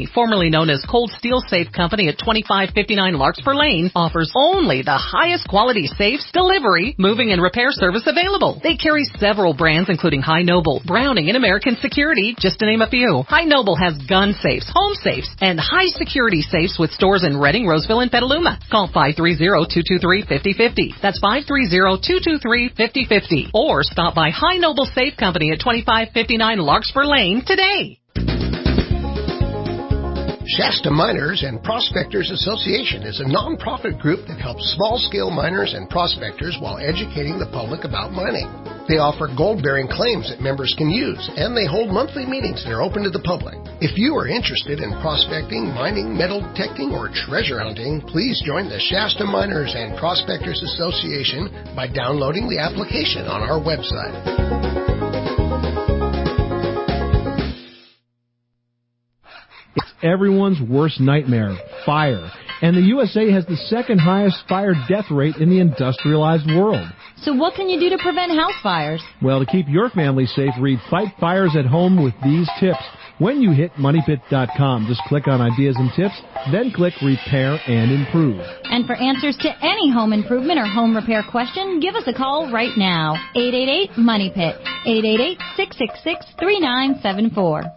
Formerly known as Cold Steel Safe Company at 2559 Larkspur Lane, offers only the highest quality safes, delivery, moving, and repair service available. They carry several brands including High Noble, Browning, and American Security, just to name a few. High Noble has gun safes, home safes, and high security safes with stores in Reading, Roseville, and Petaluma. Call 530-223-5050. That's 530-223-5050. Or stop by High Noble Safe Company at 2559 Larkspur Lane today. Shasta Miners and Prospectors Association is a non-profit group that helps small-scale miners and prospectors while educating the public about mining. They offer gold-bearing claims that members can use, and they hold monthly meetings that are open to the public. If you are interested in prospecting, mining, metal detecting, or treasure hunting, please join the Shasta Miners and Prospectors Association by downloading the application on our website. It's everyone's worst nightmare, fire. And the USA has the second highest fire death rate in the industrialized world. So what can you do to prevent house fires? Well, to keep your family safe, read Fight Fires at Home with these tips. When you hit MoneyPit.com, just click on Ideas and Tips, then click Repair and Improve. And for answers to any home improvement or home repair question, give us a call right now. 888-MONEYPIT. 888-666-3974.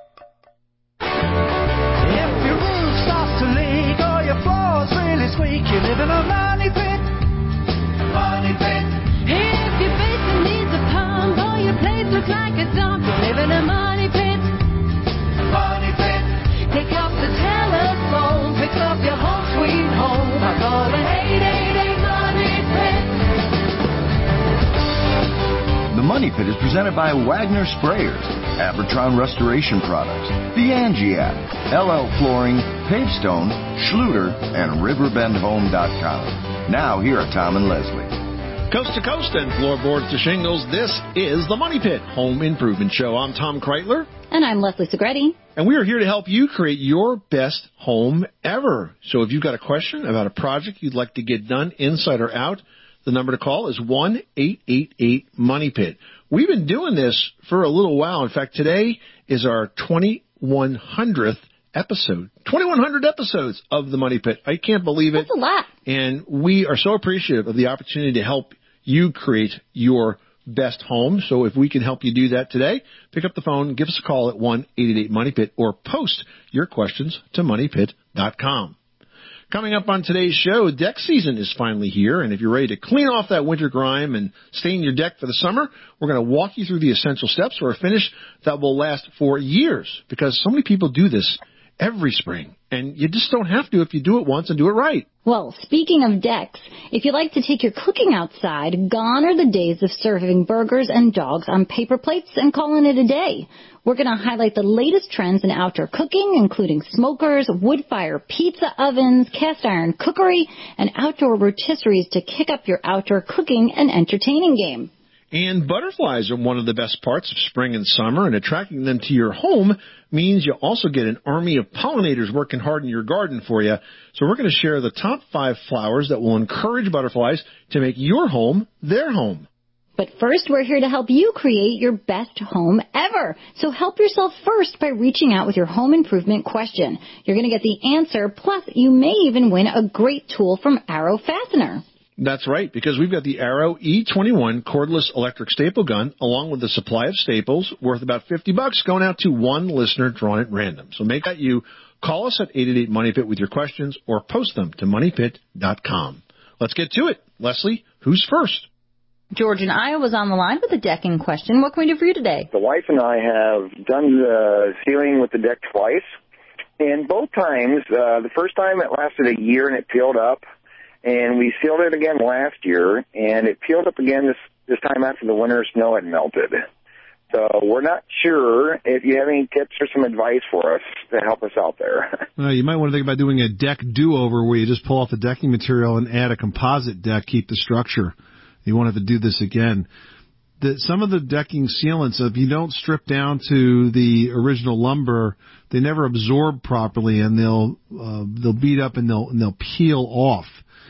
Squeak, you live in a money pit. Money pit. If your basement needs a pump or your place looks like a dump, you live in a money pit. Money pit. Pick up the telephone, pick up your home sweet home by calling 888 Money Pit. The Money Pit is presented by Wagner Sprayers, Abertron Restoration Products, the Angie app, LL Flooring, Pavestone, Schluter, and RiverbendHome.com. Now, here are Tom and Leslie. Coast to coast and floorboards to shingles, this is the Money Pit Home Improvement Show. I'm Tom Kreitler. And I'm Leslie Segretti. And we are here to help you create your best home ever. So if you've got a question about a project you'd like to get done inside or out, the number to call is 1-888-MONEYPIT. We've been doing this for a little while. In fact, today is our 2100th episode. 2,100 episodes of the Money Pit. I can't believe it. That's a lot. And we are so appreciative of the opportunity to help you create your best home. So if we can help you do that today, pick up the phone, give us a call at 1-888-MONEYPIT, or post your questions to MoneyPit.com. Coming up on today's show, deck season is finally here, and if you're ready to clean off that winter grime and stain your deck for the summer, we're going to walk you through the essential steps for a finish that will last for years, because so many people do this every spring, and you just don't have to if you do it once and do it right. Well, speaking of decks, if you like to take your cooking outside, gone are the days of serving burgers and dogs on paper plates and calling it a day. We're going to highlight the latest trends in outdoor cooking, including smokers, wood-fire pizza ovens, cast-iron cookery, and outdoor rotisseries to kick up your outdoor cooking and entertaining game. And butterflies are one of the best parts of spring and summer, and attracting them to your home means you also get an army of pollinators working hard in your garden for you. So we're going to share the top 5 flowers that will encourage butterflies to make your home their home. But first, we're here to help you create your best home ever. So help yourself first by reaching out with your home improvement question. You're going to get the answer, plus you may even win a great tool from Arrow Fastener. That's right, because we've got the Arrow E21 cordless electric staple gun, along with a supply of staples worth about $50 going out to one listener drawn at random. So make that you. Call us at 888-MONEYPIT with your questions or post them to MoneyPit.com. Let's get to it. Leslie, who's first? George in Iowa's on the line with a decking question. What can we do for you today? The wife and I have done the sealing with the deck twice, and both times, the first time it lasted a year and it peeled up, and we sealed it again last year, and it peeled up again this time after the winter snow had melted. So we're not sure if you have any tips or some advice for us to help us out there. Well, you might want to think about doing a deck do-over where you just pull off the decking material and add a composite deck, keep the structure. You won't have to do this again. Some of the decking sealants, if you don't strip down to the original lumber, they never absorb properly, and they'll beat up and they'll peel off.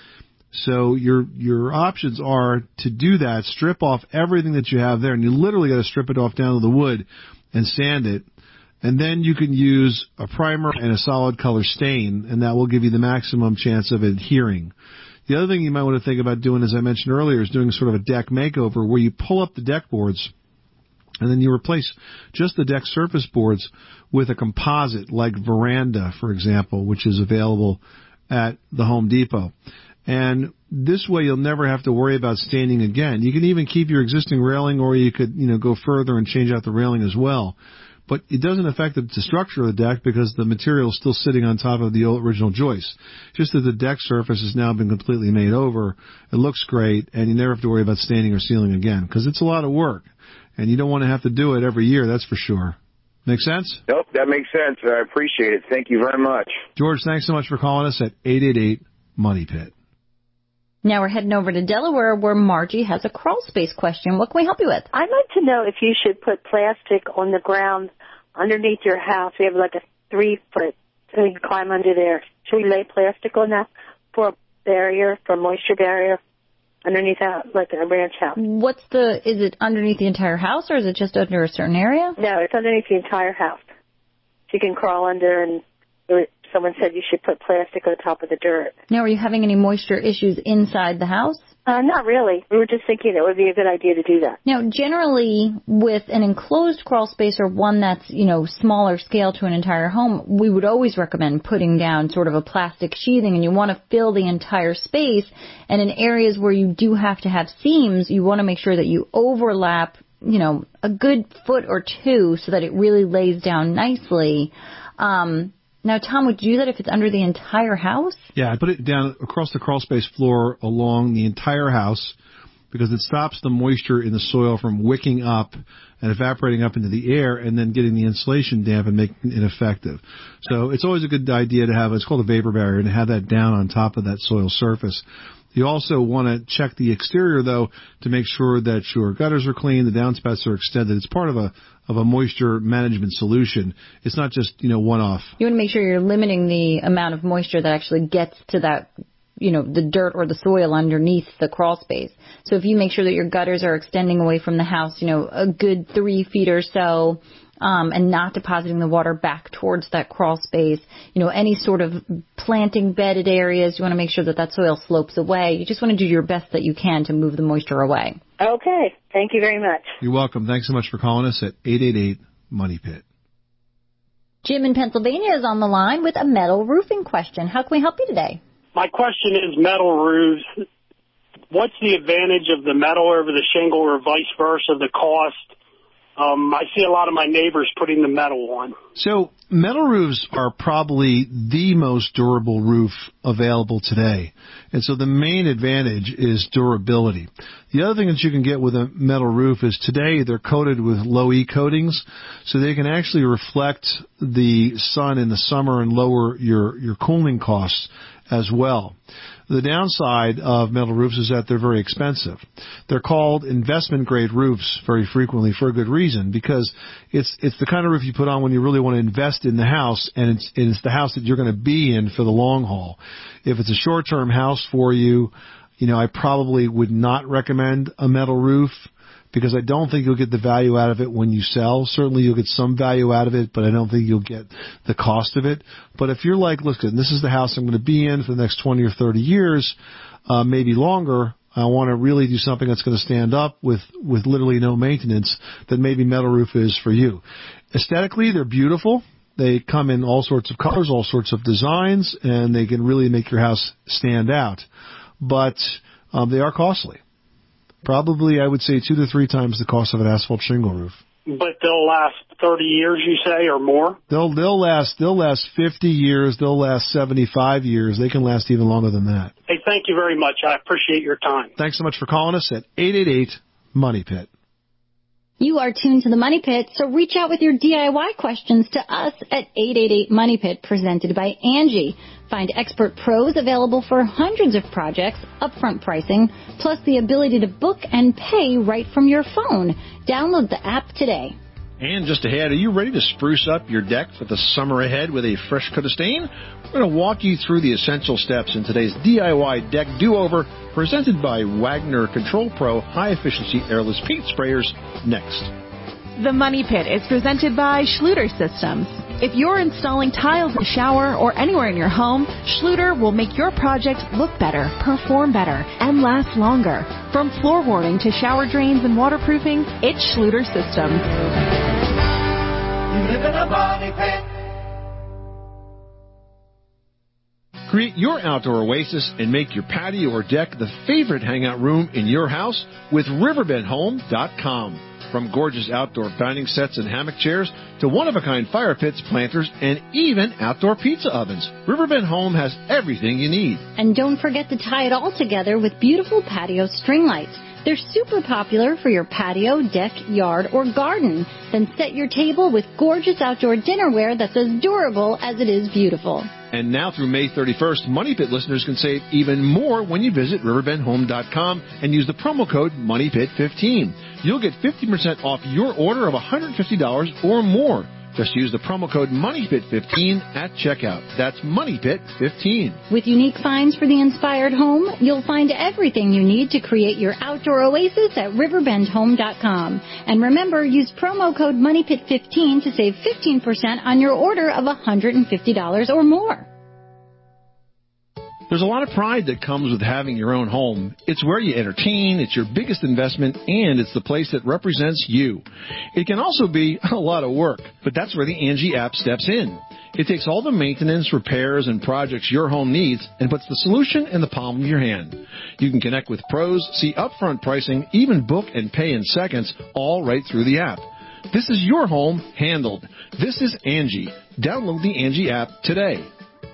So your options are to do that, strip off everything that you have there, and you literally got to strip it off down to the wood and sand it, And then you can use a primer and a solid color stain, and that will give you the maximum chance of adhering. The other thing you might want to think about doing, as I mentioned earlier, is doing sort of a deck makeover where you pull up the deck boards and then you replace just the deck surface boards with a composite like Veranda, for example, which is available at the Home Depot. And this way you'll never have to worry about staining again. You can even keep your existing railing, or you could, go further and change out the railing as well. But it doesn't affect the structure of the deck because the material is still sitting on top of the original joist. Just that the deck surface has now been completely made over. It looks great, and you never have to worry about staining or sealing again because it's a lot of work, and you don't want to have to do it every year, that's for sure. Make sense? Nope, that makes sense. I appreciate it. Thank you very much. George, thanks so much for calling us at 888-MONEY-PIT. Now we're heading over to Delaware where Margie has a crawl space question. What can we help you with? I'd like to know if you should put plastic on the ground underneath your house. You have like a 3-foot, so you can climb under there. Should we lay plastic on that for a barrier, for a moisture barrier, underneath like a ranch house? Is it underneath the entire house or is it just under a certain area? No, it's underneath the entire house. You can crawl under, and someone said you should put plastic on top of the dirt. Now, are you having any moisture issues inside the house? Not really. We were just thinking it would be a good idea to do that. Now, generally, with an enclosed crawl space or one that's, smaller scale to an entire home, we would always recommend putting down sort of a plastic sheathing, and you want to fill the entire space. And in areas where you do have to have seams, you want to make sure that you overlap, a good foot or two so that it really lays down nicely. Now, Tom, would you do that if it's under the entire house? Yeah, I put it down across the crawl space floor along the entire house because it stops the moisture in the soil from wicking up and evaporating up into the air and then getting the insulation damp and making it ineffective. So it's always a good idea to have, it's called a vapor barrier, and to have that down on top of that soil surface. You also want to check the exterior, though, to make sure that your gutters are clean, the downspouts are extended. It's part of a moisture management solution. It's not just, one-off. You want to make sure you're limiting the amount of moisture that actually gets to that, the dirt or the soil underneath the crawl space. So if you make sure that your gutters are extending away from the house, a good 3 feet or so, and not depositing the water back towards that crawl space. Any sort of planting bedded areas, you want to make sure that soil slopes away. You just want to do your best that you can to move the moisture away. Okay. Thank you very much. You're welcome. Thanks so much for calling us at 888-MONEY-PIT. Jim in Pennsylvania is on the line with a metal roofing question. How can we help you today? My question is metal roofs. What's the advantage of the metal over the shingle or vice versa, the cost? I see a lot of my neighbors putting the metal on. So metal roofs are probably the most durable roof available today. And so the main advantage is durability. The other thing that you can get with a metal roof is today they're coated with low-E coatings, so they can actually reflect the sun in the summer and lower your cooling costs as well. The downside of metal roofs is that they're very expensive. They're called investment-grade roofs very frequently for a good reason, because it's the kind of roof you put on when you really want to invest in the house, and it's the house that you're going to be in for the long haul. If it's a short-term house for you, I probably would not recommend a metal roof, because I don't think you'll get the value out of it when you sell. Certainly you'll get some value out of it, but I don't think you'll get the cost of it. But if you're like, listen, this is the house I'm going to be in for the next 20 or 30 years, maybe longer, I want to really do something that's going to stand up with literally no maintenance, then maybe metal roof is for you. Aesthetically, they're beautiful. They come in all sorts of colors, all sorts of designs, and they can really make your house stand out. But they are costly. Probably, I would say, 2 to 3 times the cost of an asphalt shingle roof. But they'll last 30 years, you say, or more? They'll last 50 years. They'll last 75 years. They can last even longer than that. Hey, thank you very much. I appreciate your time. Thanks so much for calling us at 888-MONEY-PIT. You are tuned to the Money Pit, so reach out with your DIY questions to us at 888-MONEY-PIT, presented by Angie. Find expert pros available for hundreds of projects, upfront pricing, plus the ability to book and pay right from your phone. Download the app today. And just ahead, are you ready to spruce up your deck for the summer ahead with a fresh coat of stain? We're going to walk you through the essential steps in today's DIY Deck Do-Over, presented by Wagner Control Pro High-Efficiency Airless Paint Sprayers, next. The Money Pit is presented by Schluter Systems. If you're installing tiles in the shower or anywhere in your home, Schluter will make your project look better, perform better, and last longer. From floorboarding to shower drains and waterproofing, it's Schluter Systems. You live in a money pit. Create your outdoor oasis and make your patio or deck the favorite hangout room in your house with RiverbendHome.com. From gorgeous outdoor dining sets and hammock chairs to one-of-a-kind fire pits, planters, and even outdoor pizza ovens, Riverbend Home has everything you need. And don't forget to tie it all together with beautiful patio string lights. They're super popular for your patio, deck, yard, or garden. Then set your table with gorgeous outdoor dinnerware that's as durable as it is beautiful. And now through May 31st, Money Pit listeners can save even more when you visit RiverbendHome.com and use the promo code MoneyPit15. You'll get 50% off your order of $150 or more. Just use the promo code MoneyPit15 at checkout. That's MoneyPit15. With unique finds for the inspired home, you'll find everything you need to create your outdoor oasis at RiverbendHome.com. And remember, use promo code MoneyPit15 to save 15% on your order of $150 or more. There's a lot of pride that comes with having your own home. It's where you entertain, it's your biggest investment, and it's the place that represents you. It can also be a lot of work, but that's where the Angie app steps in. It takes all the maintenance, repairs, and projects your home needs and puts the solution in the palm of your hand. You can connect with pros, see upfront pricing, even book and pay in seconds, all right through the app. This is your home handled. This is Angie. Download the Angie app today.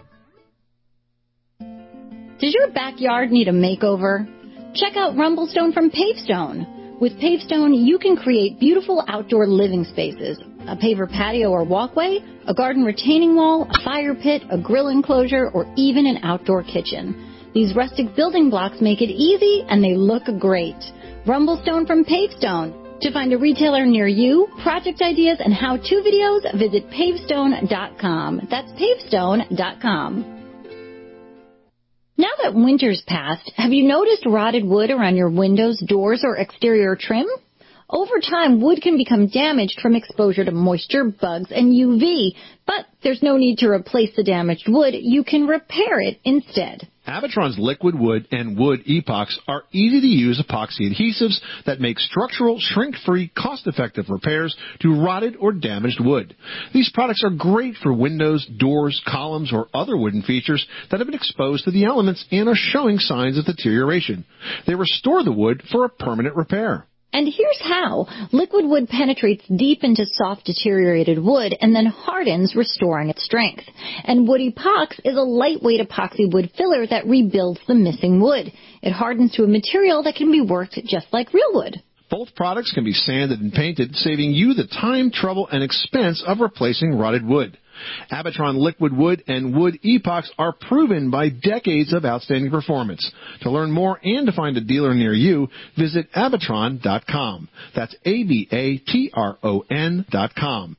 Does your backyard need a makeover? Check out Rumblestone from Pavestone. With Pavestone, you can create beautiful outdoor living spaces, a paver patio or walkway, a garden retaining wall, a fire pit, a grill enclosure, or even an outdoor kitchen. These rustic building blocks make it easy and they look great. Rumblestone from Pavestone. To find a retailer near you, project ideas, and how-to videos, visit pavestone.com. That's pavestone.com. Now that winter's passed, have you noticed rotted wood around your windows, doors, or exterior trim? Over time, wood can become damaged from exposure to moisture, bugs, and UV, but there's no need to replace the damaged wood. You can repair it instead. Abitron's liquid wood and wood epoxy are easy-to-use epoxy adhesives that make structural, shrink-free, cost-effective repairs to rotted or damaged wood. These products are great for windows, doors, columns, or other wooden features that have been exposed to the elements and are showing signs of deterioration. They restore the wood for a permanent repair. And here's how. Liquid wood penetrates deep into soft, deteriorated wood and then hardens, restoring its strength. And Wood Epox is a lightweight epoxy wood filler that rebuilds the missing wood. It hardens to a material that can be worked just like real wood. Both products can be sanded and painted, saving you the time, trouble, and expense of replacing rotted wood. Abitron Liquid Wood and Wood Epox are proven by decades of outstanding performance. To learn more and to find a dealer near you, visit Abitron.com. That's Abatron.com.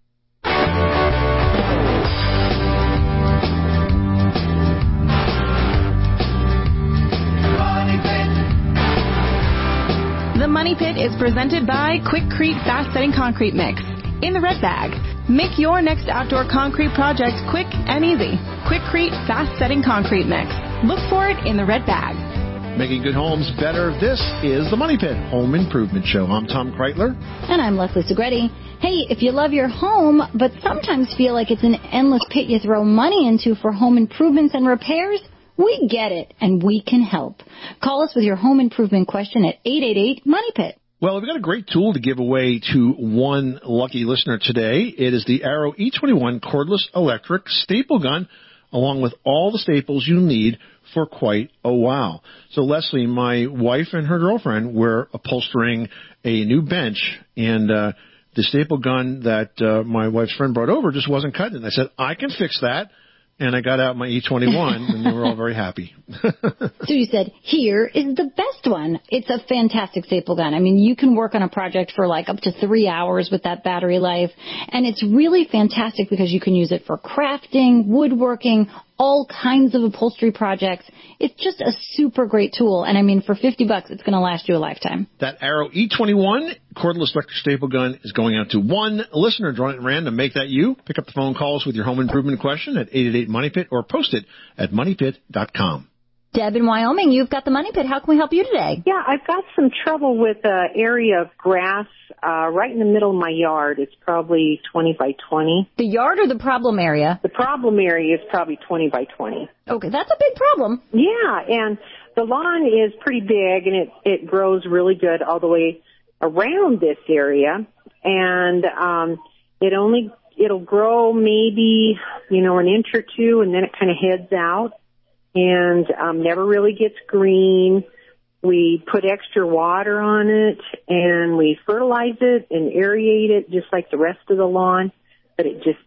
The Money Pit is presented by Quikrete Fast Setting Concrete Mix in the red bag. Make your next outdoor concrete project quick and easy. Quikrete Fast Setting Concrete Mix. Look for it in the red bag. Making good homes better. This is the Money Pit Home Improvement Show. I'm Tom Kreitler. And I'm Leslie Segretti. Hey, if you love your home, but sometimes feel like it's an endless pit you throw money into for home improvements and repairs, we get it, and we can help. Call us with your home improvement question at 888-MONEY-PIT. Well, we've got a great tool to give away to one lucky listener today. It is the Arrow E21 cordless electric staple gun, along with all the staples you need for quite a while. So, Leslie, my wife and her girlfriend were upholstering a new bench, and the staple gun that my wife's friend brought over just wasn't cutting. And I said, I can fix that. And I got out my E21, and they were all very happy. So you said, here is the best one. It's a fantastic staple gun. I mean, you can work on a project for like up to 3 hours with that battery life. And it's really fantastic because you can use it for crafting, woodworking, all kinds of upholstery projects. It's just a super great tool. And I mean, for $50, it's going to last you a lifetime. That Arrow E21 cordless electric staple gun is going out to one listener. Drawing it at random. Make that you. Pick up the phone calls with your home improvement question at 888-MONEY-PIT or post it at moneypit.com. Deb in Wyoming, you've got the Money Pit. How can we help you today? Yeah, I've got some trouble with an area of grass right in the middle of my yard. It's probably 20 by 20. The yard or the problem area? The problem area is probably 20 by 20. Okay, that's a big problem. Yeah, and the lawn is pretty big, and it grows really good all the way around this area. And it'll grow maybe, an inch or two, and then it kind of heads out. And never really gets green. We put extra water on it, and we fertilize it and aerate it just like the rest of the lawn, but it just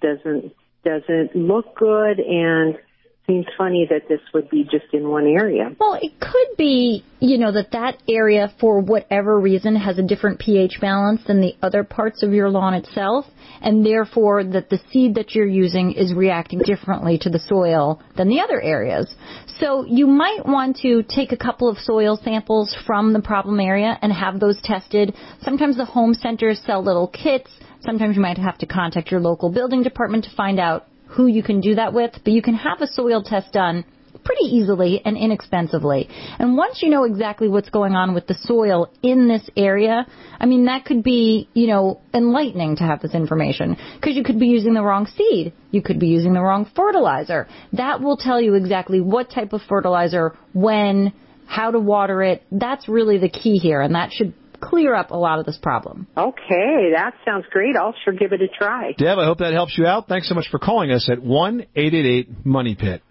doesn't look good, and seems funny that this would be just in one area. Well, it could be, that area, for whatever reason, has a different pH balance than the other parts of your lawn itself, and therefore that the seed that you're using is reacting differently to the soil than the other areas. So you might want to take a couple of soil samples from the problem area and have those tested. Sometimes the home centers sell little kits. Sometimes you might have to contact your local building department to find out who you can do that with, but you can have a soil test done pretty easily and inexpensively. And once you know exactly what's going on with the soil in this area, that could be, enlightening to have this information, because you could be using the wrong seed. You could be using the wrong fertilizer. That will tell you exactly what type of fertilizer, when, how to water it. That's really the key here, and that should clear up a lot of this problem. Okay, that sounds great. I'll sure give it a try. Deb, I hope that helps you out. Thanks so much for calling us at 1-888-MONEY-PIT.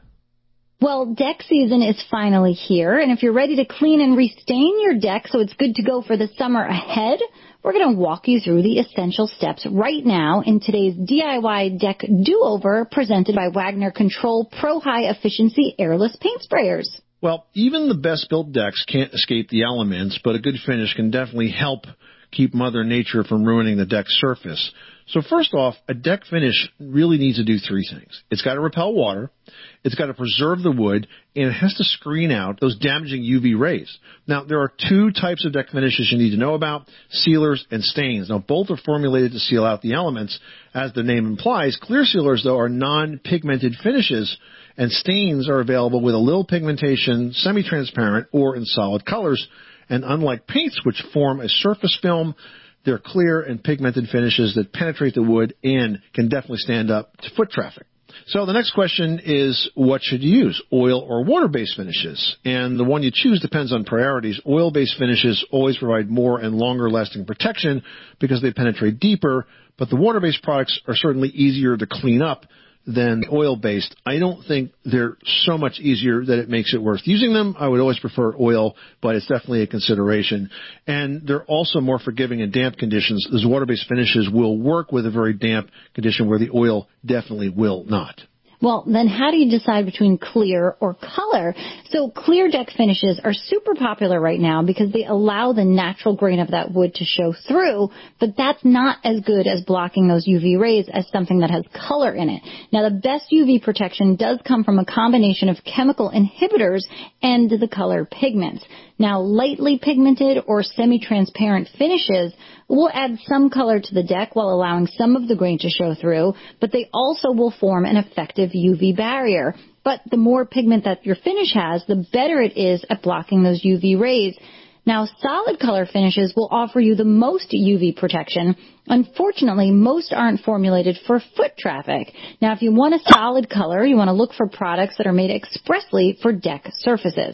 Well, deck season is finally here, and if you're ready to clean and restain your deck so it's good to go for the summer ahead, we're going to walk you through the essential steps right now in today's DIY Deck Do-Over presented by Wagner Control Pro High Efficiency Airless Paint Sprayers. Well, even the best-built decks can't escape the elements, but a good finish can definitely help keep Mother Nature from ruining the deck surface. So first off, a deck finish really needs to do three things. It's got to repel water, it's got to preserve the wood, and it has to screen out those damaging UV rays. Now, there are two types of deck finishes you need to know about, sealers and stains. Now, both are formulated to seal out the elements. As the name implies, clear sealers, though, are non-pigmented finishes, and stains are available with a little pigmentation, semi-transparent, or in solid colors. And unlike paints, which form a surface film, they're clear and pigmented finishes that penetrate the wood and can definitely stand up to foot traffic. So the next question is, what should you use, oil or water-based finishes? And the one you choose depends on priorities. Oil-based finishes always provide more and longer-lasting protection because they penetrate deeper, but the water-based products are certainly easier to clean up than oil-based. I don't think they're so much easier that it makes it worth using them. I would always prefer oil, but it's definitely a consideration. And they're also more forgiving in damp conditions. Those water-based finishes will work with a very damp condition where the oil definitely will not. Well, then how do you decide between clear or color? So clear deck finishes are super popular right now because they allow the natural grain of that wood to show through, but that's not as good as blocking those UV rays as something that has color in it. Now, the best UV protection does come from a combination of chemical inhibitors and the color pigments. Now, lightly pigmented or semi-transparent finishes will add some color to the deck while allowing some of the grain to show through, but they also will form an effective UV barrier. But the more pigment that your finish has, the better it is at blocking those UV rays. Now, solid color finishes will offer you the most UV protection. Unfortunately, most aren't formulated for foot traffic. Now, if you want a solid color, you want to look for products that are made expressly for deck surfaces.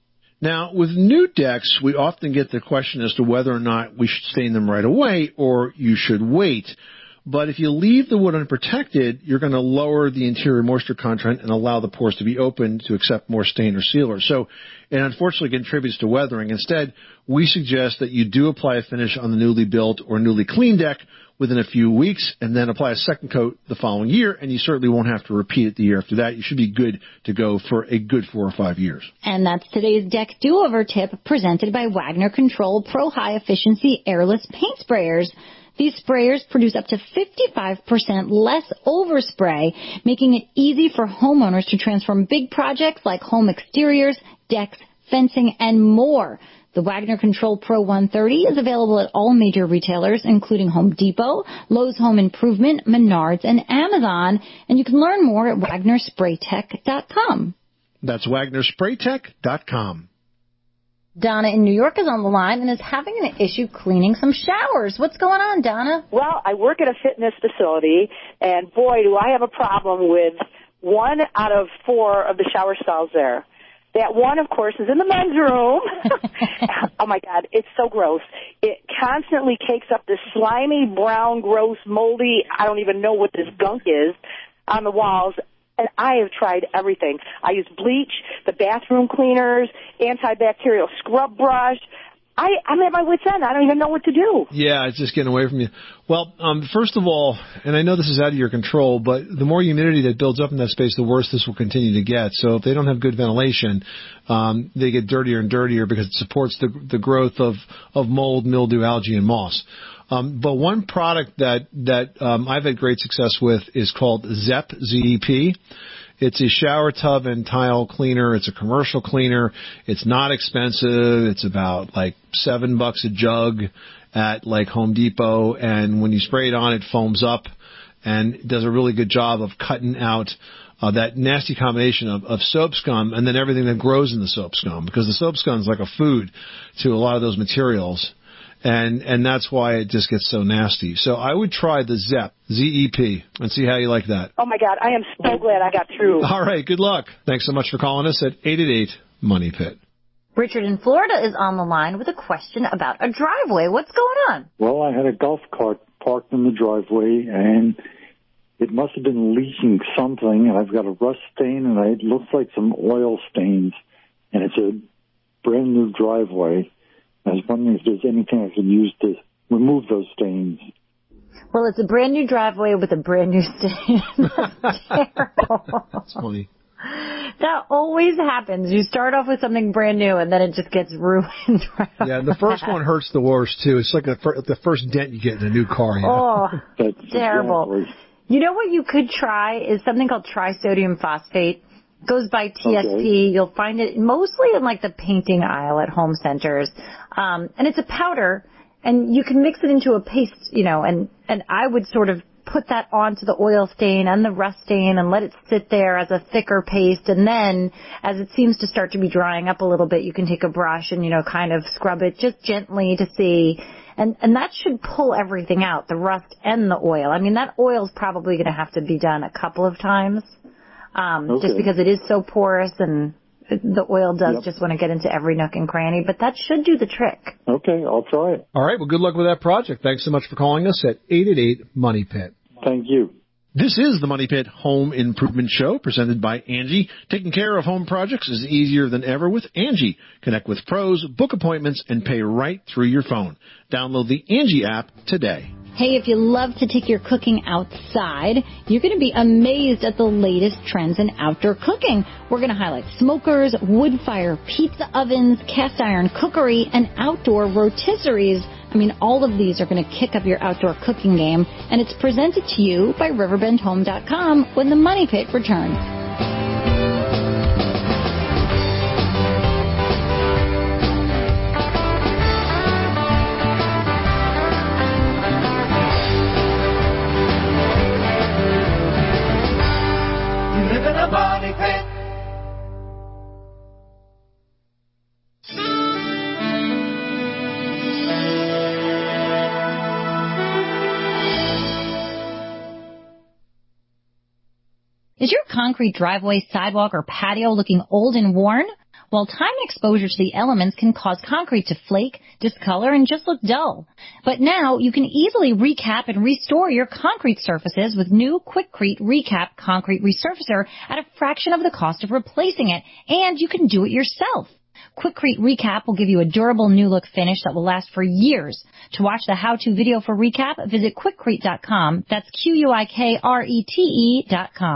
Now, with new decks, we often get the question as to whether or not we should stain them right away or you should wait. But if you leave the wood unprotected, you're going to lower the interior moisture content and allow the pores to be open to accept more stain or sealer. So it unfortunately contributes to weathering. Instead, we suggest that you do apply a finish on the newly built or newly cleaned deck within a few weeks and then apply a second coat the following year, and you certainly won't have to repeat it the year after that. You should be good to go for a good 4 or 5 years. And that's today's Deck Do-Over tip presented by Wagner Control Pro High Efficiency Airless Paint Sprayers. These sprayers produce up to 55% less overspray, making it easy for homeowners to transform big projects like home exteriors, decks, fencing, and more. The Wagner Control Pro 130 is available at all major retailers, including Home Depot, Lowe's Home Improvement, Menards, and Amazon. And you can learn more at WagnerSprayTech.com. That's WagnerSprayTech.com. Donna in New York is on the line and is having an issue cleaning some showers. What's going on, Donna? Well, I work at a fitness facility, and boy, do I have a problem with 1 out of 4 of the shower stalls there. That one, of course, is in the men's room. Oh, my God, it's so gross. It constantly cakes up this slimy, brown, gross, moldy, I don't even know what this gunk is, on the walls. And I have tried everything. I use bleach, the bathroom cleaners, antibacterial scrub brush. I'm at my wit's end. I don't even know what to do. Yeah, it's just getting away from you. Well, first of all, and I know this is out of your control, but the more humidity that builds up in that space, the worse this will continue to get. So if they don't have good ventilation, they get dirtier and dirtier because it supports the growth of mold, mildew, algae, and moss. But one product that I've had great success with is called ZEP, Z-E-P. It's a shower tub and tile cleaner. It's a commercial cleaner. It's not expensive. It's about like $7 a jug at like Home Depot. And when you spray it on, it foams up and does a really good job of cutting out that nasty combination of soap scum and then everything that grows in the soap scum, because the soap scum is like a food to a lot of those materials. And that's why it just gets so nasty. So I would try the ZEP, Z-E-P, and see how you like that. Oh, my God, I am so glad I got through. All right, good luck. Thanks so much for calling us at 888-MONEY-PIT. Richard in Florida is on the line with a question about a driveway. What's going on? Well, I had a golf cart parked in the driveway, and it must have been leaking something, and I've got a rust stain, and it looks like some oil stains, and it's a brand-new driveway. I was wondering if there's anything I can use to remove those stains. Well, it's a brand new driveway with a brand new stain. That's terrible. That's funny. That always happens. You start off with something brand new, and then it just gets ruined. Right Yeah, the first one hurts the worst, too. It's like the first dent you get in a new car. You know? Oh, that's terrible. Exactly. You know what you could try is something called trisodium phosphate. Goes by TSP. Okay. You'll find it mostly in like the painting aisle at home centers. And it's a powder, and you can mix it into a paste, you know, and I would sort of put that onto the oil stain and the rust stain and let it sit there as a thicker paste. And then as it seems to start to be drying up a little bit, you can take a brush and, you know, kind of scrub it just gently to see. And that should pull everything out, the rust and the oil. I mean, that oil's probably going to have to be done a couple of times. Just because it is so porous and the oil does just want to get into every nook and cranny, but that should do the trick. Okay, I'll try it. All right, well, good luck with that project. Thanks so much for calling us at 888-MONEY-PIT. Thank you. This is the Money Pit Home Improvement Show, presented by Angie. Taking care of home projects is easier than ever with Angie. Connect with pros, book appointments, and pay right through your phone. Download the Angie app today. Hey, if you love to take your cooking outside, you're going to be amazed at the latest trends in outdoor cooking. We're going to highlight smokers, wood fire pizza ovens, cast iron cookery, and outdoor rotisseries. I mean, all of these are going to kick up your outdoor cooking game, and it's presented to you by RiverbendHome.com when the Money Pit returns. Is your concrete driveway, sidewalk, or patio looking old and worn? Well, time and exposure to the elements can cause concrete to flake, discolor, and just look dull. But now you can easily recap and restore your concrete surfaces with new Quikrete Recap Concrete Resurfacer at a fraction of the cost of replacing it, and you can do it yourself. Quikrete Recap will give you a durable new look finish that will last for years. To watch the how-to video for Recap, visit Quikrete.com. That's Quikrete.com.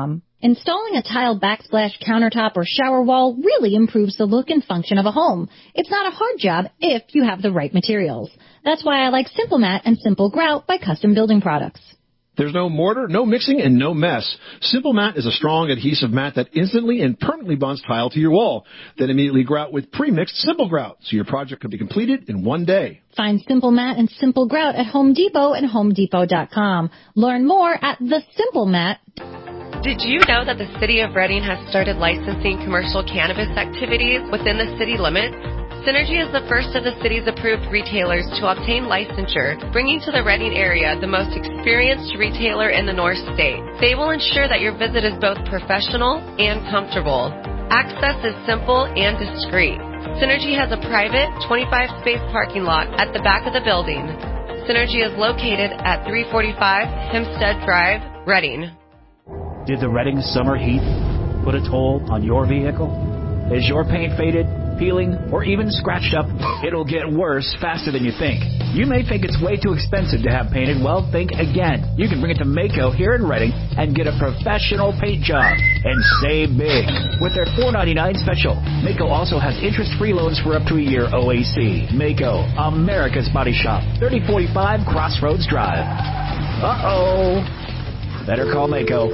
Installing a tile backsplash countertop or shower wall really improves the look and function of a home. It's not a hard job if you have the right materials. That's why I like Simple Mat and Simple Grout by Custom Building Products. There's no mortar, no mixing, and no mess. Simple Mat is a strong adhesive mat that instantly and permanently bonds tile to your wall. Then immediately grout with pre-mixed Simple Grout, so your project can be completed in one day. Find Simple Mat and Simple Grout at Home Depot and HomeDepot.com. Learn more at The Simple Mat. Did you know that the City of Reading has started licensing commercial cannabis activities within the city limits? Synergy is the first of the city's approved retailers to obtain licensure, bringing to the Reading area the most experienced retailer in the North State. They will ensure that your visit is both professional and comfortable. Access is simple and discreet. Synergy has a private 25-space parking lot at the back of the building. Synergy is located at 345 Hempstead Drive, Reading. Did the Reading summer heat put a toll on your vehicle? Is your paint faded, peeling, or even scratched up? It'll get worse faster than you think. You may think it's way too expensive to have painted. Well, think again. You can bring it to Mako here in Reading and get a professional paint job and save big. With their $4.99 special, Mako also has interest-free loans for up to a year OAC. Mako, America's Body Shop, 3045 Crossroads Drive. Uh-oh. Better call Mako,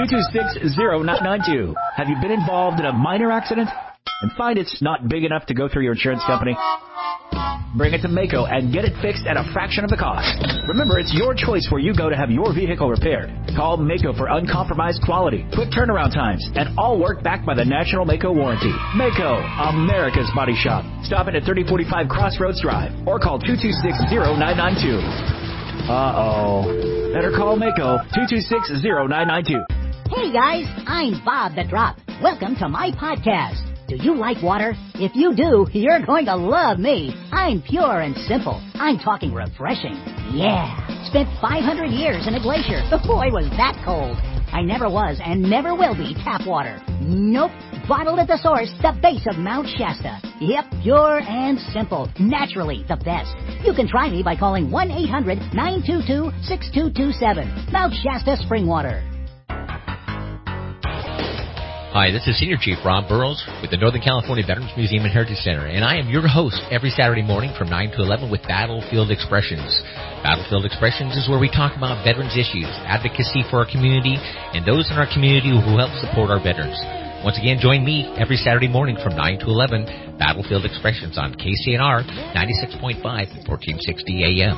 226-0992. Have you been involved in a minor accident and find it's not big enough to go through your insurance company? Bring it to Mako and get it fixed at a fraction of the cost. Remember, it's your choice where you go to have your vehicle repaired. Call Mako for uncompromised quality, quick turnaround times, and all work backed by the National Mako warranty. Mako, America's Body Shop. Stop in at 3045 Crossroads Drive or call 226-0992. Uh-oh. Better call Mako, 226-0992. Hey guys, I'm Bob the Drop. Welcome to my podcast. Do you like water? If you do, you're going to love me. I'm pure and simple. I'm talking refreshing. Yeah. Spent 500 years in a glacier. Boy, was that cold. I never was and never will be tap water. Nope. Bottled at the source, the base of Mount Shasta. Yep, pure and simple. Naturally the best. You can try me by calling 1-800-922-6227. Mount Shasta Spring Water. Hi, this is Senior Chief Ron Burrows with the Northern California Veterans Museum and Heritage Center, and I am your host every Saturday morning from 9 to 11 with Battlefield Expressions. Battlefield Expressions is where we talk about veterans issues, advocacy for our community, and those in our community who help support our veterans. Once again, join me every Saturday morning from 9 to 11, Battlefield Expressions on KCNR 96.5 and 1460 AM.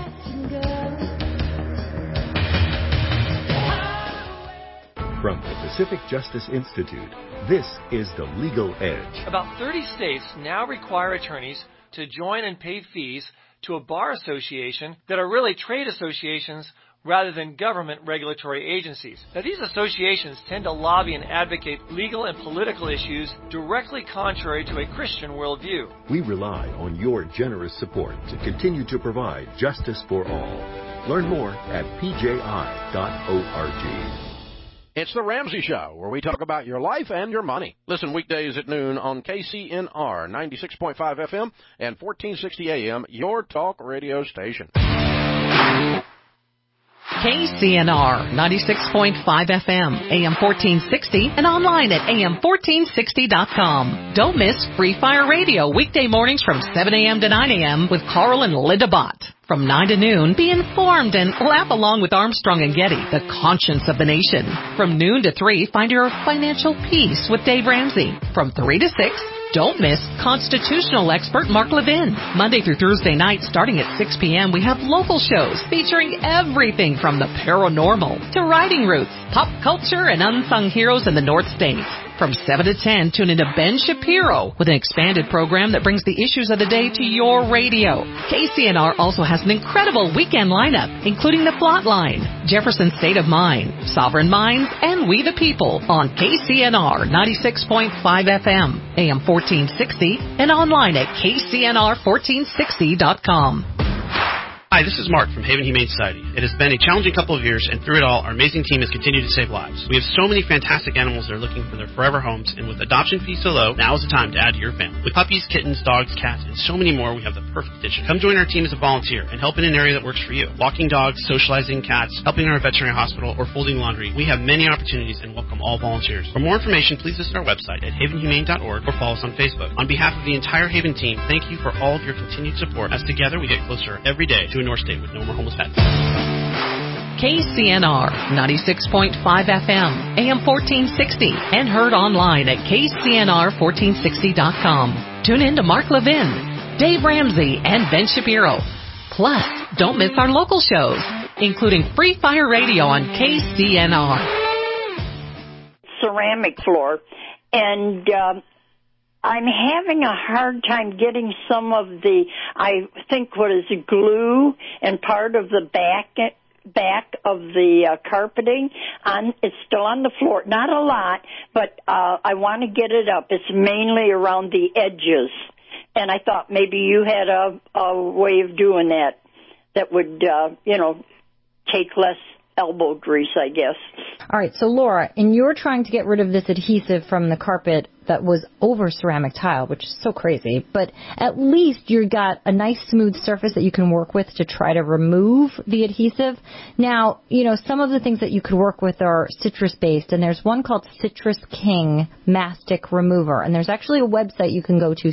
From the Pacific Justice Institute, this is The Legal Edge. About 30 states now require attorneys to join and pay fees to a bar association that are really trade associations rather than government regulatory agencies. Now, these associations tend to lobby and advocate legal and political issues directly contrary to a Christian worldview. We rely on your generous support to continue to provide justice for all. Learn more at pji.org. It's The Ramsey Show, where we talk about your life and your money. Listen weekdays at noon on KCNR 96.5 FM and 1460 AM, your talk radio station. KCNR 96.5 FM, AM 1460, and online at am1460.com. Don't miss Free Fire Radio weekday mornings from 7 a.m. to 9 a.m. with Carl and Linda Bott. From 9 to noon, be informed and laugh along with Armstrong and Getty, the conscience of the nation. From noon to 3, find your financial peace with Dave Ramsey. From 3 to 6, don't miss constitutional expert Mark Levin. Monday through Thursday night, starting at 6 p.m., we have local shows featuring everything from the paranormal to riding routes, pop culture, and unsung heroes in the North States. From 7 to 10, tune into Ben Shapiro with an expanded program that brings the issues of the day to your radio. KCNR also has an incredible weekend lineup, including The Plot Line, Jefferson State of Mind, Sovereign Minds, and We the People on KCNR 96.5 FM, AM 1460, and online at KCNR1460.com. Hi, this is Mark from Haven Humane Society. It has been a challenging couple of years, and through it all, our amazing team has continued to save lives. We have so many fantastic animals that are looking for their forever homes, and with adoption fees so low, now is the time to add to your family. With puppies, kittens, dogs, cats, and so many more, we have the perfect addition. Come join our team as a volunteer and help in an area that works for you. Walking dogs, socializing cats, helping in our veterinary hospital, or folding laundry. We have many opportunities and welcome all volunteers. For more information, please visit our website at havenhumane.org or follow us on Facebook. On behalf of the entire Haven team, thank you for all of your continued support, as together we get closer every day to a North State with no more homeless pets. KCNR 96.5 FM, AM 1460, and heard online at kcnr1460.com. Tune in to Mark Levin, Dave Ramsey, and Ben Shapiro. Plus, don't miss our local shows, including Free Fire Radio on KCNR. Ceramic floor, and I'm having a hard time getting some of the, I think, what is it, glue and part of the back of the carpeting on. It's still on the floor, not a lot, but I want to get it up. It's mainly around the edges, and I thought maybe you had a way of doing that would take less elbow grease, I guess. All right, so Laura, and you're trying to get rid of this adhesive from the carpet that was over ceramic tile, which is so crazy, but at least you got a nice smooth surface that you can work with to try to remove the adhesive. Now, some of the things that you could work with are citrus-based, and there's one called Citrus King Mastic Remover, and there's actually a website you can go to,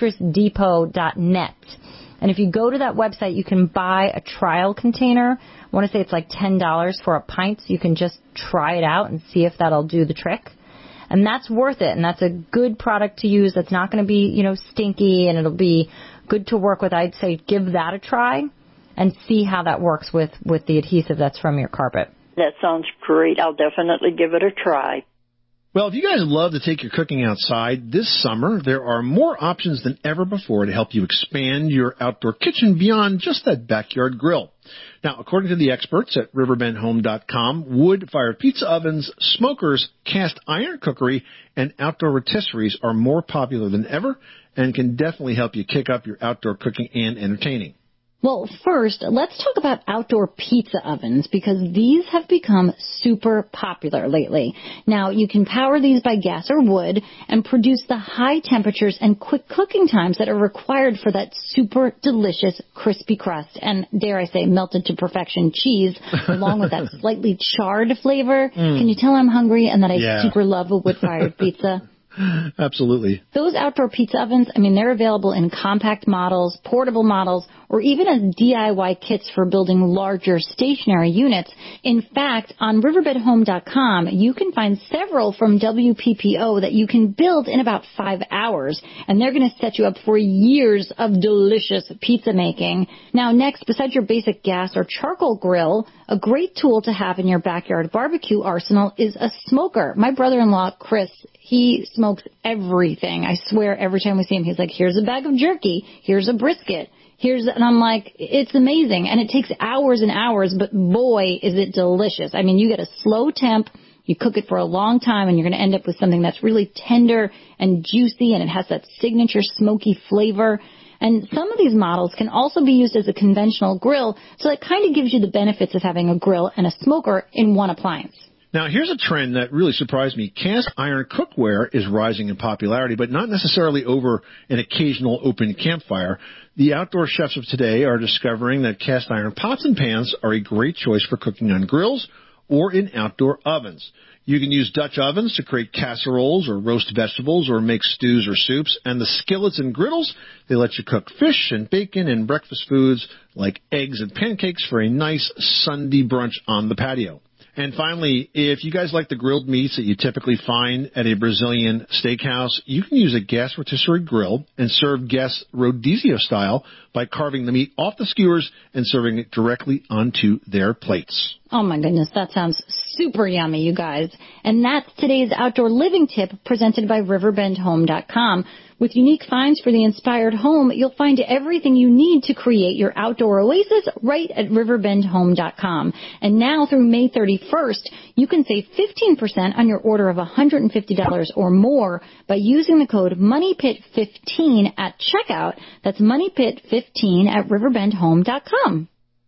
citrusdepot.net. And if you go to that website, you can buy a trial container. I want to say it's like $10 for a pint, so you can just try it out and see if that'll do the trick. And that's worth it, and that's a good product to use. That's not going to be, stinky, and it'll be good to work with. I'd say give that a try and see how that works with the adhesive that's from your carpet. That sounds great. I'll definitely give it a try. Well, if you guys love to take your cooking outside, this summer there are more options than ever before to help you expand your outdoor kitchen beyond just that backyard grill. Now, according to the experts at riverbendhome.com, wood-fired pizza ovens, smokers, cast iron cookery, and outdoor rotisseries are more popular than ever and can definitely help you kick up your outdoor cooking and entertaining. Well, first, let's talk about outdoor pizza ovens, because these have become super popular lately. Now, you can power these by gas or wood and produce the high temperatures and quick cooking times that are required for that super delicious crispy crust and, dare I say, melted to perfection cheese, along with that slightly charred flavor. Can you tell I'm hungry and that I super love a wood-fired pizza? Absolutely. Those outdoor pizza ovens, they're available in compact models, portable models, or even as DIY kits for building larger stationary units. In fact, on riverbendhome.com, you can find several from WPPO that you can build in about 5 hours, and they're going to set you up for years of delicious pizza making. Now, next, besides your basic gas or charcoal grill, a great tool to have in your backyard barbecue arsenal is a smoker. My brother-in-law, Chris, he smokes everything. I swear every time we see him, he's like, here's a bag of jerky, here's a brisket, and I'm like, it's amazing. And it takes hours and hours, but boy, is it delicious. You get a slow temp, you cook it for a long time, and you're going to end up with something that's really tender and juicy, and it has that signature smoky flavor. And some of these models can also be used as a conventional grill, so it kind of gives you the benefits of having a grill and a smoker in one appliance. Now, here's a trend that really surprised me. Cast iron cookware is rising in popularity, but not necessarily over an occasional open campfire. The outdoor chefs of today are discovering that cast iron pots and pans are a great choice for cooking on grills or in outdoor ovens. You can use Dutch ovens to create casseroles or roast vegetables or make stews or soups. And the skillets and griddles, they let you cook fish and bacon and breakfast foods like eggs and pancakes for a nice Sunday brunch on the patio. And finally, if you guys like the grilled meats that you typically find at a Brazilian steakhouse, you can use a gas rotisserie grill and serve guests rodizio style by carving the meat off the skewers and serving it directly onto their plates. Oh, my goodness, that sounds super yummy, you guys. And that's today's outdoor living tip presented by riverbendhome.com. With unique finds for the inspired home, you'll find everything you need to create your outdoor oasis right at riverbendhome.com. And now through May 31st, you can save 15% on your order of $150 or more by using the code MONEYPIT15 at checkout. That's MONEYPIT15 at riverbendhome.com.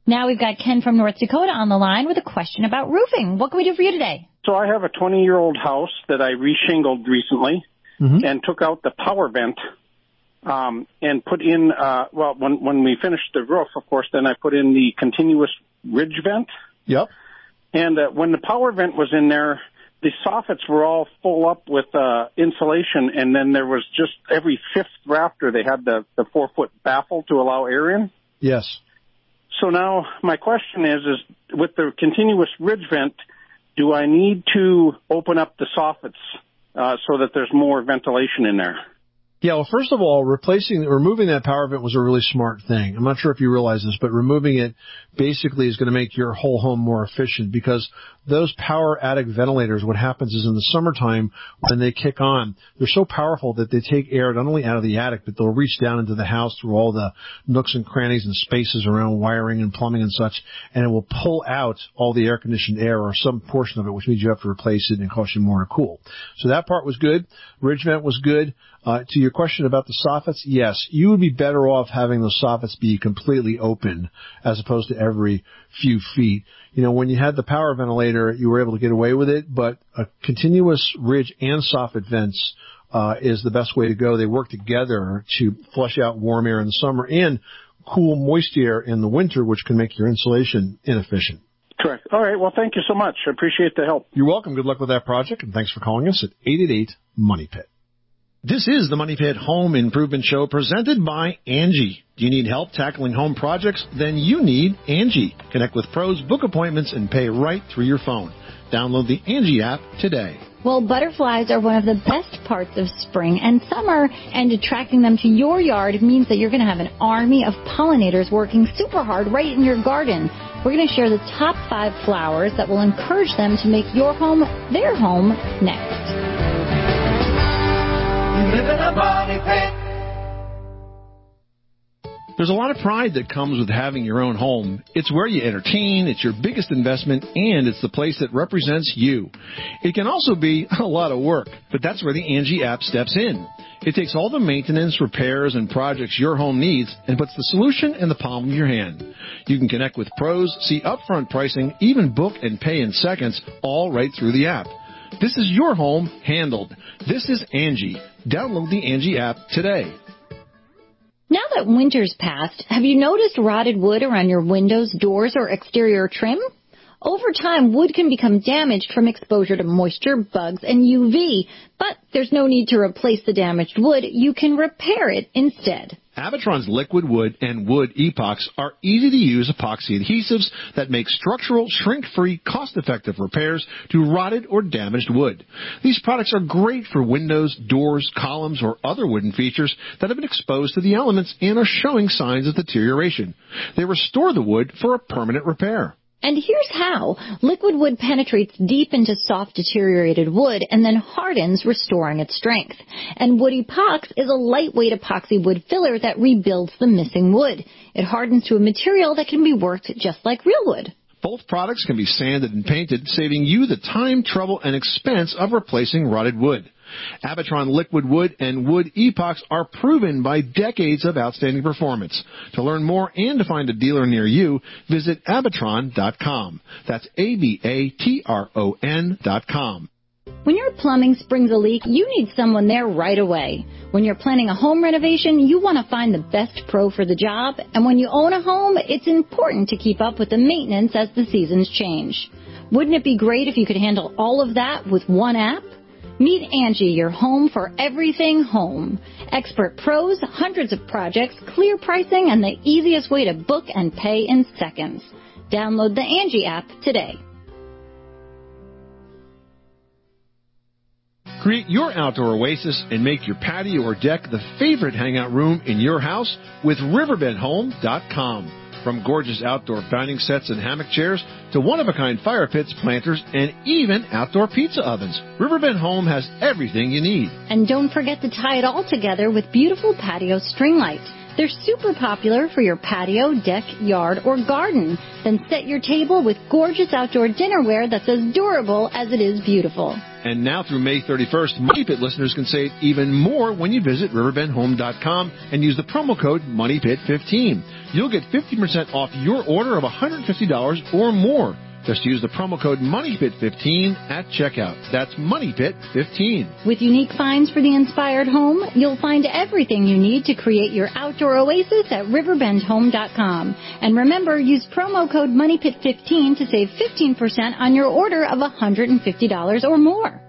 Now we've got Ken from North Dakota on the line with a question about roofing. What can we do for you today? So I have a 20-year-old house that I reshingled recently and took out the power vent and put in, when we finished the roof, of course, then I put in the continuous ridge vent. Yep. And when the power vent was in there, the soffits were all full up with insulation, and then there was just every fifth rafter, they had the 4-foot baffle to allow air in. Yes. So now my question is with the continuous ridge vent, do I need to open up the soffits so that there's more ventilation in there? Yeah, well, first of all, removing that power vent was a really smart thing. I'm not sure if you realize this, but removing it basically is going to make your whole home more efficient, because those power attic ventilators, what happens is in the summertime when they kick on, they're so powerful that they take air not only out of the attic, but they'll reach down into the house through all the nooks and crannies and spaces around wiring and plumbing and such, and it will pull out all the air-conditioned air or some portion of it, which means you have to replace it and it costs you more to cool. So that part was good. Ridge vent was good. To your question about the soffits, yes, you would be better off having those soffits be completely open as opposed to every few feet. You know, when you had the power ventilator, you were able to get away with it, but a continuous ridge and soffit vents is the best way to go. They work together to flush out warm air in the summer and cool moist air in the winter, which can make your insulation inefficient. Correct. All right. Well, thank you so much. I appreciate the help. You're welcome. Good luck with that project, and thanks for calling us at 888-MONEY-PIT. This is the Money Pit Home Improvement Show presented by Angie. Do you need help tackling home projects? Then you need Angie. Connect with pros, book appointments, and pay right through your phone. Download the Angie app today. Well, butterflies are one of the best parts of spring and summer, and attracting them to your yard means that you're going to have an army of pollinators working super hard right in your garden. We're going to share the top 5 flowers that will encourage them to make your home their home next. Live in a money pit. There's a lot of pride that comes with having your own home. It's where you entertain, it's your biggest investment, and it's the place that represents you. It can also be a lot of work, but that's where the Angie app steps in. It takes all the maintenance, repairs, and projects your home needs and puts the solution in the palm of your hand. You can connect with pros, see upfront pricing, even book and pay in seconds, all right through the app. This is your home handled. This is Angie. Download the Angie app today. Now that winter's passed, have you noticed rotted wood around your windows, doors, or exterior trim? Over time, wood can become damaged from exposure to moisture, bugs, and UV, but there's no need to replace the damaged wood. You can repair it instead. Abitron's liquid wood and wood epoxy are easy-to-use epoxy adhesives that make structural, shrink-free, cost-effective repairs to rotted or damaged wood. These products are great for windows, doors, columns, or other wooden features that have been exposed to the elements and are showing signs of deterioration. They restore the wood for a permanent repair. And here's how. Liquid wood penetrates deep into soft, deteriorated wood and then hardens, restoring its strength. And Wood Epox is a lightweight epoxy wood filler that rebuilds the missing wood. It hardens to a material that can be worked just like real wood. Both products can be sanded and painted, saving you the time, trouble, and expense of replacing rotted wood. Abitron Liquid Wood and Wood Epox are proven by decades of outstanding performance. To learn more and to find a dealer near you, visit Abitron.com. That's Abatron.com. When your plumbing springs a leak, you need someone there right away. When you're planning a home renovation, you want to find the best pro for the job. And when you own a home, it's important to keep up with the maintenance as the seasons change. Wouldn't it be great if you could handle all of that with one app? Meet Angie, your home for everything home. Expert pros, hundreds of projects, clear pricing, and the easiest way to book and pay in seconds. Download the Angie app today. Create your outdoor oasis and make your patio or deck the favorite hangout room in your house with RiverbendHome.com. From gorgeous outdoor dining sets and hammock chairs to one-of-a-kind fire pits, planters, and even outdoor pizza ovens, Riverbend Home has everything you need. And don't forget to tie it all together with beautiful patio string lights. They're super popular for your patio, deck, yard, or garden. Then set your table with gorgeous outdoor dinnerware that's as durable as it is beautiful. And now through May 31st, Money Pit listeners can save even more when you visit riverbendhome.com and use the promo code MoneyPit15. You'll get 50% off your order of $150 or more. Just use the promo code MoneyPit15 at checkout. That's MoneyPit15. With unique finds for the inspired home, you'll find everything you need to create your outdoor oasis at riverbendhome.com. And remember, use promo code MoneyPit15 to save 15% on your order of $150 or more.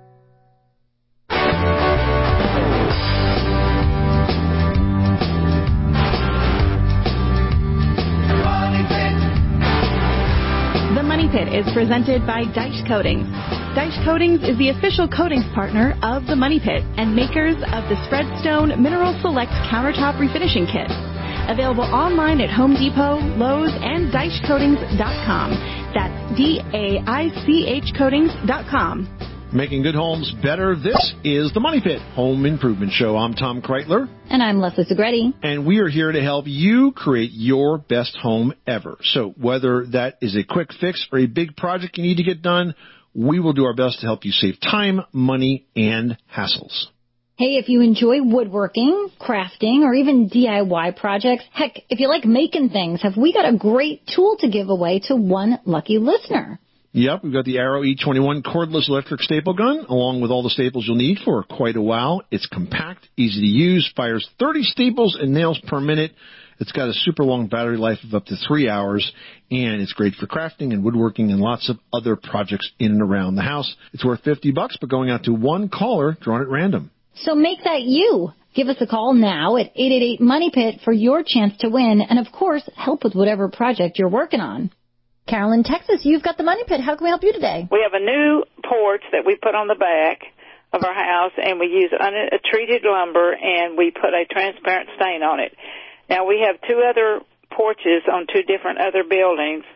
Money Pit is presented by Dyche Coatings. Dyche Coatings is the official coatings partner of the Money Pit and makers of the Spreadstone Mineral Select Countertop Refinishing Kit. Available online at Home Depot, Lowe's, and DycheCoatings.com. That's D-A-I-C-H Coatings.com. Making good homes better. This is the Money Pit Home Improvement Show. I'm Tom Kreitler. And I'm Leslie Segretti. And we are here to help you create your best home ever. So whether that is a quick fix or a big project you need to get done, we will do our best to help you save time, money, and hassles. Hey, if you enjoy woodworking, crafting, or even DIY projects, heck, if you like making things, have we got a great tool to give away to one lucky listener. Yep, we've got the Arrow E21 cordless electric staple gun, along with all the staples you'll need for quite a while. It's compact, easy to use, fires 30 staples and nails per minute. It's got a super long battery life of up to 3 hours, and it's great for crafting and woodworking and lots of other projects in and around the house. It's worth $50, but going out to one caller drawn at random. So make that you. Give us a call now at 888-MONEY-PIT for your chance to win, and of course, help with whatever project you're working on. Carolyn, Texas, you've got the Money Pit. How can we help you today? We have a new porch that we put on the back of our house, and we use treated lumber, and we put a transparent stain on it. Now, we have two other porches on two different other buildings,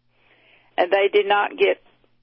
and they did not get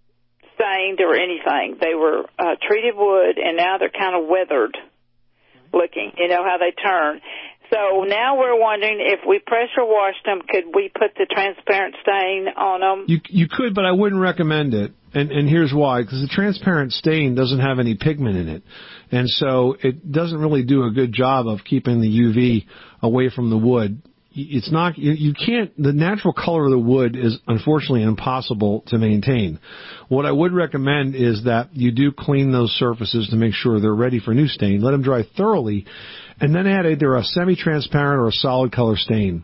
stained or anything. They were treated wood, and now they're kind of weathered looking. You know how they turn. So now we're wondering if we pressure washed them, could we put the transparent stain on them? You could, but I wouldn't recommend it. And here's why. Because the transparent stain doesn't have any pigment in it. And so it doesn't really do a good job of keeping the UV away from the wood. It's not, you can't, the natural color of the wood is unfortunately impossible to maintain. What I would recommend is that you do clean those surfaces to make sure they're ready for new stain. Let them dry thoroughly, and then add either a semi-transparent or a solid color stain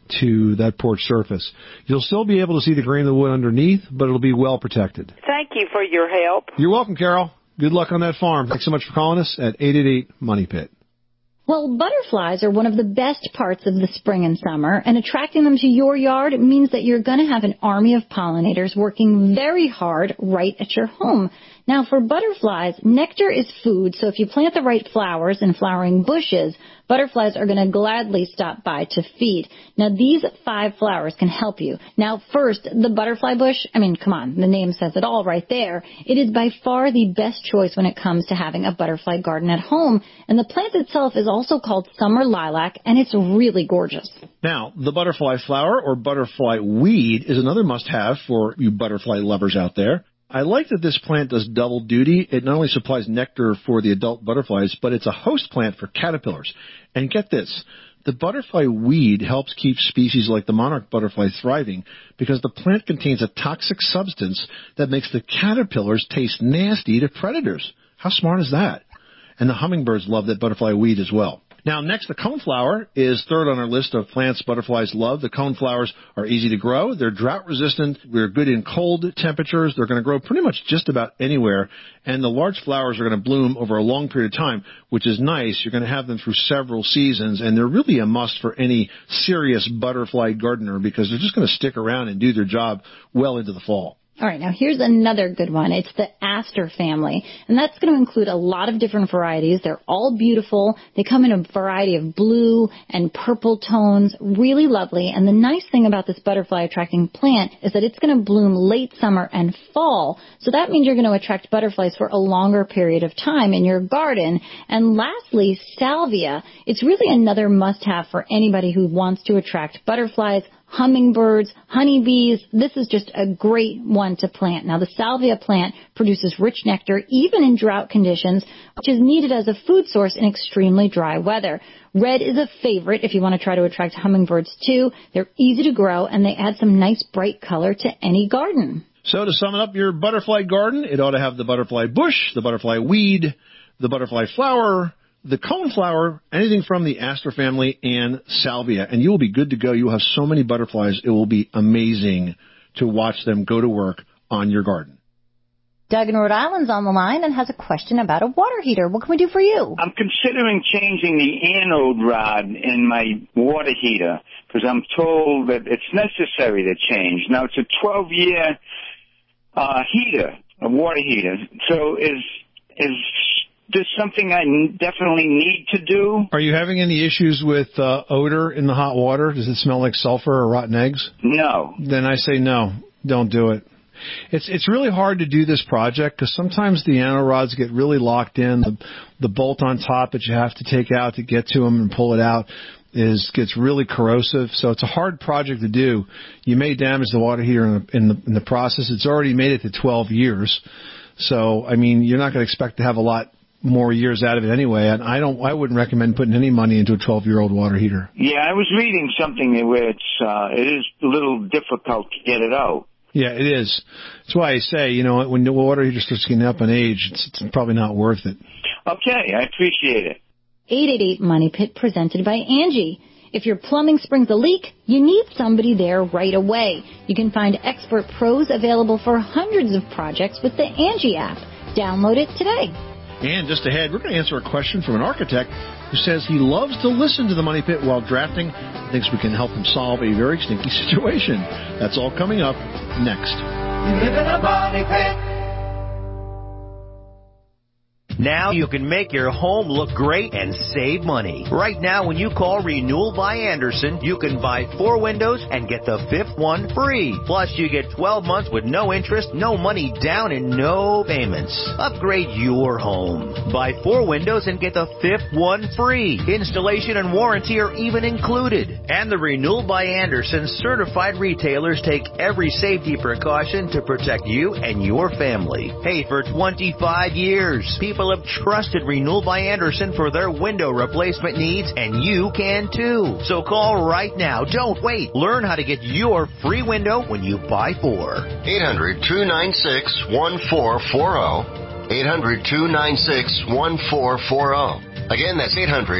to that porch surface. You'll still be able to see the grain of the wood underneath, but it'll be well protected. Thank you for your help. You're welcome, Carol. Good luck on that farm. Thanks so much for calling us at 888-MONEY-PIT. Well, butterflies are one of the best parts of the spring and summer, and attracting them to your yard means that you're going to have an army of pollinators working very hard right at your home. Now, for butterflies, nectar is food, so if you plant the right flowers and flowering bushes, butterflies are going to gladly stop by to feed. Now, these 5 flowers can help you. Now, first, the butterfly bush, I mean, come on, the name says it all right there. It is by far the best choice when it comes to having a butterfly garden at home, and the plant itself is also called summer lilac, and it's really gorgeous. Now, the butterfly flower or butterfly weed is another must-have for you butterfly lovers out there. I like that this plant does double duty. It not only supplies nectar for the adult butterflies, but it's a host plant for caterpillars. And get this, the butterfly weed helps keep species like the monarch butterfly thriving because the plant contains a toxic substance that makes the caterpillars taste nasty to predators. How smart is that? And the hummingbirds love that butterfly weed as well. Now, next, the coneflower is third on our list of plants butterflies love. The coneflowers are easy to grow. They're drought-resistant. They're good in cold temperatures. They're going to grow pretty much just about anywhere. And the large flowers are going to bloom over a long period of time, which is nice. You're going to have them through several seasons, and they're really a must for any serious butterfly gardener because they're just going to stick around and do their job well into the fall. All right, now here's another good one. It's the aster family, and that's going to include a lot of different varieties. They're all beautiful. They come in a variety of blue and purple tones, really lovely. And the nice thing about this butterfly-attracting plant is that it's going to bloom late summer and fall, so that means you're going to attract butterflies for a longer period of time in your garden. And lastly, salvia. It's really another must-have for anybody who wants to attract butterflies hummingbirds, honeybees. This is just a great one to plant. Now, the salvia plant produces rich nectar even in drought conditions, which is needed as a food source in extremely dry weather. Red is a favorite if you want to try to attract hummingbirds, too. They're easy to grow, and they add some nice bright color to any garden. So to sum up your butterfly garden, it ought to have the butterfly bush, the butterfly weed, the butterfly flower, the coneflower, anything from the aster family, and salvia. And you will be good to go. You will have so many butterflies, it will be amazing to watch them go to work on your garden. Doug in Rhode Island's on the line and has a question about a water heater. What can we do for you? I'm considering changing the anode rod in my water heater because I'm told that it's necessary to change. Now, it's a 12-year heater, a water heater. So is this something I definitely need to do? Are you having any issues with odor in the hot water? Does it smell like sulfur or rotten eggs? No. Then I say no, don't do it. It's really hard to do this project because sometimes the anode rods get really locked in. The bolt on top that you have to take out to get to them and pull it out gets really corrosive. So it's a hard project to do. You may damage the water heater in the process. It's already made it to 12 years. So, I mean, you're not going to expect to have a lot more years out of it anyway. And I wouldn't recommend putting any money into a 12-year-old water heater. Yeah, I was reading something where it is a little difficult to get it out. Yeah, it is. That's why I say, when the water heater starts getting up in age, it's probably not worth it. Okay, I appreciate it. 888 Money Pit presented by Angie. If your plumbing springs a leak, you need somebody there right away. You can find expert pros available for hundreds of projects with the Angie app. Download it today. And just ahead, we're going to answer a question from an architect who says he loves to listen to the Money Pit while drafting and thinks we can help him solve a very stinky situation. That's all coming up next. You live in a Money Pit. Now you can make your home look great and save money. Right now, when you call Renewal by Andersen, you can buy 4 windows and get the 5th one free. Plus, you get 12 months with no interest, no money down, and no payments. Upgrade your home. Buy 4 windows and get the 5th one free. Installation and warranty are even included. And the Renewal by Andersen certified retailers take every safety precaution to protect you and your family. Hey, for 25 years, people have trusted Renewal by Andersen for their window replacement needs, and you can too. So call right now. Don't wait. Learn how to get your free window when you buy 4. 800-296-1440. 800-296-1440. Again, that's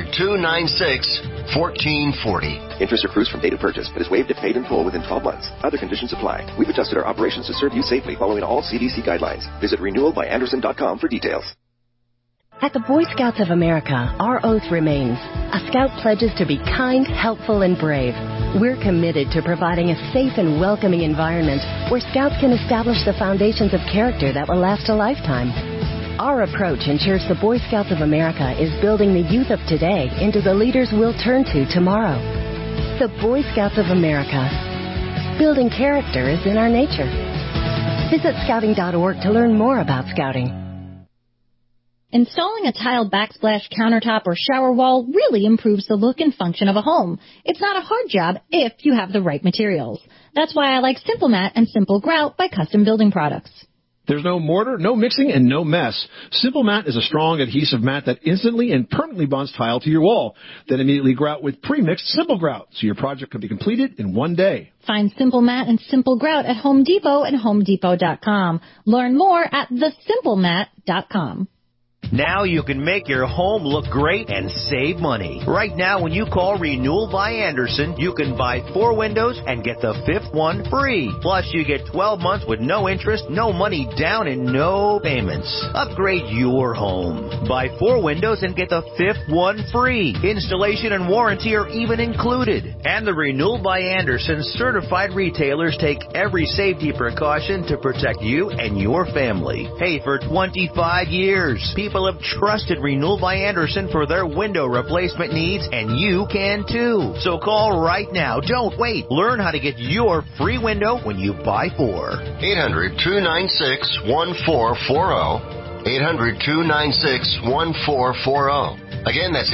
800-296-1440. Interest accrues from date of purchase, but is waived if paid in full within 12 months. Other conditions apply. We've adjusted our operations to serve you safely following all CDC guidelines. Visit renewalbyandersen.com for details. At the Boy Scouts of America, our oath remains. A Scout pledges to be kind, helpful, and brave. We're committed to providing a safe and welcoming environment where Scouts can establish the foundations of character that will last a lifetime. Our approach ensures the Boy Scouts of America is building the youth of today into the leaders we'll turn to tomorrow. The Boy Scouts of America. Building character is in our nature. Visit scouting.org to learn more about Scouting. Installing a tiled backsplash countertop or shower wall really improves the look and function of a home. It's not a hard job if you have the right materials. That's why I like Simple Mat and Simple Grout by Custom Building Products. There's no mortar, no mixing, and no mess. Simple Mat is a strong adhesive mat that instantly and permanently bonds tile to your wall. Then immediately grout with pre-mixed Simple Grout, so your project can be completed in one day. Find Simple Mat and Simple Grout at Home Depot and HomeDepot.com. Learn more at thesimplemat.com. Now you can make your home look great and save money. Right now, when you call Renewal by Andersen, you can buy 4 windows and get the 5th one free. Plus, you get 12 months with no interest, no money down, and no payments. Upgrade your home. Buy 4 windows and get the 5th one free. Installation and warranty are even included. And the Renewal by Andersen certified retailers take every safety precaution to protect you and your family. Hey, for 25 years, people have trusted Renewal by Andersen for their window replacement needs, and you can too. So call right now. Don't wait. Learn how to get your free window when you buy 4. 800-296-1440. 800-296-1440. Again, that's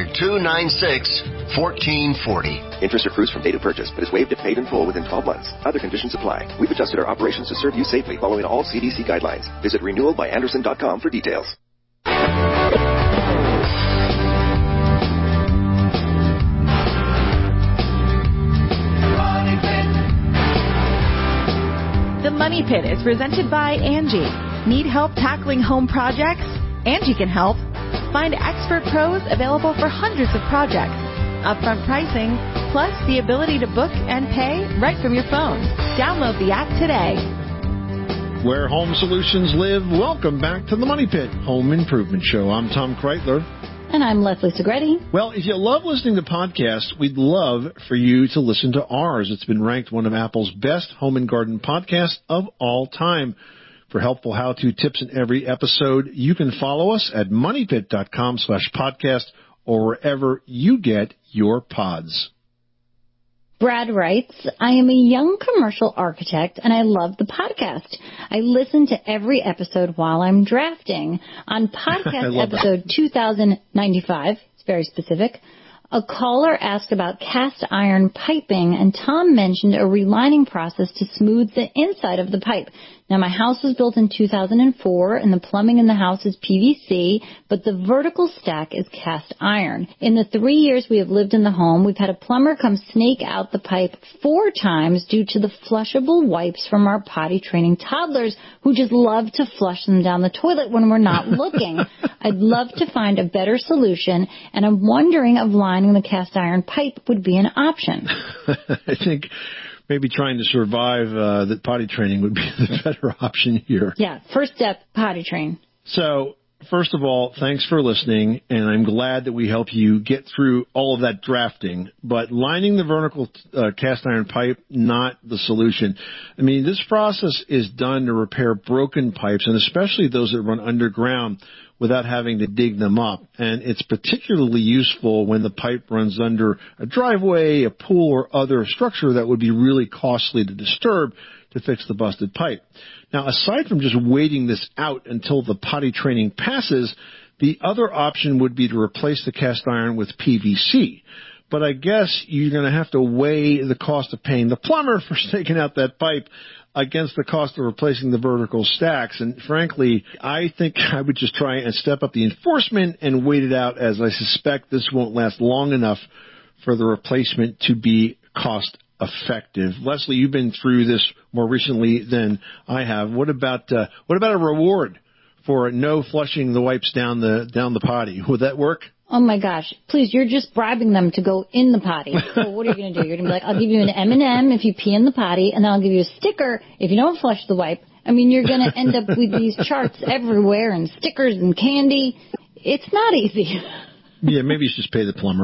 800-296-1440. Interest accrues from date of purchase, but is waived if paid in full within 12 months. Other conditions apply. We've adjusted our operations to serve you safely following all CDC guidelines. Visit renewalbyanderson.com for details. The Money Pit is presented by Angie. Need help tackling home projects? Angie can help. Find expert pros available for hundreds of projects. Upfront pricing, plus the ability to book and pay right from your phone. Download the app today. Where home solutions live, welcome back to the Money Pit Home Improvement Show. I'm Tom Kreitler. And I'm Leslie Segretti. Well, if you love listening to podcasts, we'd love for you to listen to ours. It's been ranked one of Apple's best home and garden podcasts of all time. For helpful how-to tips in every episode, you can follow us at moneypit.com/podcast or wherever you get your pods. Brad writes, I am a young commercial architect and I love the podcast. I listen to every episode while I'm drafting. On podcast episode 2095, it's very specific, a caller asked about cast iron piping and Tom mentioned a relining process to smooth the inside of the pipe. Now, my house was built in 2004, and the plumbing in the house is PVC, but the vertical stack is cast iron. In the 3 years we have lived in the home, we've had a plumber come snake out the pipe 4 times due to the flushable wipes from our potty training toddlers who just love to flush them down the toilet when we're not looking. I'd love to find a better solution, and I'm wondering if lining the cast iron pipe would be an option. I think maybe trying to survive the potty training would be the better option here. Yeah, first step, potty train. So, first of all, thanks for listening, and I'm glad that we help you get through all of that drafting. But lining the vertical cast iron pipe, not the solution. I mean, this process is done to repair broken pipes, and especially those that run underground, without having to dig them up. And it's particularly useful when the pipe runs under a driveway, a pool, or other structure that would be really costly to disturb to fix the busted pipe. Now, aside from just waiting this out until the potty training passes, the other option would be to replace the cast iron with PVC. But I guess you're going to have to weigh the cost of paying the plumber for taking out that pipe against the cost of replacing the vertical stacks. And frankly, I think I would just try and step up the enforcement and wait it out, as I suspect this won't last long enough for the replacement to be cost effective. Leslie, you've been through this more recently than I have. What about a reward for no flushing the wipes down the potty? Would that work? Oh, my gosh. Please, you're just bribing them to go in the potty. So what are you going to do? You're going to be like, I'll give you an M&M if you pee in the potty, and then I'll give you a sticker if you don't flush the wipe. I mean, you're going to end up with these charts everywhere and stickers and candy. It's not easy. Yeah, maybe you should just pay the plumber.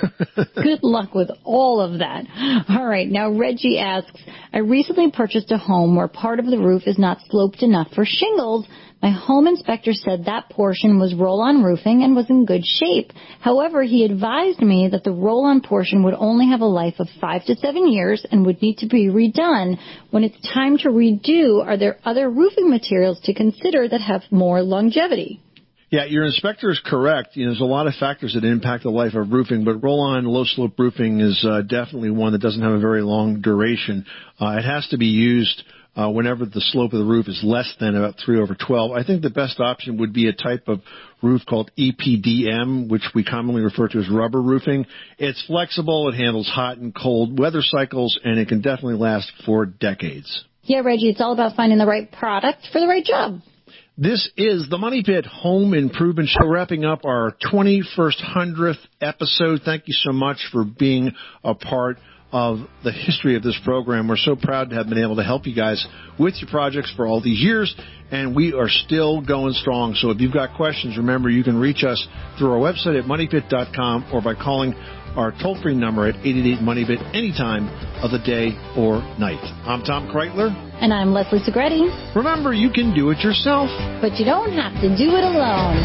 Good luck with all of that. All right, now Reggie asks, I recently purchased a home where part of the roof is not sloped enough for shingles. My home inspector said that portion was roll-on roofing and was in good shape. However, he advised me that the roll-on portion would only have a life of 5 to 7 years and would need to be redone. When it's time to redo, are there other roofing materials to consider that have more longevity? Yeah, your inspector is correct. There's a lot of factors that impact the life of roofing, but roll-on low-slope roofing is definitely one that doesn't have a very long duration. It has to be used whenever the slope of the roof is less than about 3/12. I think the best option would be a type of roof called EPDM, which we commonly refer to as rubber roofing. It's flexible, it handles hot and cold weather cycles, and it can definitely last for decades. Yeah, Reggie, it's all about finding the right product for the right job. This is the Money Pit Home Improvement Show, wrapping up our 100th episode. Thank you so much for being a part of the history of this program. We're so proud to have been able to help you guys with your projects for all these years, and we are still going strong. So if you've got questions, remember you can reach us through our website at moneypit.com or by calling our toll-free number at 888-MONEYPIT any time of the day or night. I'm Tom Kreitler. And I'm Leslie Segretti. Remember, you can do it yourself, but you don't have to do it alone.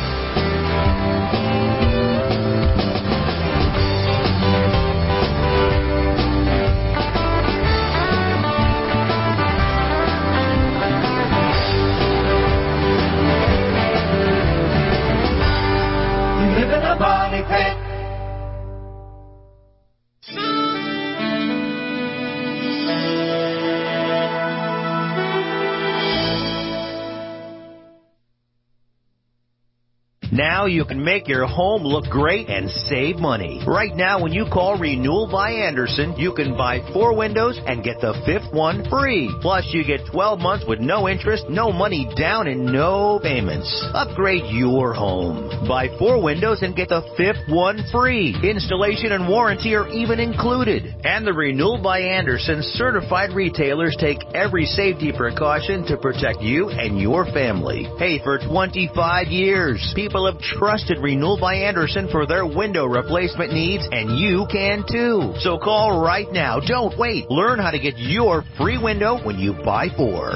Now you can make your home look great and save money. Right now, when you call Renewal by Andersen, you can buy 4 windows and get the 5th one free. Plus, you get 12 months with no interest, no money down, and no payments. Upgrade your home. Buy 4 windows and get the 5th one free. Installation and warranty are even included. And the Renewal by Andersen certified retailers take every safety precaution to protect you and your family. Hey, for 25 years, people have trusted Renewal by Andersen for their window replacement needs, and you can too. So call right now. Don't wait. Learn how to get your free window when you buy 4.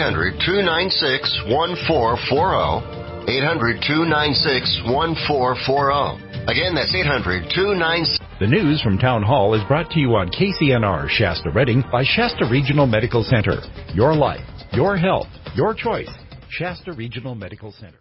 800-296-1440. 800-296-1440. Again, that's 800-296. The news from Town Hall is brought to you on KCNR Shasta Redding by Shasta Regional Medical Center. Your life, your health, your choice. Shasta Regional Medical Center.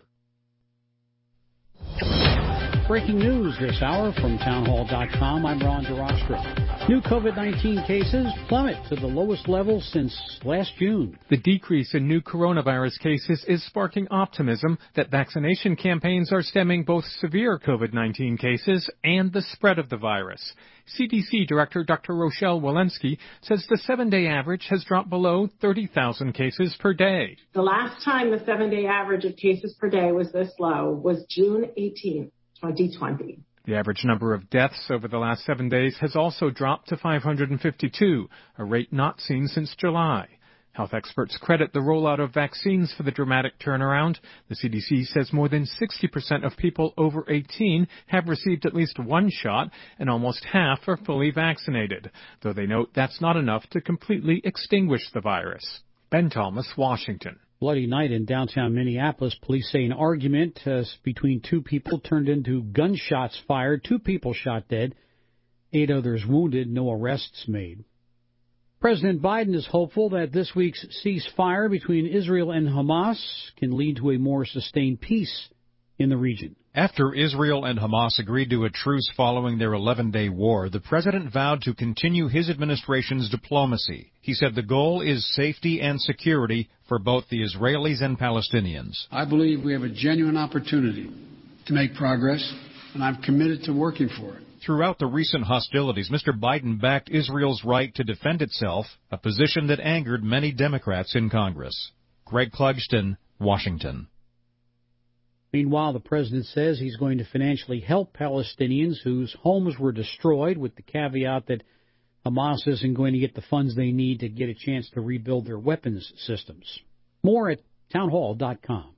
Breaking news this hour from townhall.com. I'm Ron DeRostro. New COVID-19 cases plummet to the lowest level since last June. The decrease in new coronavirus cases is sparking optimism that vaccination campaigns are stemming both severe COVID-19 cases and the spread of the virus. CDC Director Dr. Rochelle Walensky says the 7-day average has dropped below 30,000 cases per day. The last time the 7-day average of cases per day was this low was June 18th, 2020. The average number of deaths over the last 7 days has also dropped to 552, a rate not seen since July. Health experts credit the rollout of vaccines for the dramatic turnaround. The CDC says more than 60% of people over 18 have received at least one shot, and almost half are fully vaccinated, though they note that's not enough to completely extinguish the virus. Ben Thomas, Washington. Bloody night in downtown Minneapolis. Police say an argument between 2 people turned into gunshots fired. 2 people shot dead, 8 others wounded, no arrests made. President Biden is hopeful that this week's ceasefire between Israel and Hamas can lead to a more sustained peace in the region. After Israel and Hamas agreed to a truce following their 11-day war, the president vowed to continue his administration's diplomacy. He said the goal is safety and security for both the Israelis and Palestinians. I believe we have a genuine opportunity to make progress, and I'm committed to working for it. Throughout the recent hostilities, Mr. Biden backed Israel's right to defend itself, a position that angered many Democrats in Congress. Greg Clugston, Washington. Meanwhile, the president says he's going to financially help Palestinians whose homes were destroyed, with the caveat that Hamas isn't going to get the funds they need to get a chance to rebuild their weapons systems. More at townhall.com.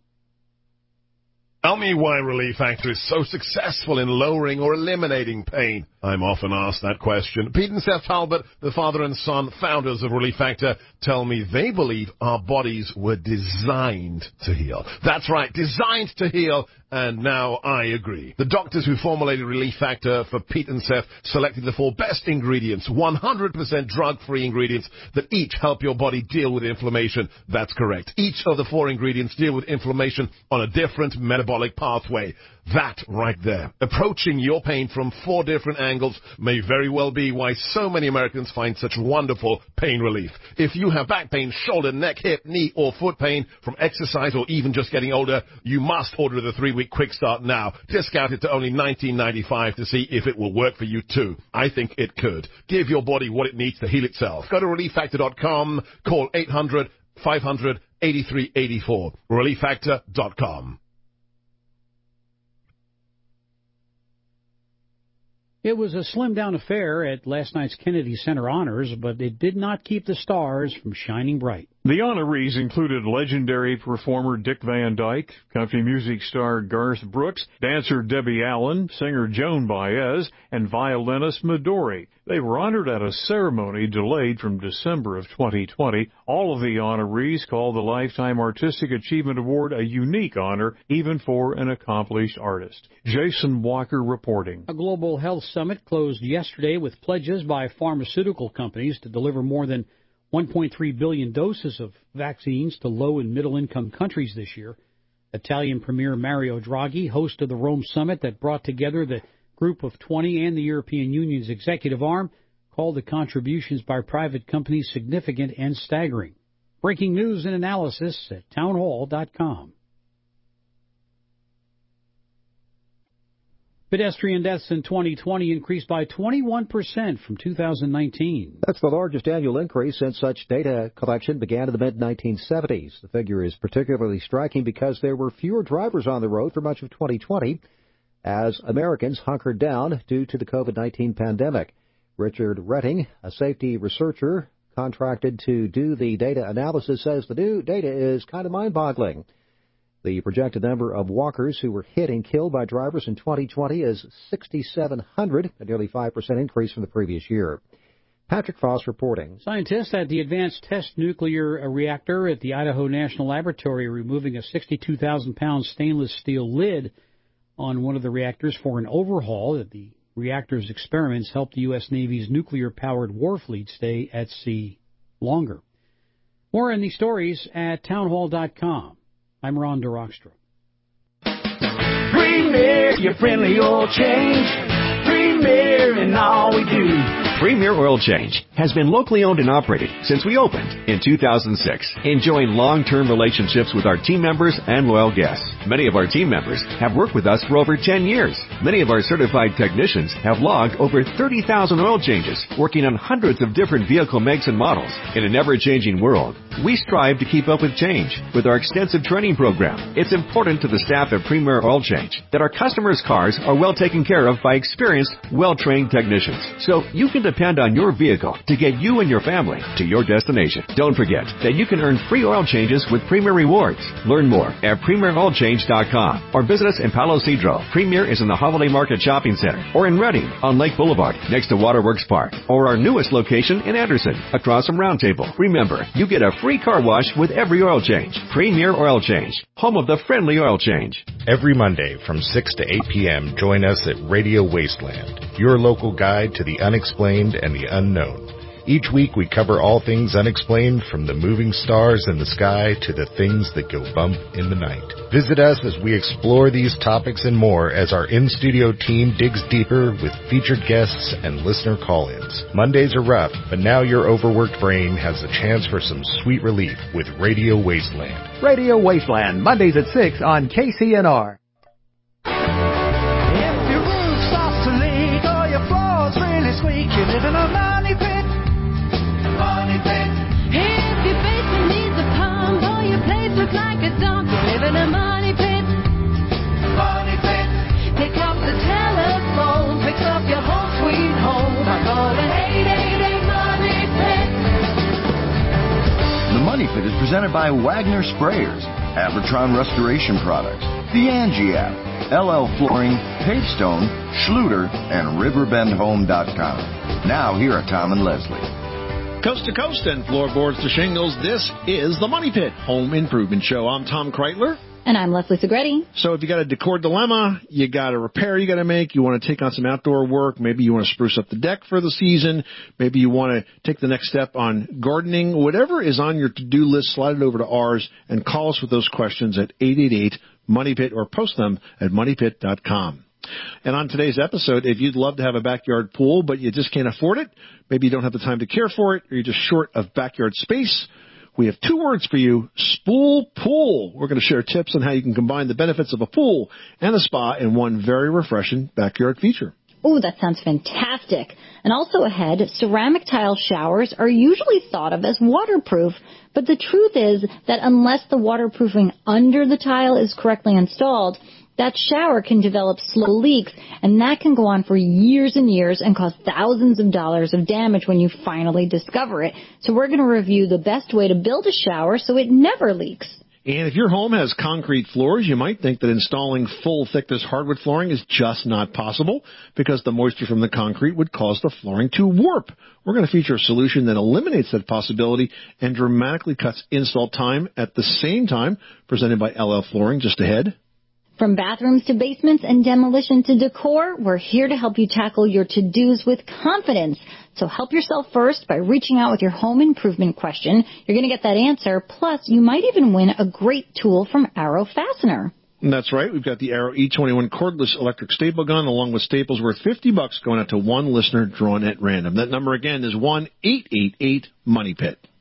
Tell me why Relief Factor is so successful in lowering or eliminating pain. I'm often asked that question. Pete and Seth Talbot, the father and son founders of Relief Factor, tell me they believe our bodies were designed to heal. That's right, designed to heal, and now I agree. The doctors who formulated Relief Factor for Pete and Seth selected the 4 best ingredients, 100% drug-free ingredients that each help your body deal with inflammation. That's correct. Each of the 4 ingredients deal with inflammation on a different metabolic pathway. That right there. Approaching your pain from 4 different angles may very well be why so many Americans find such wonderful pain relief. If you have back pain, shoulder, neck, hip, knee, or foot pain from exercise or even just getting older, you must order the 3-week Quick Start now. Discounted to only $19.95 to see if it will work for you too. I think it could. Give your body what it needs to heal itself. Go to ReliefFactor.com. Call 800-500-8384. ReliefFactor.com. It was a slimmed-down affair at last night's Kennedy Center Honors, but it did not keep the stars from shining bright. The honorees included legendary performer Dick Van Dyke, country music star Garth Brooks, dancer Debbie Allen, singer Joan Baez, and violinist Midori. They were honored at a ceremony delayed from December of 2020. All of the honorees called the Lifetime Artistic Achievement Award a unique honor, even for an accomplished artist. Jason Walker reporting. A global health summit closed yesterday with pledges by pharmaceutical companies to deliver more than 1.3 billion doses of vaccines to low- and middle-income countries this year. Italian Premier Mario Draghi hosted the Rome summit that brought together the Group of 20 and the European Union's executive arm, called the contributions by private companies significant and staggering. Breaking news and analysis at townhall.com. Pedestrian deaths in 2020 increased by 21% from 2019. That's the largest annual increase since such data collection began in the mid-1970s. The figure is particularly striking because there were fewer drivers on the road for much of 2020 as Americans hunkered down due to the COVID-19 pandemic. Richard Retting, a safety researcher contracted to do the data analysis, says the new data is kind of mind-boggling. The projected number of walkers who were hit and killed by drivers in 2020 is 6,700, a nearly 5% increase from the previous year. Patrick Foss reporting. Scientists at the Advanced Test Nuclear Reactor at the Idaho National Laboratory are removing a 62,000-pound stainless steel lid on one of the reactors for an overhaul. The reactor's experiments help the U.S. Navy's nuclear-powered war fleet stay at sea longer. More in these stories at townhall.com. I'm Ron DeRockstra. Premier, your friendly oil change. Premier in all we do. Premier Oil Change has been locally owned and operated since we opened in 2006, enjoying long-term relationships with our team members and loyal guests. Many of our team members have worked with us for over 10 years. Many of our certified technicians have logged over 30,000 oil changes, working on hundreds of different vehicle makes and models. In an ever-changing world, we strive to keep up with change with our extensive training program. It's important to the staff at Premier Oil Change that our customers' cars are well taken care of by experienced, well-trained technicians, so you can depend on your vehicle to get you and your family to your destination. Don't forget that you can earn free oil changes with Premier Rewards. Learn more at PremierOilChange.com or visit us in Palo Cedro. Premier is in the Holiday Market Shopping Center or in Redding on Lake Boulevard next to Waterworks Park, or our newest location in Anderson across from Round Table. Remember, you get a free car wash with every oil change. Premier Oil Change, home of the friendly oil change. Every Monday from 6 to 8 p.m., join us at Radio Wasteland, your local guide to the unexplained and the unknown. Each week we cover all things unexplained, from the moving stars in the sky to the things that go bump in the night. Visit us as we explore these topics and more as our in-studio team digs deeper with featured guests and listener call-ins. Mondays are rough, but now your overworked brain has a chance for some sweet relief with Radio Wasteland. Radio Wasteland, Mondays at 6 on KCNR. If your roof starts to leak or your floor's really squeak, you live in a money pit. Money pit. If your basement needs a pump or your place looks like a dump, you live in a money pit. Money pit. Pick up the telephone, fix up your home sweet home by calling 888 Money Pit. The Money Pit is presented by Wagner Sprayers, Abertron Restoration Products, the Angie app, LL Flooring, Pavestone, Schluter, and RiverbendHome.com. Now, here are Tom and Leslie. Coast to coast and floorboards to shingles, this is the Money Pit Home Improvement Show. I'm Tom Kreitler. And I'm Leslie Segretti. So if you got a decor dilemma, you got a repair you got to make, you want to take on some outdoor work, maybe you want to spruce up the deck for the season, maybe you want to take the next step on gardening, whatever is on your to-do list, slide it over to ours and call us with those questions at 888-MONEYPIT or post them at moneypit.com. And on today's episode, if you'd love to have a backyard pool, but you just can't afford it, maybe you don't have the time to care for it, or you're just short of backyard space, we have two words for you: Spool Pool. We're going to share tips on how you can combine the benefits of a pool and a spa in one very refreshing backyard feature. Oh, that sounds fantastic. And also ahead, ceramic tile showers are usually thought of as waterproof, but the truth is that unless the waterproofing under the tile is correctly installed, that shower can develop slow leaks, and that can go on for years and years and cause thousands of dollars of damage when you finally discover it. So we're going to review the best way to build a shower so it never leaks. And if your home has concrete floors, you might think that installing full-thickness hardwood flooring is just not possible because the moisture from the concrete would cause the flooring to warp. We're going to feature a solution that eliminates that possibility and dramatically cuts install time at the same time, presented by LL Flooring just ahead. From bathrooms to basements and demolition to decor, we're here to help you tackle your to-dos with confidence. So help yourself first by reaching out with your home improvement question. You're going to get that answer. Plus, you might even win a great tool from Arrow Fastener. That's right. We've got the Arrow E21 cordless electric staple gun along with staples worth $50 going out to one listener drawn at random. That number again is 1-888-MONEYPIT.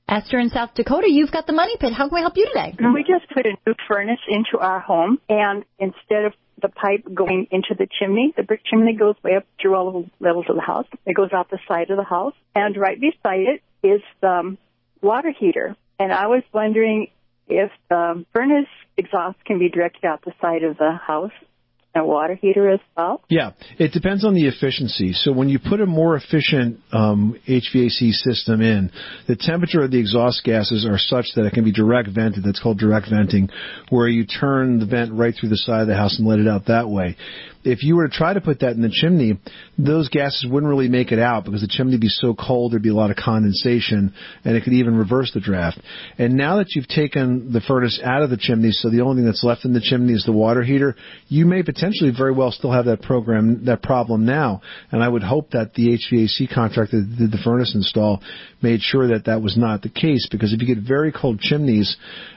Esther in South Dakota, you've got the Money Pit. How can we help you today? We just put a new furnace into our home, and instead of the pipe going into the chimney, the brick chimney goes way up through all the levels of the house. It goes out the side of the house, and right beside it is the water heater. And I was wondering if the furnace exhaust can be directed out the side of the house. A water heater as well? Yeah, it depends on the efficiency. So when you put a more efficient HVAC system in, the temperature of the exhaust gases are such that it can be direct vented. That's called direct venting, where you turn the vent right through the side of the house and let it out that way. If you were to try to put that in the chimney, those gases wouldn't really make it out because the chimney would be so cold, there'd be a lot of condensation, and it could even reverse the draft. And now that you've taken the furnace out of the chimney, so the only thing that's left in the chimney is the water heater, you may potentially very well still have that problem now. And I would hope that the HVAC contractor that did the furnace install made sure that that was not the case, because if you get very cold chimneys,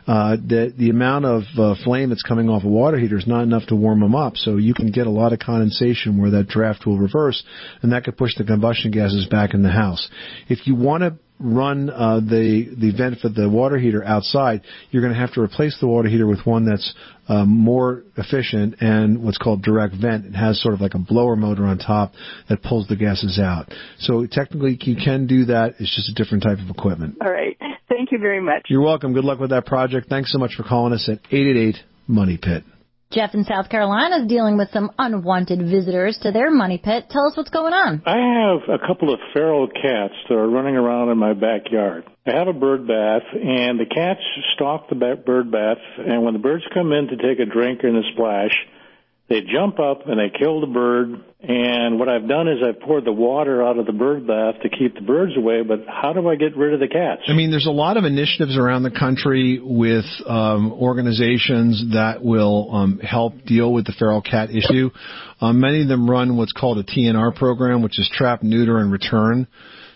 the amount of flame that's coming off a water heater is not enough to warm them up, so you can get a lot of condensation where that draft will reverse, and that could push the combustion gases back in the house. If you want to run the vent for the water heater outside, you're going to have to replace the water heater with one that's more efficient and what's called direct vent. It has sort of like a blower motor on top that pulls the gases out. So technically you can do that. It's just a different type of equipment. All right. Thank you very much. You're welcome. Good luck with that project. Thanks so much for calling us at 888-MONEY-PIT. Jeff in South Carolina is dealing with some unwanted visitors to their Money Pit. Tell us what's going on. I have a couple of feral cats that are running around in my backyard. I have a bird bath, and the cats stalk the bird bath, and when the birds come in to take a drink or a splash, they jump up and they kill the bird. And what I've done is I've poured the water out of the bird bath to keep the birds away, but how do I get rid of the cats? I mean, there's a lot of initiatives around the country with organizations that will help deal with the feral cat issue. Many of them run what's called a TNR program, which is trap, neuter, and return.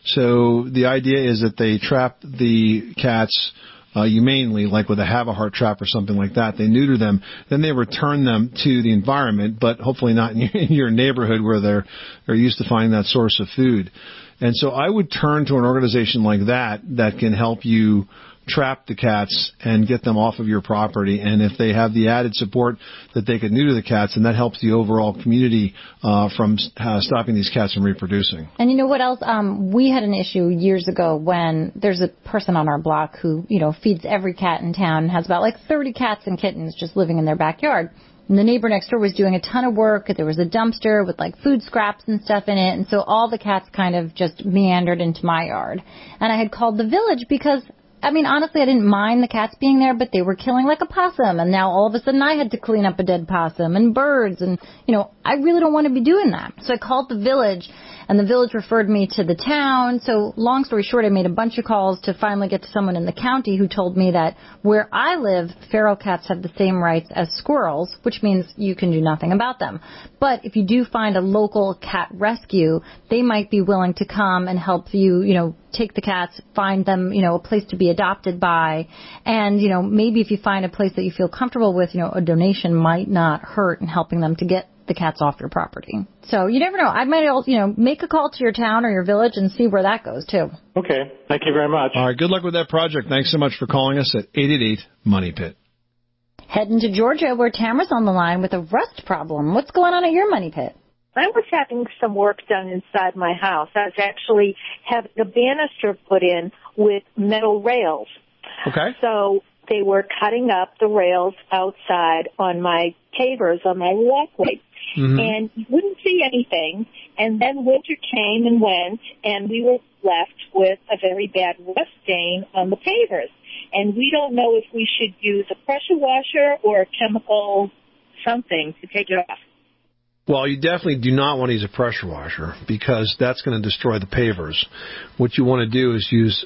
So the idea is that they trap the cats humanely, like with a have-a-heart trap or something like that. They neuter them, then they return them to the environment, but hopefully not in your neighborhood where they're used to finding that source of food. And so I would turn to an organization like that can help you trap the cats and get them off of your property. And if they have the added support that they can neuter the cats, and that helps the overall community from stopping these cats from reproducing. And you know what else? We had an issue years ago when there's a person on our block who, feeds every cat in town and has about 30 cats and kittens just living in their backyard. And the neighbor next door was doing a ton of work. There was a dumpster with food scraps and stuff in it. And so all the cats kind of just meandered into my yard. And I had called the village because, honestly, I didn't mind the cats being there, but they were killing like a possum. And now all of a sudden I had to clean up a dead possum and birds. And, I really don't want to be doing that. So I called the village, and the village referred me to the town. So long story short, I made a bunch of calls to finally get to someone in the county who told me that where I live, feral cats have the same rights as squirrels, which means you can do nothing about them. But if you do find a local cat rescue, they might be willing to come and help you, take the cats, find them, a place to be adopted by. And, maybe if you find a place that you feel comfortable with, a donation might not hurt in helping them to get the cats off your property. So you never know. I might, make a call to your town or your village and see where that goes, too. Okay. Thank you very much. All right. Good luck with that project. Thanks so much for calling us at 888-MONEY-PIT. Heading to Georgia, where Tamara's on the line with a rust problem. What's going on at your Money Pit? I was having some work done inside my house. I was actually having a banister put in with metal rails. Okay. So they were cutting up the rails outside on my pavers, on my walkway. Mm-hmm. And you wouldn't see anything. And then winter came and went, and we were left with a very bad rust stain on the pavers. And we don't know if we should use a pressure washer or a chemical something to take it off. Well, you definitely do not want to use a pressure washer because that's going to destroy the pavers. What you want to do is use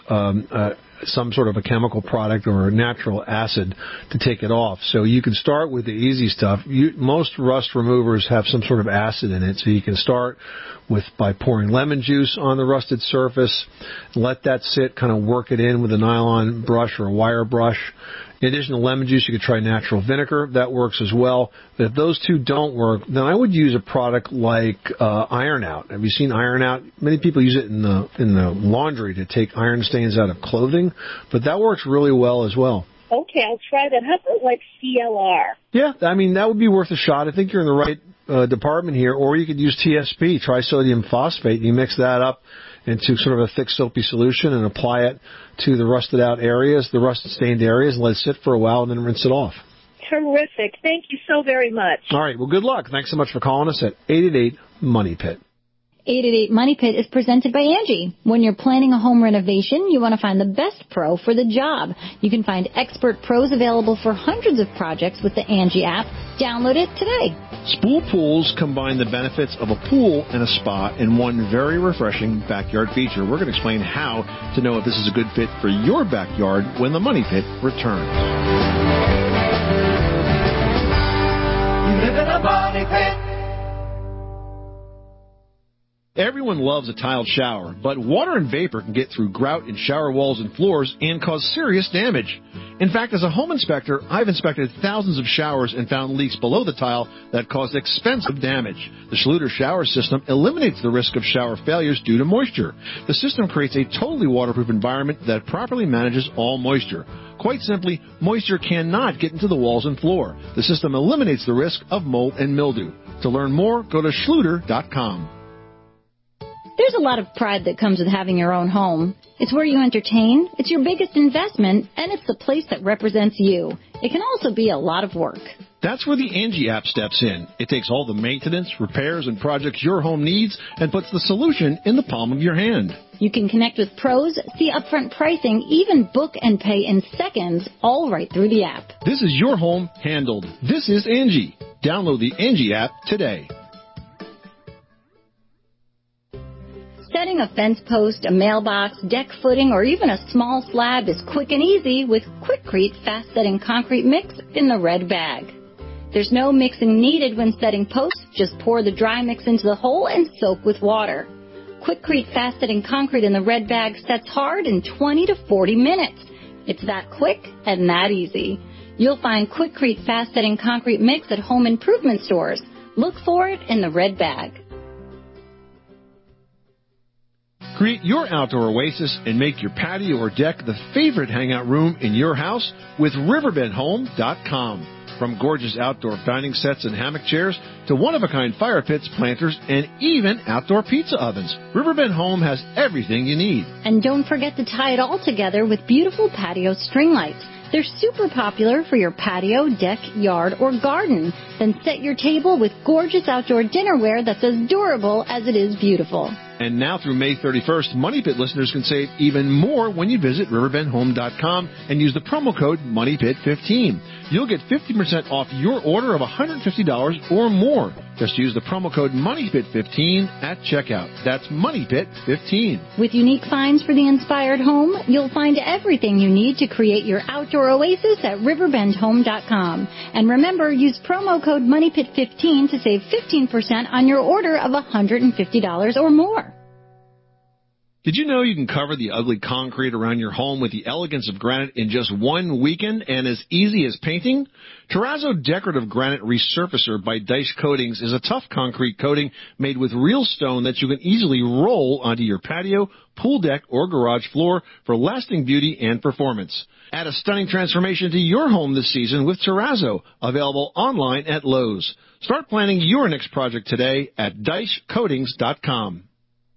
some sort of a chemical product or a natural acid to take it off. So you can start with the easy stuff. Most rust removers have some sort of acid in it, so you can start by pouring lemon juice on the rusted surface, let that sit, kind of work it in with a nylon brush or a wire brush. In addition to lemon juice, you could try natural vinegar. That works as well. But if those two don't work, then I would use a product like Iron Out. Have you seen Iron Out? Many people use it in the laundry to take iron stains out of clothing. flooring, but that works really well as well. Okay, I'll try that. How about like CLR? Yeah, I mean, that would be worth a shot. I think you're in the right department here, or you could use TSP, trisodium phosphate. You mix that up into sort of a thick, soapy solution and apply it to the rusted out areas, the rusted stained areas, and let it sit for a while and then rinse it off. Terrific. Thank you so very much. All right, well, good luck. Thanks so much for calling us at 888-MONEY-PIT. 888 Money Pit is presented by Angie. When you're planning a home renovation, you want to find the best pro for the job. You can find expert pros available for hundreds of projects with the Angie app. Download it today. Spool Pools combine the benefits of a pool and a spa in one very refreshing backyard feature. We're going to explain how to know if this is a good fit for your backyard when the Money Pit returns. You live in a Money Pit. Everyone loves a tiled shower, but water and vapor can get through grout in shower walls and floors and cause serious damage. In fact, as a home inspector, I've inspected thousands of showers and found leaks below the tile that cause expensive damage. The Schluter shower system eliminates the risk of shower failures due to moisture. The system creates a totally waterproof environment that properly manages all moisture. Quite simply, moisture cannot get into the walls and floor. The system eliminates the risk of mold and mildew. To learn more, go to Schluter.com. There's a lot of pride that comes with having your own home. It's where you entertain, it's your biggest investment, and it's the place that represents you. It can also be a lot of work. That's where the Angie app steps in. It takes all the maintenance, repairs, and projects your home needs and puts the solution in the palm of your hand. You can connect with pros, see upfront pricing, even book and pay in seconds, all right through the app. This is your home handled. This is Angie. Download the Angie app today. Setting a fence post, a mailbox, deck footing, or even a small slab is quick and easy with Quikrete Fast Setting Concrete Mix in the red bag. There's no mixing needed when setting posts. Just pour the dry mix into the hole and soak with water. Quikrete Fast Setting Concrete in the red bag sets hard in 20 to 40 minutes. It's that quick and that easy. You'll find Quikrete Fast Setting Concrete Mix at home improvement stores. Look for it in the red bag. Create your outdoor oasis and make your patio or deck the favorite hangout room in your house with RiverbendHome.com. From gorgeous outdoor dining sets and hammock chairs to one-of-a-kind fire pits, planters, and even outdoor pizza ovens, Riverbend Home has everything you need. And don't forget to tie it all together with beautiful patio string lights. They're super popular for your patio, deck, yard, or garden. Then set your table with gorgeous outdoor dinnerware that's as durable as it is beautiful. And now through May 31st, Money Pit listeners can save even more when you visit RiverbendHome.com and use the promo code MoneyPit15. You'll get 50% off your order of $150 or more. Just use the promo code MoneyPit15 at checkout. That's MoneyPit15. With unique finds for the inspired home, you'll find everything you need to create your outdoor oasis at RiverbendHome.com. And remember, use promo code MoneyPit15 to save 15% on your order of $150 or more. Did you know you can cover the ugly concrete around your home with the elegance of granite in just one weekend and as easy as painting? Terrazzo Decorative Granite Resurfacer by Dice Coatings is a tough concrete coating made with real stone that you can easily roll onto your patio, pool deck, or garage floor for lasting beauty and performance. Add a stunning transformation to your home this season with Terrazzo, available online at Lowe's. Start planning your next project today at DiceCoatings.com.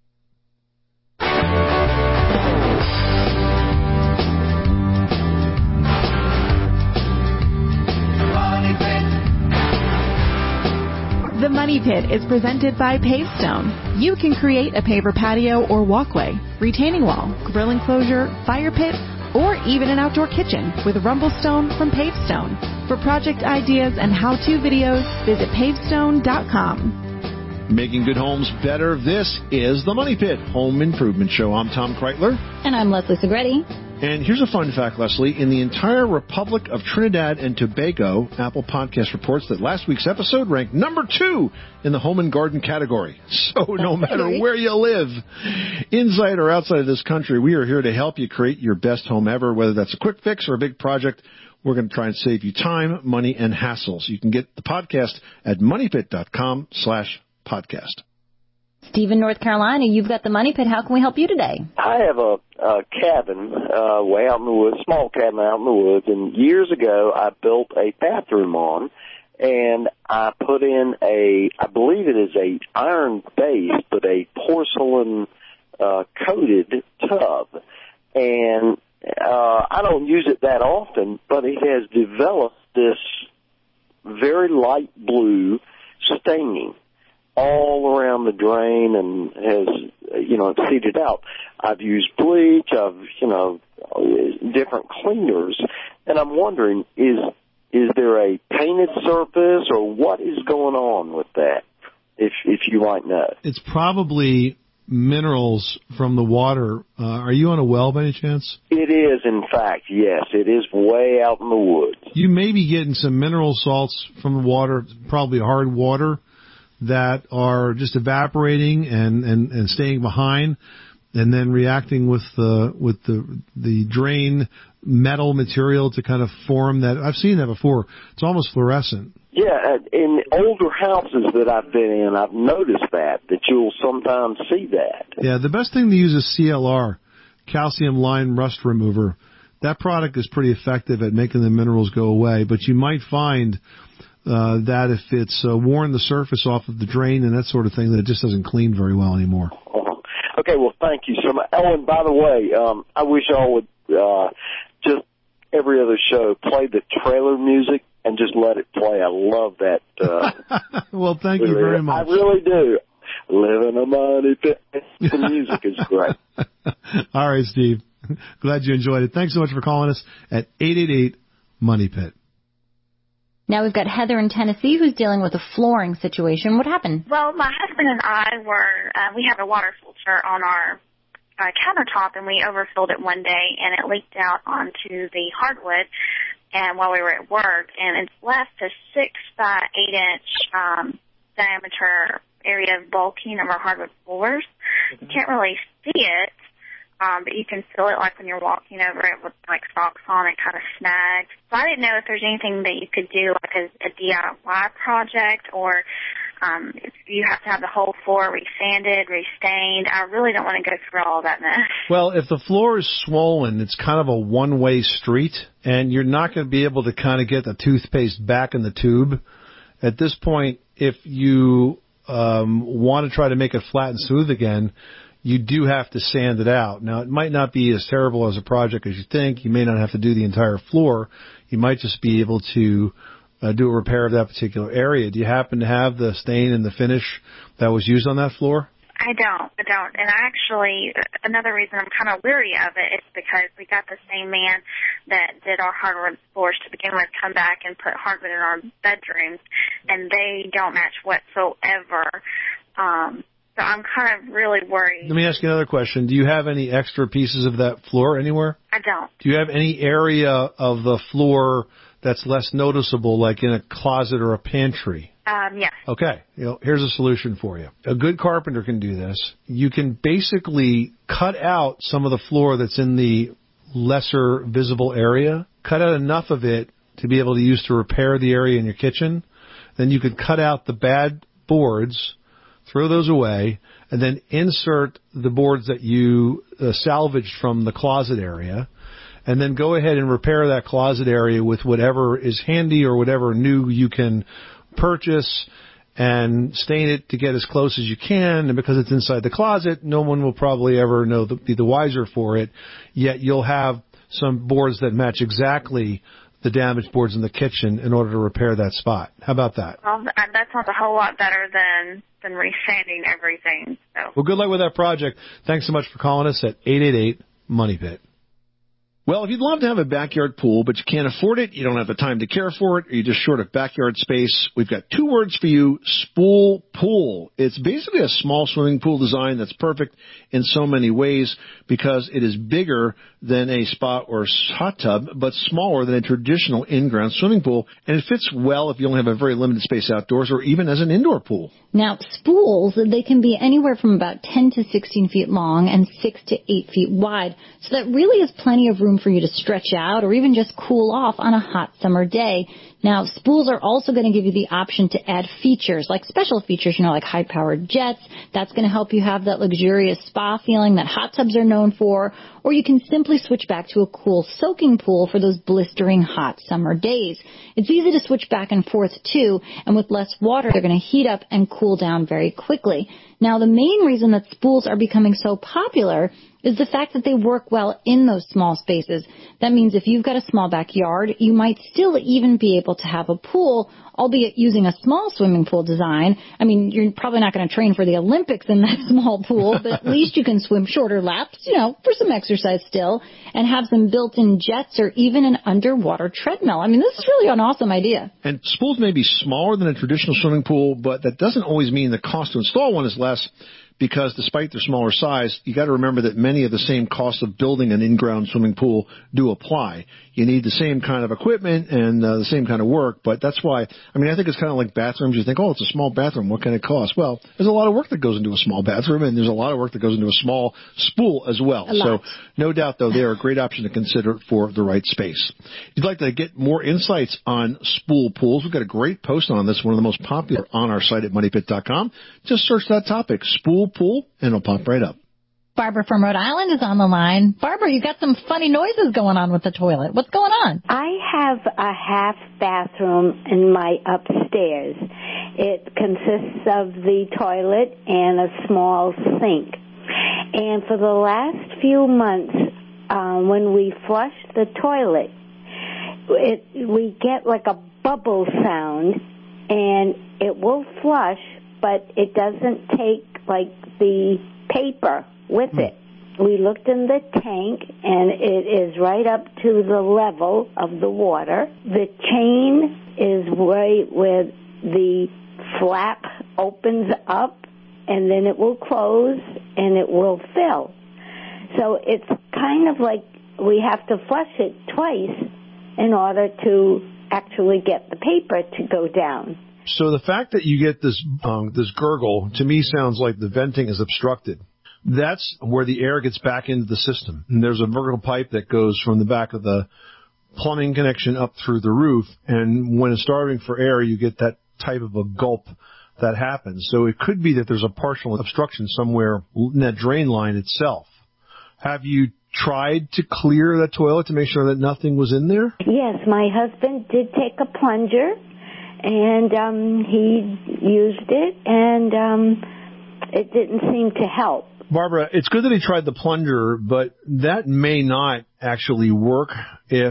The Money Pit is presented by Pavestone. You can create a paver patio or walkway, retaining wall, grill enclosure, fire pit, or even an outdoor kitchen with Rumblestone from Pavestone. For project ideas and how-to videos, visit pavestone.com. Making good homes better, this is The Money Pit Home Improvement Show. I'm Tom Kreitler. And I'm Leslie Segretti. And here's a fun fact, Leslie. In the entire Republic of Trinidad and Tobago, Apple Podcast reports that last week's episode ranked number 2 in the home and garden category. So no matter where you live, inside or outside of this country, we are here to help you create your best home ever, whether that's a quick fix or a big project. We're going to try and save you time, money, and hassles. You can get the podcast at moneypit.com/podcast. Steve in North Carolina, you've got the Money Pit. How can we help you today? I have a cabin way out in the woods, small cabin out in the woods, and years ago I built a bathroom on, and I put in I believe it is a iron base, but a porcelain coated tub. And I don't use it that often, but it has developed this very light blue staining all around the drain and has, it's seeded out. I've used bleach, different cleaners, and I'm wondering, is there a painted surface or what is going on with that, if you might know? It's probably minerals from the water. Are you on a well by any chance? It is, in fact, yes. It is way out in the woods. You may be getting some mineral salts from the water, probably hard water, that are just evaporating and staying behind, and then reacting with the drain metal material to kind of form that. I've seen that before. It's almost fluorescent. Yeah, in older houses that I've been in, I've noticed that you'll sometimes see that. Yeah, the best thing to use is CLR, calcium lime rust remover. That product is pretty effective at making the minerals go away, but you might find that if it's worn the surface off of the drain and that sort of thing, that it just doesn't clean very well anymore. Okay, well, thank you so much. Oh, and by the way, I wish y'all would just every other show play the trailer music and just let it play. I love that. Well, thank you very much. I really do. Living a money pit. The music is great. All right, Steve. Glad you enjoyed it. Thanks so much for calling us at 888-MONEY-PIT. Now we've got Heather in Tennessee who's dealing with a flooring situation. What happened? Well, my husband and I we have a water filter on our countertop, and we overfilled it one day, and it leaked out onto the hardwood and while we were at work, and it's left a 6 by 8 inch diameter area of bulking of our hardwood floors. You can't really see it, but you can feel it like when you're walking over it with like socks on, it kind of snags. So I didn't know if there's anything that you could do like a DIY project, or if you have to have the whole floor resanded, restained. I really don't want to go through all that mess. Well, if the floor is swollen, it's kind of a one-way street, and you're not going to be able to kind of get the toothpaste back in the tube. At this point, if you want to try to make it flat and smooth again, you do have to sand it out. Now, it might not be as terrible as a project as you think. You may not have to do the entire floor. You might just be able to do a repair of that particular area. Do you happen to have the stain and the finish that was used on that floor? I don't. And actually, another reason I'm kind of weary of it is because we got the same man that did our hardwood floors to begin with come back and put hardwood in our bedrooms, and they don't match whatsoever. So I'm kind of really worried. Let me ask you another question. Do you have any extra pieces of that floor anywhere? I don't. Do you have any area of the floor that's less noticeable, like in a closet or a pantry? Yes. Okay. Here's a solution for you. A good carpenter can do this. You can basically cut out some of the floor that's in the lesser visible area, cut out enough of it to be able to use to repair the area in your kitchen. Then you could cut out the bad boards, throw those away, and then insert the boards that you salvaged from the closet area, and then go ahead and repair that closet area with whatever is handy or whatever new you can purchase, and stain it to get as close as you can. And because it's inside the closet, no one will probably ever be the wiser for it, yet you'll have some boards that match exactly the damaged boards in the kitchen in order to repair that spot. How about that? Well, that sounds a whole lot better than resanding everything. So. Well, good luck with that project. Thanks so much for calling us at 888-MONEY-PIT. Well, if you'd love to have a backyard pool, but you can't afford it, you don't have the time to care for it, or you're just short of backyard space, we've got 2 words for you: spool pool. It's basically a small swimming pool design that's perfect in so many ways because it is bigger than a spa or hot tub, but smaller than a traditional in-ground swimming pool, and it fits well if you only have a very limited space outdoors or even as an indoor pool. Now, spools, they can be anywhere from about 10 to 16 feet long and 6 to 8 feet wide, so that really is plenty of room for you to stretch out or even just cool off on a hot summer day. Now, spools are also going to give you the option to add features, like special features, like high-powered jets. That's going to help you have that luxurious spa feeling that hot tubs are known for. Or you can simply switch back to a cool soaking pool for those blistering hot summer days. It's easy to switch back and forth, too, and with less water, they're going to heat up and cool down very quickly. Now, the main reason that spools are becoming so popular is the fact that they work well in those small spaces. That means if you've got a small backyard, you might still even be able to have a pool, albeit using a small swimming pool design. I mean, you're probably not going to train for the Olympics in that small pool, but at least you can swim shorter laps, for some exercise still, and have some built-in jets or even an underwater treadmill. I mean, this is really an awesome idea. And pools may be smaller than a traditional swimming pool, but that doesn't always mean the cost to install one is less, because despite their smaller size, you got to remember that many of the same costs of building an in-ground swimming pool do apply. You need the same kind of equipment and the same kind of work, but that's why, I think it's kind of like bathrooms. You think, it's a small bathroom. What can it cost? Well, there's a lot of work that goes into a small bathroom, and there's a lot of work that goes into a small spool as well. So no doubt, though, they are a great option to consider for the right space. If you'd like to get more insights on spool pools, we've got a great post on this, one of the most popular on our site at moneypit.com. Just search that topic, spool pool, and it'll pop right up. Barbara from Rhode Island is on the line. Barbara, you got some funny noises going on with the toilet. What's going on? I have a half bathroom in my upstairs. It consists of the toilet and a small sink. And for the last few months, when we flush the toilet, we get like a bubble sound, and it will flush, but it doesn't take like the paper with it. We looked in the tank, and it is right up to the level of the water. The chain is right where the flap opens up, and then it will close, and it will fill. So it's kind of like we have to flush it twice in order to actually get the paper to go down. So the fact that you get this gurgle, to me, sounds like the venting is obstructed. That's where the air gets back into the system. And there's a vertical pipe that goes from the back of the plumbing connection up through the roof. And when it's starving for air, you get that type of a gulp that happens. So it could be that there's a partial obstruction somewhere in that drain line itself. Have you tried to clear that toilet to make sure that nothing was in there? Yes, my husband did take a plunger, and he used it, and it didn't seem to help. Barbara, it's good that he tried the plunger, but that may not actually work if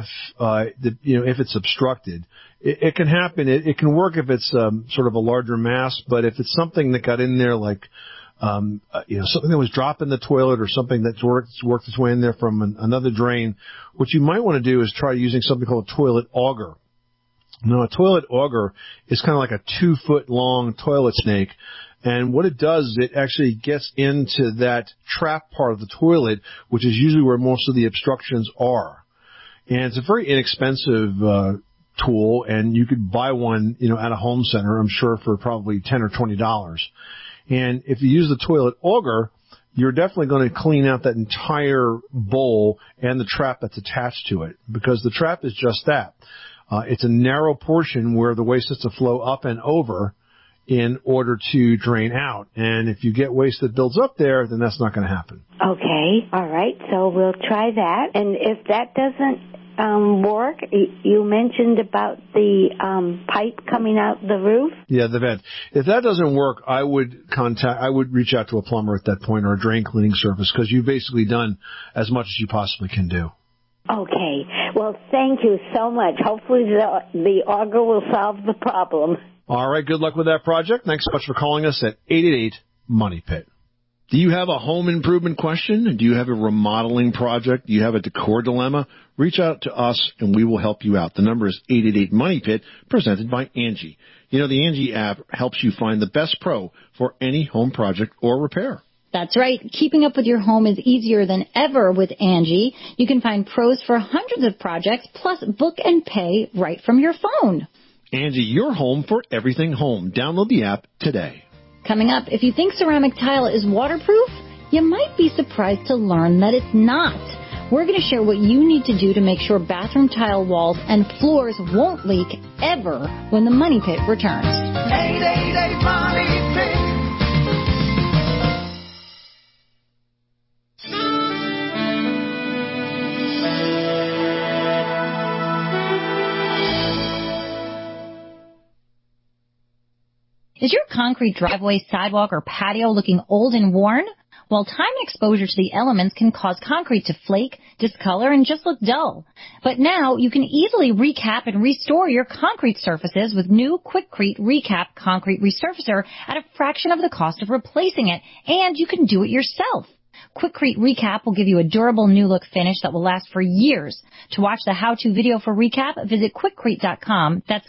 it's obstructed. It can happen. It can work if it's sort of a larger mass, but if it's something that got in there, like something that was dropped in the toilet or something that's worked its way in there from another drain, what you might want to do is try using something called a toilet auger. Now, a toilet auger is kind of like a 2-foot long toilet snake. And what it does is it actually gets into that trap part of the toilet, which is usually where most of the obstructions are. And it's a very inexpensive tool, and you could buy one, at a home center, I'm sure, for probably $10 or $20. And if you use the toilet auger, you're definitely going to clean out that entire bowl and the trap that's attached to it, because the trap is just that. It's a narrow portion where the waste has to flow up and over in order to drain out. And if you get waste that builds up there, then that's not going to happen. Okay, all right, so we'll try that. And if that doesn't work, you mentioned about the pipe coming out the roof? Yeah, the vent. If that doesn't work, I would reach out to a plumber at that point, or a drain cleaning service, because you've basically done as much as you possibly can do. Okay, well, thank you so much. Hopefully the auger will solve the problem. All right, good luck with that project. Thanks so much for calling us at 888-MONEY-PIT. Do you have a home improvement question? Do you have a remodeling project? Do you have a decor dilemma? Reach out to us and we will help you out. The number is 888-MONEY-PIT, presented by Angie. The Angie app helps you find the best pro for any home project or repair. That's right. Keeping up with your home is easier than ever with Angie. You can find pros for hundreds of projects, plus book and pay right from your phone. Angie, your home for everything home. Download the app today. Coming up, if you think ceramic tile is waterproof, you might be surprised to learn that it's not. We're going to share what you need to do to make sure bathroom tile walls and floors won't leak ever when the Money Pit returns. 888 Money Pit. Is your concrete driveway, sidewalk, or patio looking old and worn? Well, time and exposure to the elements can cause concrete to flake, discolor, and just look dull. But now you can easily recap and restore your concrete surfaces with new Quikrete Recap Concrete Resurfacer at a fraction of the cost of replacing it, and you can do it yourself. Quikrete Recap will give you a durable new look finish that will last for years. To watch the how-to video for Recap, visit Quikrete.com. That's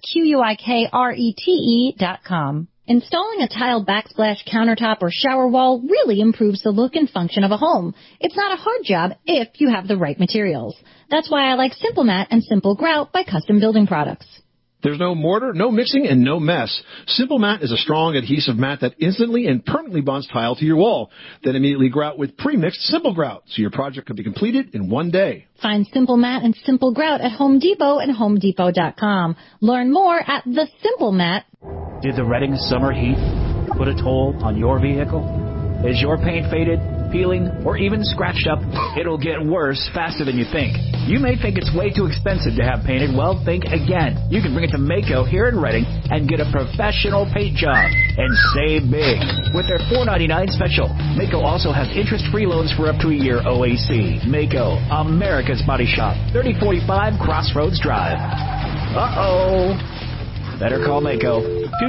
Quikrete.com. Installing a tile backsplash countertop or shower wall really improves the look and function of a home. It's not a hard job if you have the right materials. That's why I like Simple Mat and Simple Grout by Custom Building Products. There's no mortar, no mixing, and no mess. Simple Mat is a strong adhesive mat that instantly and permanently bonds tile to your wall. Then immediately grout with pre-mixed Simple Grout, so your project can be completed in one day. Find Simple Mat and Simple Grout at Home Depot and HomeDepot.com. Learn more at The Simple Mat. Did the Redding summer heat put a toll on your vehicle? Is your paint faded, peeling, or even scratched up? It'll get worse faster than you think. You may think it's way too expensive to have painted. Well, think again. You can bring it to Mako here in Redding and get a professional paint job and save big. With their $4.99 special, Mako also has interest-free loans for up to a year OAC. Mako, America's Body Shop, 3045 Crossroads Drive. Uh-oh. Better call Mako,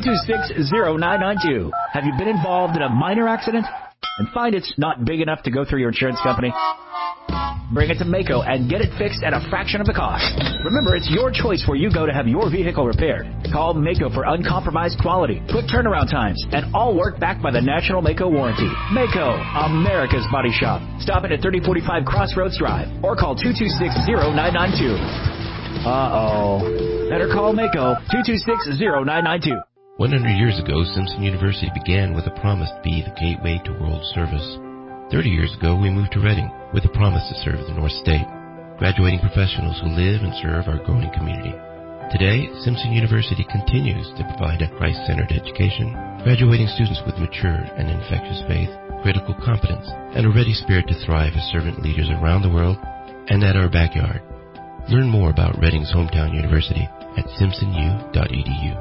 226-0992. Have you been involved in a minor accident and find it's not big enough to go through your insurance company? Bring it to Mako and get it fixed at a fraction of the cost. Remember, it's your choice where you go to have your vehicle repaired. Call Mako for uncompromised quality, quick turnaround times, and all work backed by the National Mako warranty. Mako, America's Body Shop. Stop it at 3045 Crossroads Drive or call 226-0992. Uh-oh. Better call Mako, 226-0992. 100 years ago, Simpson University began with a promise to be the gateway to world service. 30 years ago, we moved to Redding with a promise to serve the North State, graduating professionals who live and serve our growing community. Today, Simpson University continues to provide a Christ-centered education, graduating students with mature and infectious faith, critical competence, and a ready spirit to thrive as servant leaders around the world and at our backyard. Learn more about Redding's hometown university at simpsonu.edu.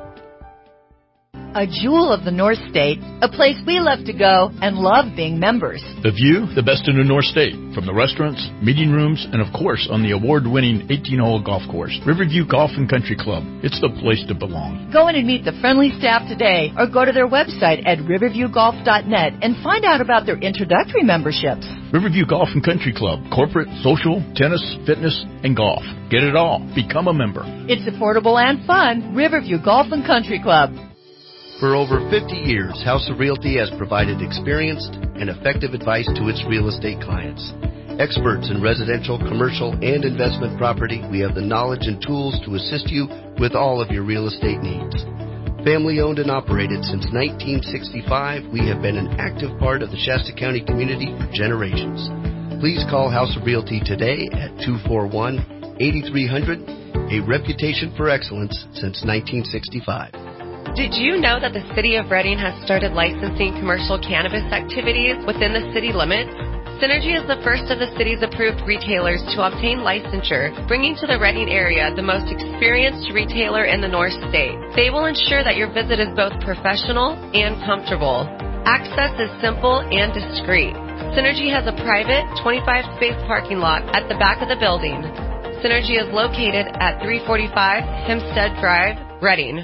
A jewel of the North State, a place we love to go and love being members. The view, the best in the North State, from the restaurants, meeting rooms, and of course on the award-winning 18-hole golf course, Riverview Golf and Country Club. It's the place to belong. Go in and meet the friendly staff today or go to their website at riverviewgolf.net and find out about their introductory memberships. Riverview Golf and Country Club, corporate, social, tennis, fitness, and golf. Get it all. Become a member. It's affordable and fun. Riverview Golf and Country Club. For over 50 years, House of Realty has provided experienced and effective advice to its real estate clients. Experts in residential, commercial, and investment property, we have the knowledge and tools to assist you with all of your real estate needs. Family owned and operated since 1965, we have been an active part of the Shasta County community for generations. Please call House of Realty today at 241-8300, a reputation for excellence since 1965. Did you know that the City of Redding has started licensing commercial cannabis activities within the city limits? Synergy is the first of the city's approved retailers to obtain licensure, bringing to the Redding area the most experienced retailer in the North State. They will ensure that your visit is both professional and comfortable. Access is simple and discreet. Synergy has a private 25-space parking lot at the back of the building. Synergy is located at 345 Hempstead Drive, Redding.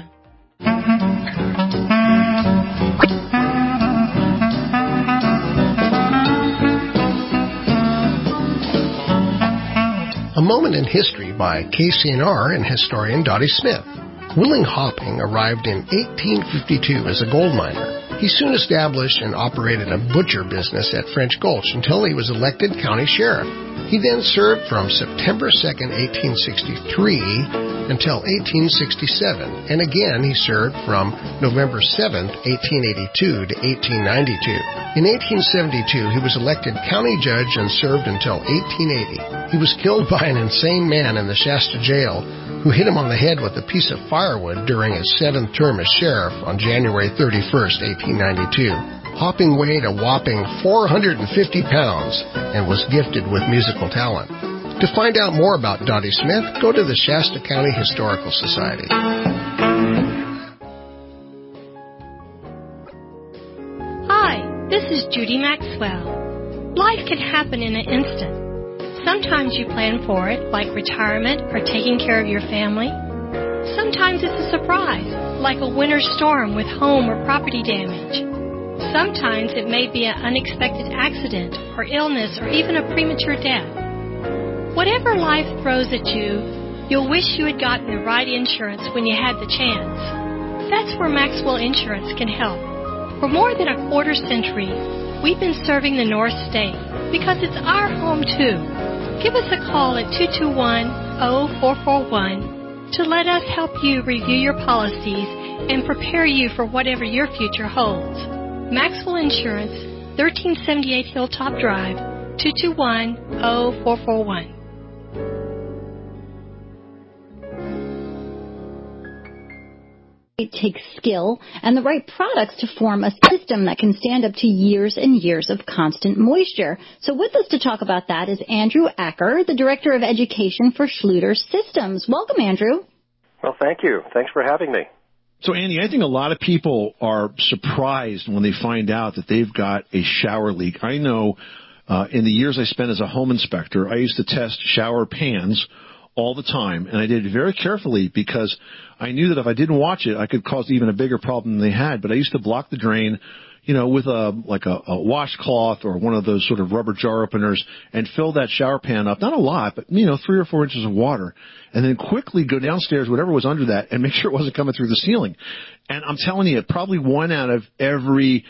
A Moment in History by KCNR and historian Dottie Smith. Willing Hopping arrived in 1852 as a gold miner. He soon established and operated a butcher business at French Gulch until he was elected county sheriff. He He then served from September 2nd, 1863 until 1867, and again he served from November 7th, 1882 to 1892. In 1872, he was elected county judge and served until 1880. He was killed by an insane man in the Shasta jail who hit him on the head with a piece of firewood during his 7th term as sheriff on January 31st, 1892. Hopping weighed a whopping 450 pounds and was gifted with musical talent. To find out more about Dottie Smith, go to the Shasta County Historical Society. Hi, this is Judy Maxwell. Life can happen in an instant. Sometimes you plan for it, like retirement or taking care of your family. Sometimes it's a surprise, like a winter storm with home or property damage. Sometimes it may be an unexpected accident or illness or even a premature death. Whatever life throws at you, you'll wish you had gotten the right insurance when you had the chance. That's where Maxwell Insurance can help. For more than a quarter century, we've been serving the North State because it's our home too. Give us a call at 221-0441 to let us help you review your policies and prepare you for whatever your future holds. Maxwell Insurance, 1378 Hilltop Drive, 221-0441. It takes skill and the right products to form a system that can stand up to years and years of constant moisture. So with us to talk about that is Andrew Acker, the Director of Education for Schluter Systems. Welcome, Andrew. Well, thank you. Thanks for having me. So, Andy, I think a lot of people are surprised when they find out that they've got a shower leak. I know in the years I spent as a home inspector, I used to test shower pans all the time, and I did it very carefully because I knew that if I didn't watch it, I could cause even a bigger problem than they had. But I used to block the drain, with a washcloth or one of those sort of rubber jar openers and fill that shower pan up, not a lot, but, 3 or 4 inches of water, and then quickly go downstairs, whatever was under that, and make sure it wasn't coming through the ceiling. And I'm telling you, probably 1 out of every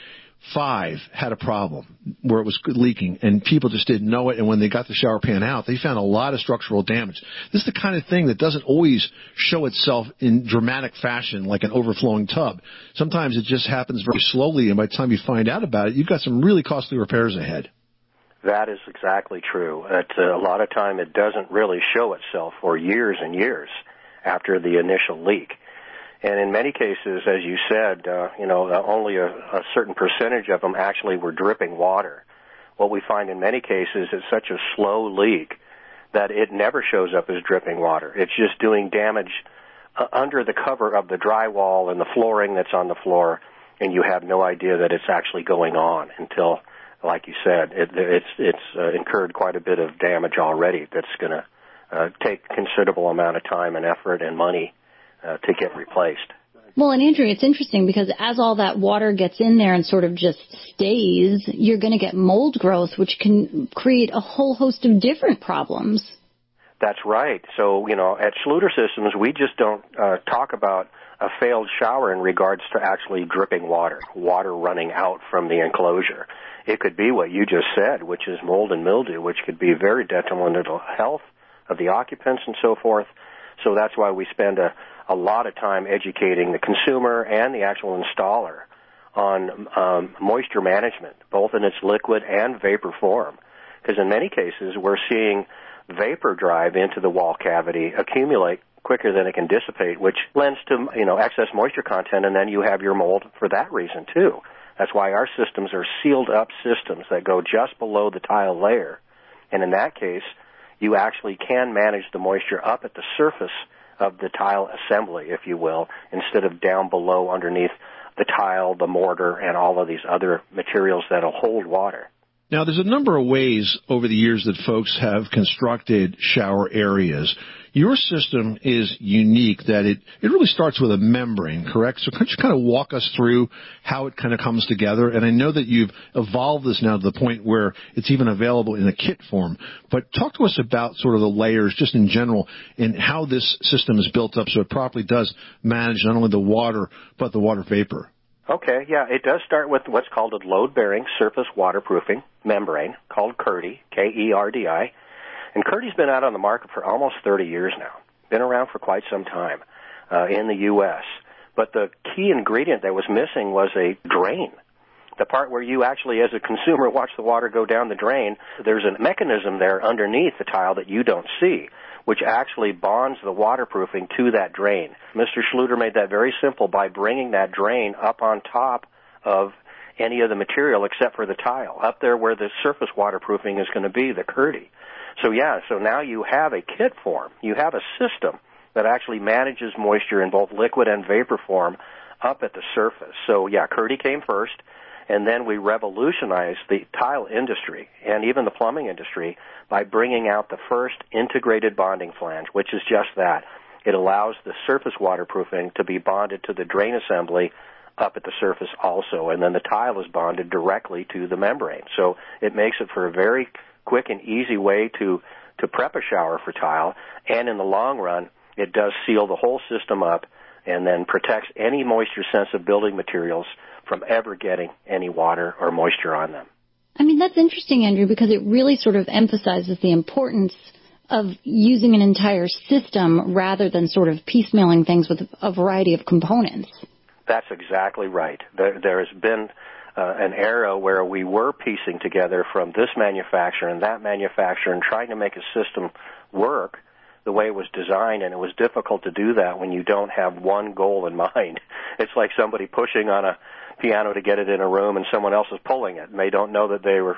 5 had a problem where it was leaking, and people just didn't know it. And when they got the shower pan out, they found a lot of structural damage. This is the kind of thing that doesn't always show itself in dramatic fashion like an overflowing tub. Sometimes it just happens very slowly, and by the time you find out about it, you've got some really costly repairs ahead. That is exactly true. A lot of time it doesn't really show itself for years and years after the initial leak. And in many cases, as you said, only a certain percentage of them actually were dripping water. What we find in many cases is such a slow leak that it never shows up as dripping water. It's just doing damage under the cover of the drywall and the flooring that's on the floor, and you have no idea that it's actually going on until, like you said, it's incurred quite a bit of damage already that's going to take considerable amount of time and effort and money to get replaced. Well, and Andrew, it's interesting because as all that water gets in there and sort of just stays, you're going to get mold growth, which can create a whole host of different problems. That's right. So, at Schluter Systems, we just don't talk about a failed shower in regards to actually dripping water running out from the enclosure. It could be what you just said, which is mold and mildew, which could be very detrimental to the health of the occupants and so forth. So that's why we spend a lot of time educating the consumer and the actual installer on moisture management, both in its liquid and vapor form. Because in many cases, we're seeing vapor drive into the wall cavity, accumulate quicker than it can dissipate, which lends to, excess moisture content, and then you have your mold for that reason, too. That's why our systems are sealed-up systems that go just below the tile layer. And in that case, you actually can manage the moisture up at the surface of the tile assembly, if you will, instead of down below underneath the tile, the mortar, and all of these other materials that will hold water. Now, there's a number of ways over the years that folks have constructed shower areas. Your system is unique that it really starts with a membrane, correct? So could you kind of walk us through how it kind of comes together? And I know that you've evolved this now to the point where it's even available in a kit form. But talk to us about sort of the layers just in general and how this system is built up so it properly does manage not only the water but the water vapor. Okay, yeah, it does start with what's called a load-bearing surface waterproofing membrane called KERDI, K-E-R-D-I. And Kerdy's been out on the market for almost 30 years now. Been around for quite some time in the U.S. But the key ingredient that was missing was a drain. The part where you actually, as a consumer, watch the water go down the drain, there's a mechanism there underneath the tile that you don't see, which actually bonds the waterproofing to that drain. Mr. Schluter made that very simple by bringing that drain up on top of any of the material except for the tile, up there where the surface waterproofing is going to be, the Kerdy. So now you have a kit form. You have a system that actually manages moisture in both liquid and vapor form up at the surface. So Kerdy came first, and then we revolutionized the tile industry and even the plumbing industry by bringing out the first integrated bonding flange, which is just that. It allows the surface waterproofing to be bonded to the drain assembly up at the surface also, and then the tile is bonded directly to the membrane. So it makes it for a very quick and easy way to prep a shower for tile, and in the long run, it does seal the whole system up and then protects any moisture-sensitive building materials from ever getting any water or moisture on them. I mean, that's interesting, Andrew, because it really sort of emphasizes the importance of using an entire system rather than sort of piecemealing things with a variety of components. That's exactly right. There has been an era where we were piecing together from this manufacturer and that manufacturer and trying to make a system work the way it was designed, and it was difficult to do that when you don't have one goal in mind. It's like somebody pushing on a piano to get it in a room and someone else is pulling it, and they don't know that they were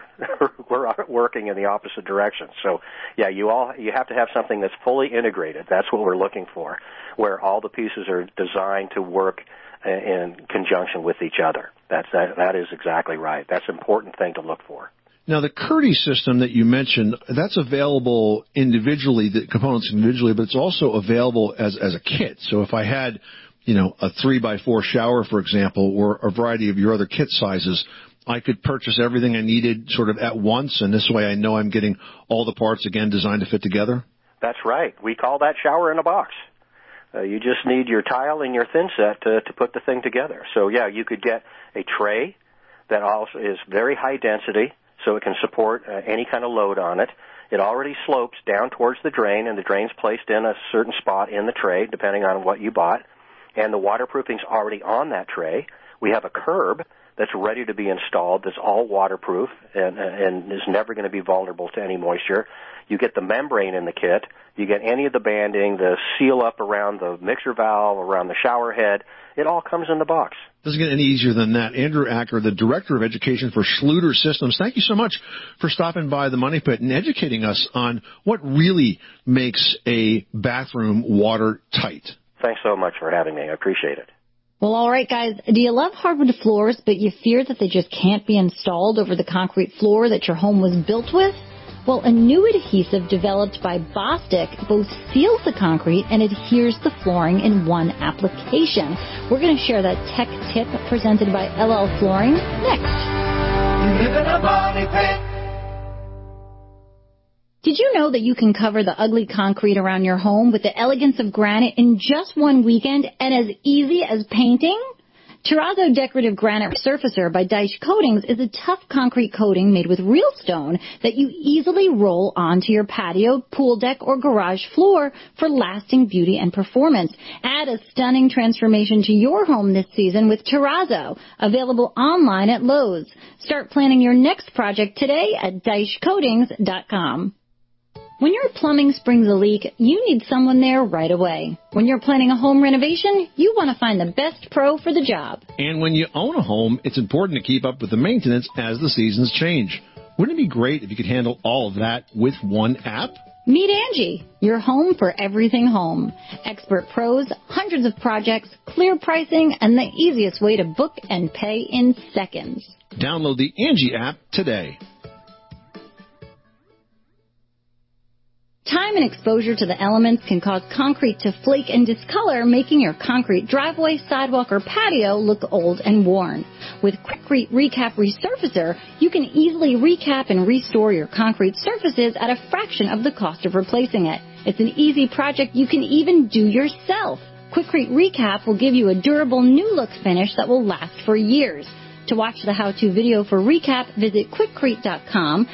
working in the opposite direction. So, you have to have something that's fully integrated. That's what we're looking for, where all the pieces are designed to work in conjunction with each other. That is exactly right. That's an important thing to look for. Now, the Kerdy system that you mentioned, that's available individually, the components individually, but it's also available as a kit. So if I had, a 3x4 shower, for example, or a variety of your other kit sizes, I could purchase everything I needed sort of at once, and this way I know I'm getting all the parts, again, designed to fit together? That's right. We call that shower in a box. You just need your tile and your thin set to put the thing together. So, you could get a tray that also is very high density, so it can support any kind of load on it. It already slopes down towards the drain, and the drain's placed in a certain spot in the tray, depending on what you bought. And the waterproofing's already on that tray. We have a curb that's ready to be installed that's all waterproof and is never going to be vulnerable to any moisture. You get the membrane in the kit. You get any of the banding, the seal up around the mixer valve, around the shower head. It all comes in the box. Doesn't get any easier than that. Andrew Acker, the Director of Education for Schluter Systems, thank you so much for stopping by the Money Pit and educating us on what really makes a bathroom watertight. Thanks so much for having me. I appreciate it. Well, all right, guys. Do you love hardwood floors, but you fear that they just can't be installed over the concrete floor that your home was built with? Well, a new adhesive developed by Bostik both seals the concrete and adheres the flooring in one application. We're going to share that tech tip presented by LL Flooring next. You live in a money pit. Did you know that you can cover the ugly concrete around your home with the elegance of granite in just one weekend and as easy as painting? Terrazzo Decorative Granite Surfacer by Deitsch Coatings is a tough concrete coating made with real stone that you easily roll onto your patio, pool deck, or garage floor for lasting beauty and performance. Add a stunning transformation to your home this season with Terrazzo, available online at Lowe's. Start planning your next project today at DeitschCoatings.com. When your plumbing springs a leak, you need someone there right away. When you're planning a home renovation, you want to find the best pro for the job. And when you own a home, it's important to keep up with the maintenance as the seasons change. Wouldn't it be great if you could handle all of that with one app? Meet Angie, your home for everything home. Expert pros, hundreds of projects, clear pricing, and the easiest way to book and pay in seconds. Download the Angie app today. Time and exposure to the elements can cause concrete to flake and discolor, making your concrete driveway, sidewalk, or patio look old and worn. With Quikrete Recap Resurfacer, you can easily recap and restore your concrete surfaces at a fraction of the cost of replacing it. It's an easy project you can even do yourself. Quikrete Recap will give you a durable new look finish that will last for years. To watch the how-to video for recap, visit Quikrete.com,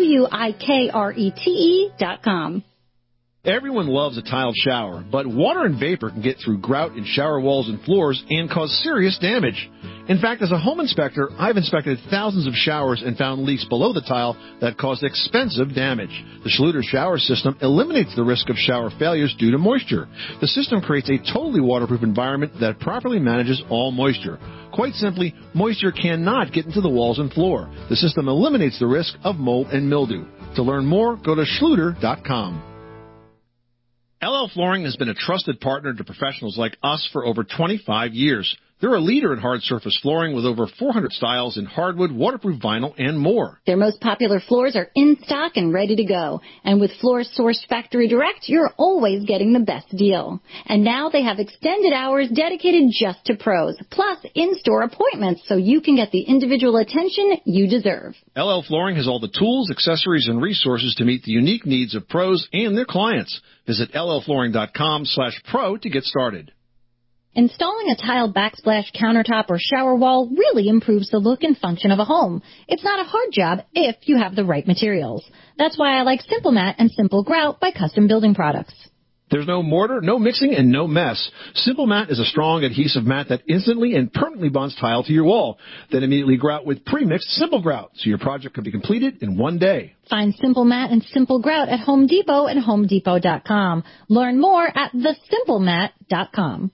Quikrete.com. Everyone loves a tiled shower, but water and vapor can get through grout in shower walls and floors and cause serious damage. In fact, as a home inspector, I've inspected thousands of showers and found leaks below the tile that caused expensive damage. The Schluter shower system eliminates the risk of shower failures due to moisture. The system creates a totally waterproof environment that properly manages all moisture. Quite simply, moisture cannot get into the walls and floor. The system eliminates the risk of mold and mildew. To learn more, go to Schluter.com. LL Flooring has been a trusted partner to professionals like us for over 25 years. They're a leader in hard surface flooring with over 400 styles in hardwood, waterproof vinyl, and more. Their most popular floors are in stock and ready to go. And with floors sourced factory direct, you're always getting the best deal. And now they have extended hours dedicated just to pros, plus in-store appointments so you can get the individual attention you deserve. LL Flooring has all the tools, accessories, and resources to meet the unique needs of pros and their clients. Visit llflooring.com/pro to get started. Installing a tile backsplash countertop or shower wall really improves the look and function of a home. It's not a hard job if you have the right materials. That's why I like Simple Mat and Simple Grout by Custom Building Products. There's no mortar, no mixing, and no mess. Simple Mat is a strong adhesive mat that instantly and permanently bonds tile to your wall. Then immediately grout with pre-mixed Simple Grout, so your project can be completed in one day. Find Simple Mat and Simple Grout at Home Depot and HomeDepot.com. Learn more at thesimplemat.com.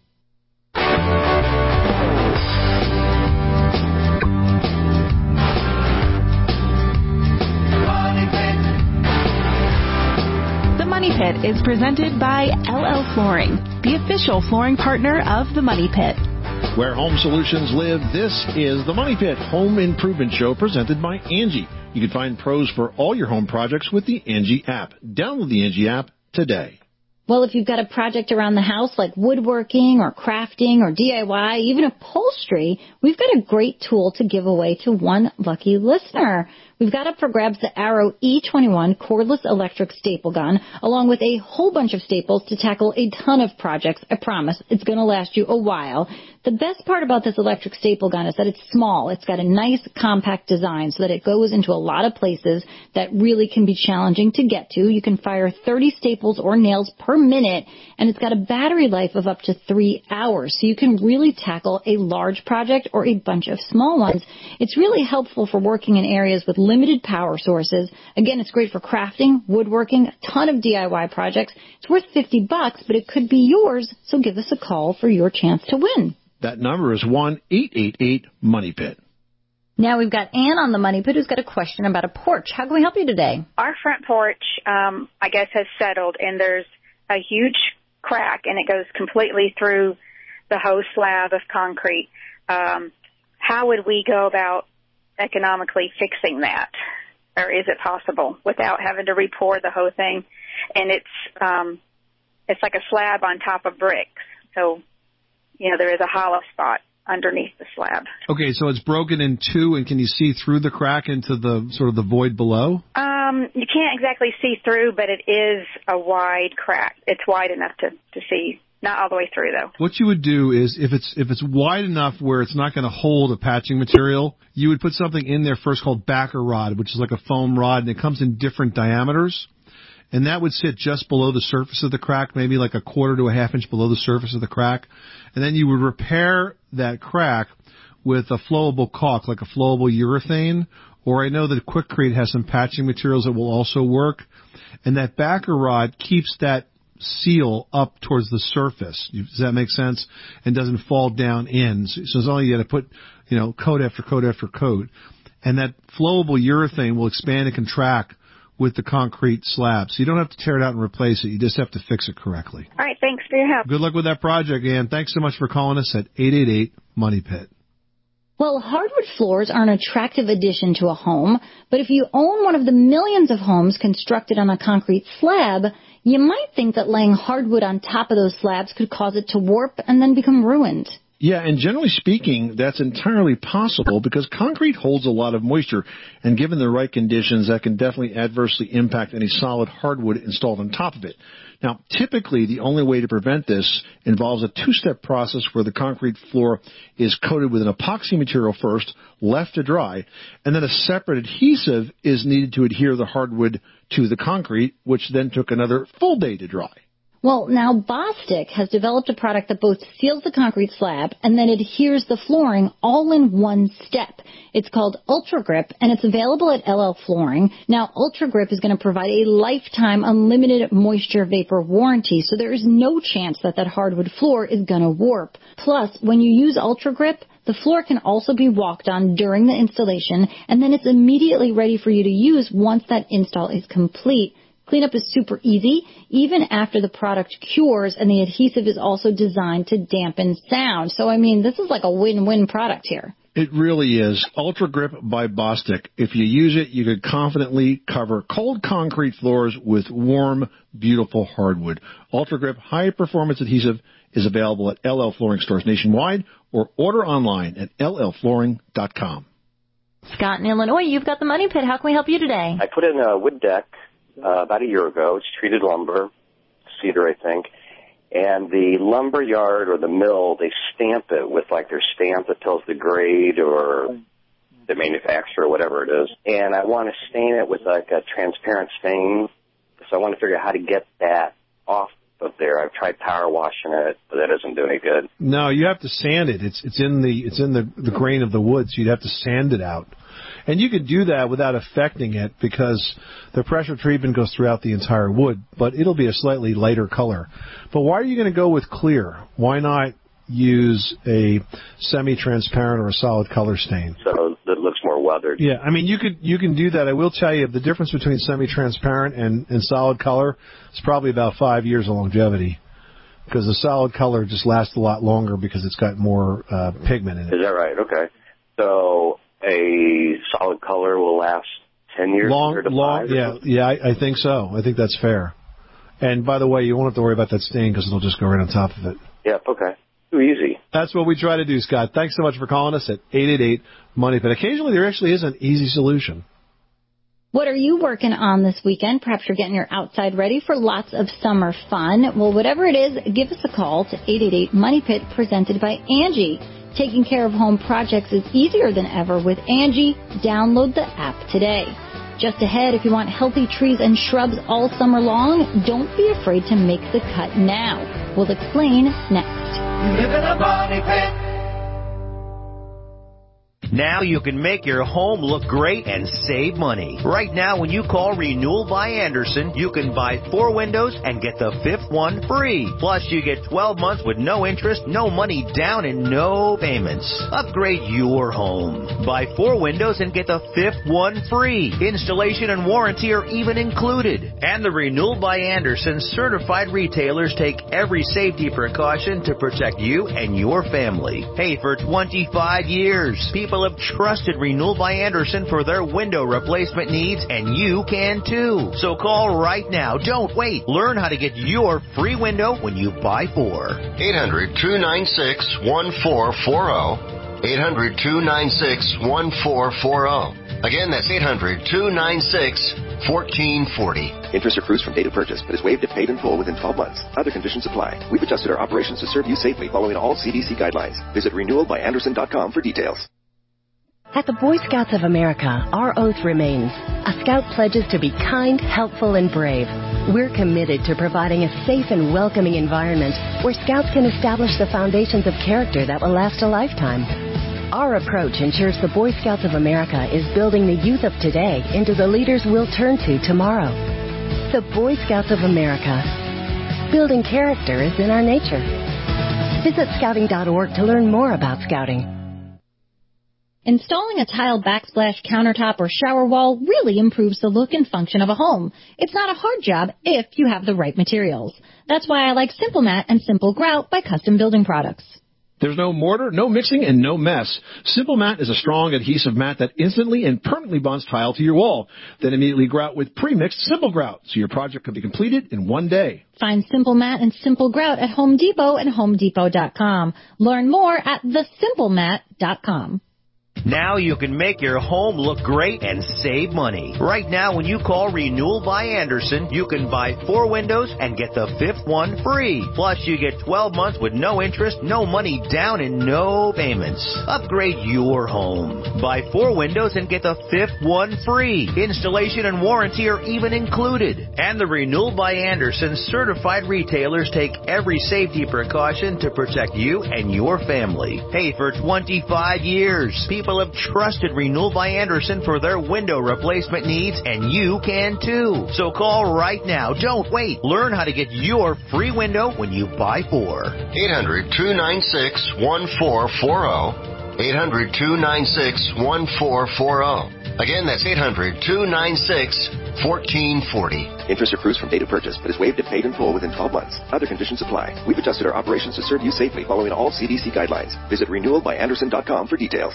The Money Pit is presented by LL Flooring, the official flooring partner of The Money Pit. Where home solutions live, this is The Money Pit Home Improvement Show presented by Angie. You can find pros for all your home projects with the Angie app. Download the Angie app today. Well, if you've got a project around the house like woodworking or crafting or DIY, even upholstery, we've got a great tool to give away to one lucky listener. We've got up for grabs the Arrow E21 cordless electric staple gun, along with a whole bunch of staples to tackle a ton of projects. I promise it's going to last you a while. The best part about this electric staple gun is that it's small. It's got a nice compact design so that it goes into a lot of places that really can be challenging to get to. You can fire 30 staples or nails per minute, and it's got a battery life of up to 3 hours. So you can really tackle a large project or a bunch of small ones. It's really helpful for working in areas with limited power sources. Again, it's great for crafting, woodworking, a ton of DIY projects. It's worth $50, but it could be yours, so give us a call for your chance to win. That number is 1-888-MONEY-PIT. Now we've got Ann on the Money Pit who's got a question about a porch. How can we help you today? Our front porch, I guess, has settled, and there's a huge crack, and it goes completely through the whole slab of concrete. How would we go about economically fixing that? Or is it possible without having to re-pour the whole thing? And it's like a slab on top of bricks. So, you know, there is a hollow spot underneath the slab. Okay, so it's broken in two, and can you see through the crack into the sort of the void below? You can't exactly see through, but it is a wide crack. It's wide enough to see. Not all the way through, though. What you would do is, if it's wide enough where it's not going to hold a patching material, you would put something in there first called backer rod, which is like a foam rod, and it comes in different diameters. And that would sit just below the surface of the crack, maybe like a quarter to a half inch below the surface of the crack. And then you would repair that crack with a flowable caulk, like a flowable urethane. Or I know that Quikrete has some patching materials that will also work. And that backer rod keeps that seal up towards the surface. Does that make sense? And doesn't fall down in. So it's only you got to put, coat after coat after coat. And that flowable urethane will expand and contract with the concrete slab. So you don't have to tear it out and replace it. You just have to fix it correctly. All right. Thanks for your help. Good luck with that project, Ann. Thanks so much for calling us at 888-MONEY-PIT. Well, hardwood floors are an attractive addition to a home, but if you own one of the millions of homes constructed on a concrete slab, you might think that laying hardwood on top of those slabs could cause it to warp and then become ruined. Yeah, and generally speaking, that's entirely possible because concrete holds a lot of moisture, and given the right conditions, that can definitely adversely impact any solid hardwood installed on top of it. Now, typically, the only way to prevent this involves a two-step process where the concrete floor is coated with an epoxy material first, left to dry, and then a separate adhesive is needed to adhere the hardwood to the concrete, which then took another full day to dry. Well, now Bostik has developed a product that both seals the concrete slab and then adheres the flooring all in one step. It's called Ultra Grip, and it's available at LL Flooring. Now, Ultra Grip is going to provide a lifetime unlimited moisture vapor warranty, so there is no chance that hardwood floor is going to warp. Plus, when you use Ultra Grip, the floor can also be walked on during the installation, and then it's immediately ready for you to use once that install is complete. Cleanup is super easy, even after the product cures, and the adhesive is also designed to dampen sound. So, I mean, this is like a win-win product here. It really is. Ultra Grip by Bostik. If you use it, you could confidently cover cold concrete floors with warm, beautiful hardwood. Ultra Grip high-performance adhesive is available at LL Flooring stores nationwide or order online at llflooring.com. Scott in Illinois, you've got the Money Pit. How can we help you today? I put in a wood deck about a year ago. It's treated lumber, cedar, I think. And the lumber yard or the mill, they stamp it with like their stamp that tells the grade or the manufacturer, whatever it is. And I want to stain it with like a transparent stain. So I want to figure out how to get that off of there. I've tried power washing it, but that doesn't do any good. No, you have to sand it. It's in the grain of the wood, so you'd have to sand it out. And you could do that without affecting it because the pressure treatment goes throughout the entire wood, but it'll be a slightly lighter color. But why are you going to go with clear? Why not use a semi-transparent or a solid color stain? So that looks more weathered. Yeah, I mean, you can do that. I will tell you the difference between semi-transparent and solid color is probably about 5 years of longevity. Because the solid color just lasts a lot longer because it's got more pigment in it. Is that right? Okay. So a solid color will last 10 years? Yeah, I think so. I think that's fair. And by the way, you won't have to worry about that stain because it'll just go right on top of it. Yep, okay. Too easy. That's what we try to do, Scott. Thanks so much for calling us at 888-MONEY. But occasionally there actually is an easy solution. What are you working on this weekend? Perhaps you're getting your outside ready for lots of summer fun. Well, whatever it is, give us a call to 888-MONEY-PIT, presented by Angie. Taking care of home projects is easier than ever with Angie. Download the app today. Just ahead, if you want healthy trees and shrubs all summer long, don't be afraid to make the cut now. We'll explain next. You live in a money pit. Now you can make your home look great and save money. Right now, when you call Renewal by Andersen, you can buy 4 windows and get the 5th one free. Plus, you get 12 months with no interest, no money down, and no payments. Upgrade your home. Buy 4 windows and get the 5th one free. Installation and warranty are even included. And the Renewal by Andersen certified retailers take every safety precaution to protect you and your family. Hey, for 25 years, people have trusted Renewal by Andersen for their window replacement needs, and you can too. So call right now. Don't wait. Learn how to get your free window when you buy 4. 800-296-1440. 800-296-1440. Again, that's 800-296-1440. Interest accrues from date of purchase, but is waived if paid in full within 12 months. Other conditions apply. We've adjusted our operations to serve you safely following all CDC guidelines. Visit renewalbyandersen.com for details. At the Boy Scouts of America, our oath remains. A Scout pledges to be kind, helpful, and brave. We're committed to providing a safe and welcoming environment where Scouts can establish the foundations of character that will last a lifetime. Our approach ensures the Boy Scouts of America is building the youth of today into the leaders we'll turn to tomorrow. The Boy Scouts of America. Building character is in our nature. Visit scouting.org to learn more about Scouting. Installing a tile backsplash countertop or shower wall really improves the look and function of a home. It's not a hard job if you have the right materials. That's why I like Simple Mat and Simple Grout by Custom Building Products. There's no mortar, no mixing, and no mess. Simple Mat is a strong adhesive mat that instantly and permanently bonds tile to your wall. Then immediately grout with pre-mixed Simple Grout, so your project can be completed in one day. Find Simple Mat and Simple Grout at Home Depot and HomeDepot.com. Learn more at thesimplemat.com. Now you can make your home look great and save money. Right now, when you call Renewal by Andersen, you can buy 4 windows and get the 5th one free. Plus, you get 12 months with no interest, no money down, and no payments. Upgrade your home. Buy 4 windows and get the 5th one free. Installation and warranty are even included. And the Renewal by Andersen certified retailers take every safety precaution to protect you and your family. Hey, for 25 years, people have trusted Renewal by Andersen for their window replacement needs, and you can too. So call right now. Don't wait. Learn how to get your free window when you buy 4. 800-296-1440. 800-296-1440. Again, that's 800-296-1440. Interest accrues from date of purchase, but is waived if paid in full within 12 months. Other conditions apply. We've adjusted our operations to serve you safely following all CDC guidelines. Visit renewalbyandersen.com for details.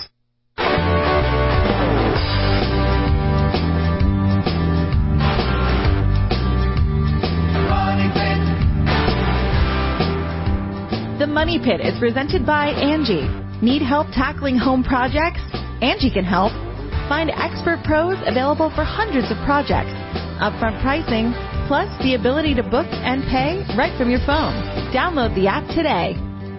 The Money Pit is presented by Angie. Need help tackling home projects? Angie can help. Find expert pros available for hundreds of projects. Upfront pricing, plus the ability to book and pay right from your phone. Download the app today.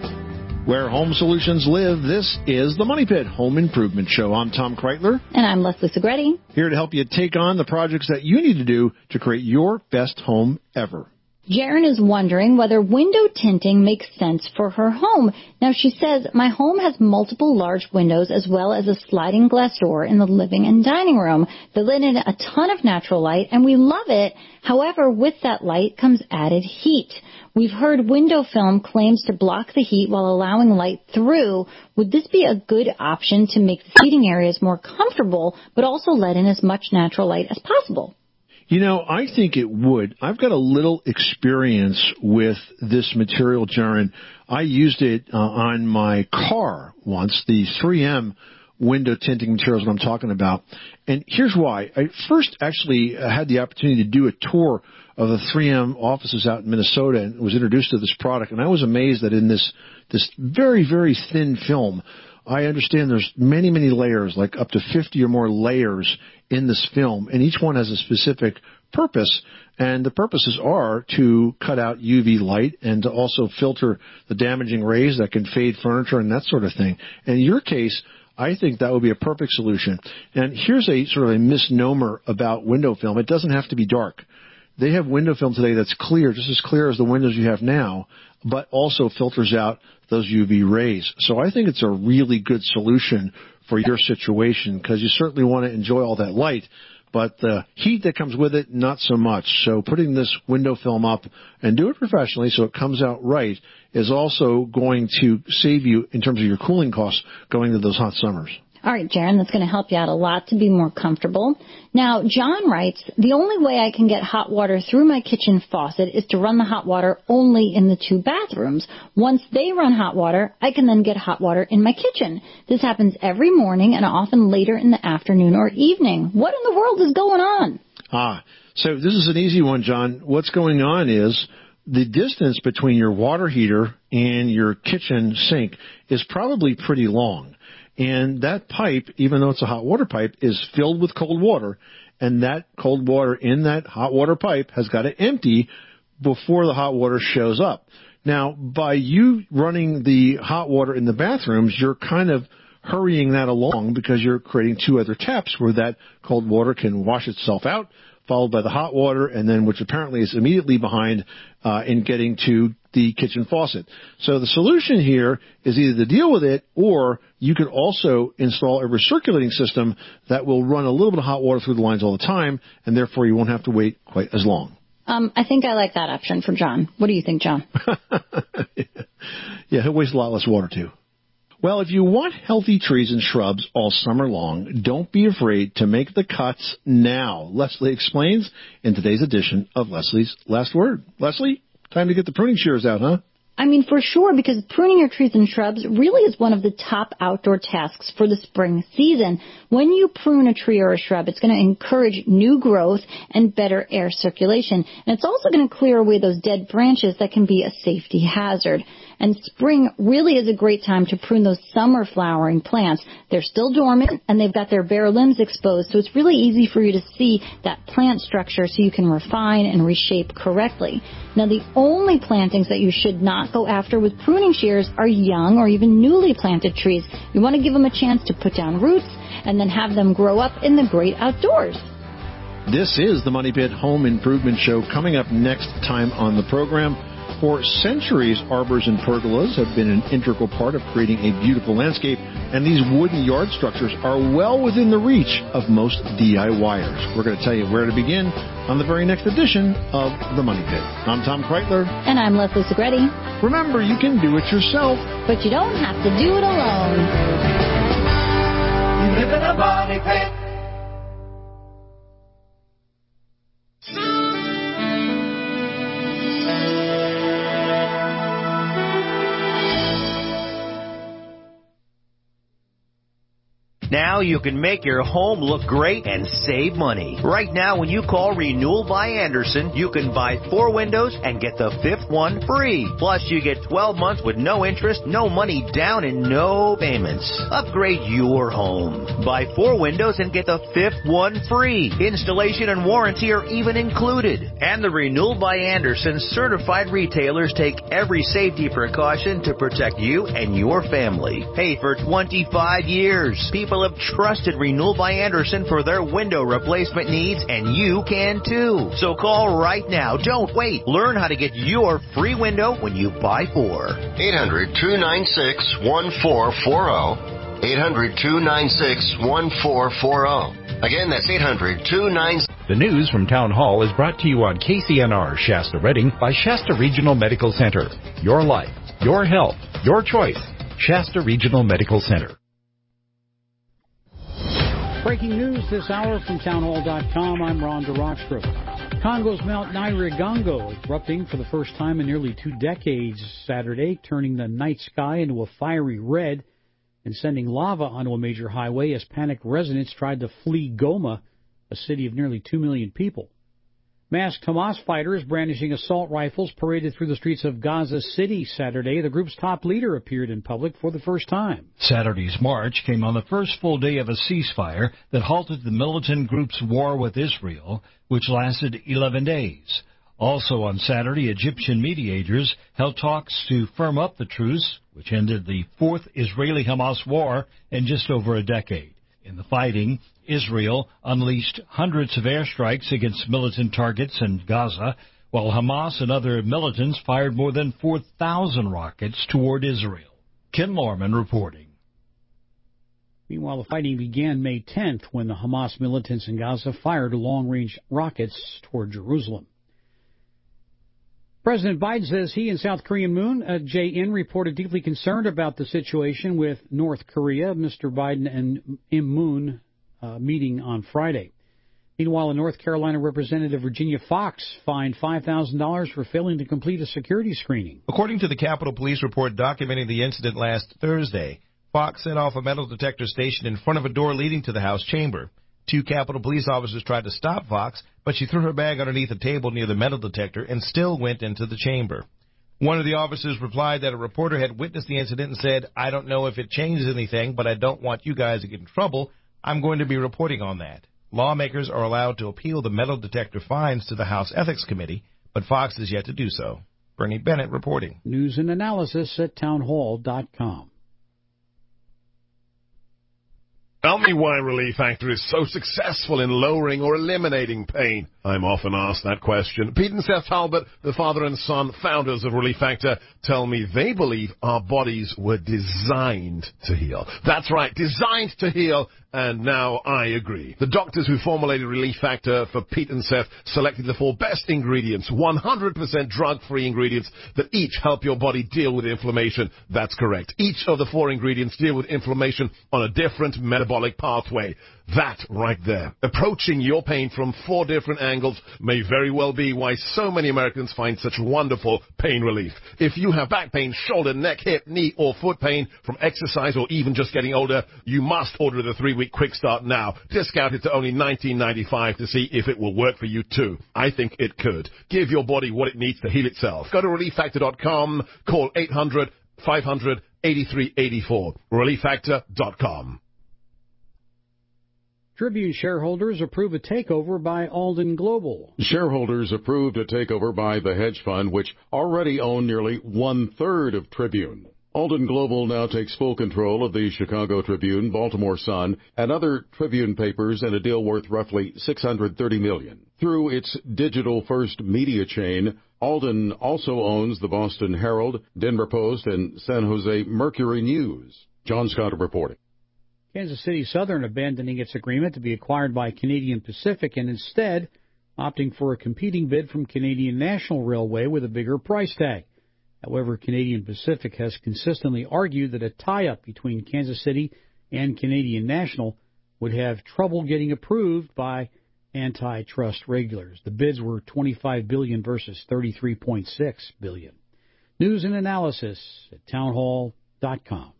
Where home solutions live, this is the Money Pit Home Improvement Show. I'm Tom Kreitler. And I'm Leslie Segretti. Here to help you take on the projects that you need to do to create your best home ever. Jaren is wondering whether window tinting makes sense for her home. Now, she says, my home has multiple large windows as well as a sliding glass door in the living and dining room. They let in a ton of natural light, and we love it. However, with that light comes added heat. We've heard window film claims to block the heat while allowing light through. Would this be a good option to make the seating areas more comfortable, but also let in as much natural light as possible? You know, I think it would. I've got a little experience with this material, Jaren. I used it on my car once, the 3M window tinting materials that I'm talking about. And here's why. I first actually had the opportunity to do a tour of the 3M offices out in Minnesota and was introduced to this product. And I was amazed that in this very, very thin film, I understand there's many, many layers, like up to 50 or more layers in this film, and each one has a specific purpose, and the purposes are to cut out UV light and to also filter the damaging rays that can fade furniture and that sort of thing. And in your case, I think that would be a perfect solution. And here's a sort of a misnomer about window film. It doesn't have to be dark. They have window film today that's clear, just as clear as the windows you have now, but also filters out those UV rays. So I think it's a really good solution for your situation because you certainly want to enjoy all that light, but the heat that comes with it, not so much. So putting this window film up and do it professionally so it comes out right is also going to save you in terms of your cooling costs going into those hot summers. All right, Jaren, that's going to help you out a lot to be more comfortable. Now, John writes, the only way I can get hot water through my kitchen faucet is to run the hot water only in the 2 bathrooms. Once they run hot water, I can then get hot water in my kitchen. This happens every morning and often later in the afternoon or evening. What in the world is going on? So this is an easy one, John. What's going on is the distance between your water heater and your kitchen sink is probably pretty long. And that pipe, even though it's a hot water pipe, is filled with cold water. And that cold water in that hot water pipe has got to empty before the hot water shows up. Now, by you running the hot water in the bathrooms, you're kind of hurrying that along because you're creating 2 other taps where that cold water can wash itself out, followed by the hot water, and then which apparently is immediately behind in getting to the kitchen faucet. So the solution here is either to deal with it, or you could also install a recirculating system that will run a little bit of hot water through the lines all the time, and therefore you won't have to wait quite as long. I think I like that option for John. What do you think, John? Yeah, he'll waste a lot less water, too. Well, if you want healthy trees and shrubs all summer long, don't be afraid to make the cuts now. Leslie explains in today's edition of Leslie's Last Word. Leslie, time to get the pruning shears out, huh? I mean, for sure, because pruning your trees and shrubs really is one of the top outdoor tasks for the spring season. When you prune a tree or a shrub, it's going to encourage new growth and better air circulation. And it's also going to clear away those dead branches that can be a safety hazard. And spring really is a great time to prune those summer flowering plants. They're still dormant, and they've got their bare limbs exposed, so it's really easy for you to see that plant structure so you can refine and reshape correctly. Now, the only plantings that you should not go after with pruning shears are young or even newly planted trees. You want to give them a chance to put down roots and then have them grow up in the great outdoors. This is the Money Pit Home Improvement Show. Coming up next time on the program, for centuries, arbors and pergolas have been an integral part of creating a beautiful landscape, and these wooden yard structures are well within the reach of most DIYers. We're going to tell you where to begin on the very next edition of The Money Pit. I'm Tom Kreitler. And I'm Leslie Segretti. Remember, you can do it yourself, but you don't have to do it alone. You live in a money pit. Now you can make your home look great and save money. Right now, when you call Renewal by Andersen, you can buy 4 windows and get the 5th one free. Plus, you get 12 months with no interest, no money down, and no payments. Upgrade your home. Buy 4 windows and get the 5th one free. Installation and warranty are even included. And the Renewal by Andersen certified retailers take every safety precaution to protect you and your family. Hey, for 25 years, people have trusted Renewal by Andersen for their window replacement needs, and you can too. So call right now. Don't wait. Learn how to get your free window when you buy 4. 800-296-1440. 800-296-1440. Again, that's 800-296. The news from Town Hall is brought to you on KCNR Shasta Redding by Shasta Regional Medical Center. Your life, your health, your choice. Shasta Regional Medical Center. Breaking news this hour from townhall.com. I'm Rhonda Rockström. Congo's Mount Nyiragongo erupting for the first time in nearly 2 decades Saturday, turning the night sky into a fiery red and sending lava onto a major highway as panicked residents tried to flee Goma, a city of nearly 2 million people. Masked Hamas fighters brandishing assault rifles paraded through the streets of Gaza City Saturday. The group's top leader appeared in public for the first time. Saturday's march came on the first full day of a ceasefire that halted the militant group's war with Israel, which lasted 11 days. Also on Saturday, Egyptian mediators held talks to firm up the truce, which ended the 4th Israeli-Hamas war in just over a decade. In the fighting, Israel unleashed hundreds of airstrikes against militant targets in Gaza, while Hamas and other militants fired more than 4,000 rockets toward Israel. Ken Lorman reporting. Meanwhile, the fighting began May 10th when the Hamas militants in Gaza fired long-range rockets toward Jerusalem. President Biden says he and South Korean Moon Jae-in reported deeply concerned about the situation with North Korea. Mr. Biden and Im Moon meeting on Friday. Meanwhile, a North Carolina representative, Virginia Fox, fined $5,000 for failing to complete a security screening. According to the Capitol Police report documenting the incident last Thursday, Fox set off a metal detector station in front of a door leading to the House chamber. 2 Capitol Police officers tried to stop Fox, but she threw her bag underneath a table near the metal detector and still went into the chamber. One of the officers replied that a reporter had witnessed the incident and said, "I don't know if it changes anything, but I don't want you guys to get in trouble. I'm going to be reporting on that." Lawmakers are allowed to appeal the metal detector fines to the House Ethics Committee, but Fox is yet to do so. Bernie Bennett reporting. News and analysis at townhall.com. Tell me why Relief Factor is so successful in lowering or eliminating pain. I'm often asked that question. Pete and Seth Talbot, the father and son founders of Relief Factor, tell me they believe our bodies were designed to heal. That's right, designed to heal, and now I agree. The doctors who formulated Relief Factor for Pete and Seth selected the 4 best ingredients, 100% drug-free ingredients that each help your body deal with inflammation. That's correct. Each of the 4 ingredients deal with inflammation on a different metabolic metabolic pathway. That right there, approaching your pain from 4 different angles, may very well be why so many Americans find such wonderful pain relief. If you have back pain, shoulder, neck, hip, knee, or foot pain from exercise or even just getting older, you must order the 3-week quick start now. Discounted to only $19.95 to see if it will work for you too. I think it could. Give your body what it needs to heal itself. Go to ReliefFactor.com. Call 800-500-8384. ReliefFactor.com. Tribune shareholders approve a takeover by Alden Global. Shareholders approved a takeover by the hedge fund, which already owned nearly 1/3 of Tribune. Alden Global now takes full control of the Chicago Tribune, Baltimore Sun, and other Tribune papers in a deal worth roughly $630 million. Through its digital-first media chain, Alden also owns the Boston Herald, Denver Post, and San Jose Mercury News. John Scott reporting. Kansas City Southern abandoning its agreement to be acquired by Canadian Pacific and instead opting for a competing bid from Canadian National Railway with a bigger price tag. However, Canadian Pacific has consistently argued that a tie-up between Kansas City and Canadian National would have trouble getting approved by antitrust regulators. The bids were $25 billion versus $33.6 billion. News and analysis at townhall.com.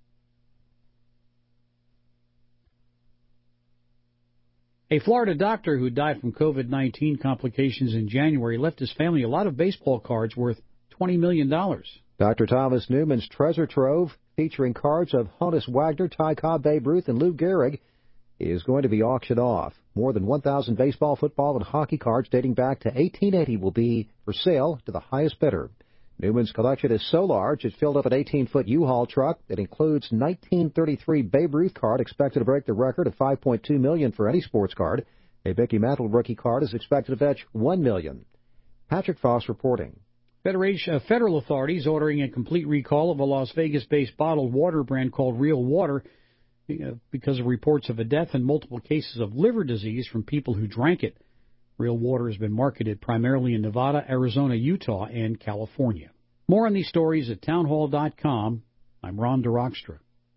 A Florida doctor who died from COVID-19 complications in January left his family a lot of baseball cards worth $20 million. Dr. Thomas Newman's treasure trove, featuring cards of Honus Wagner, Ty Cobb, Babe Ruth, and Lou Gehrig, is going to be auctioned off. More than 1,000 baseball, football, and hockey cards dating back to 1880 will be for sale to the highest bidder. Newman's collection is so large it filled up an 18-foot U-Haul truck. It includes 1933 Babe Ruth card expected to break the record of $5.2 million for any sports card. A Mickey Mantle rookie card is expected to fetch $1 million. Patrick Foss reporting. Federal authorities ordering a complete recall of a Las Vegas-based bottled water brand called Real Water because of reports of a death and multiple cases of liver disease from people who drank it. Real Water has been marketed primarily in Nevada, Arizona, Utah, and California. More on these stories at townhall.com. I'm Ron DeRockstra.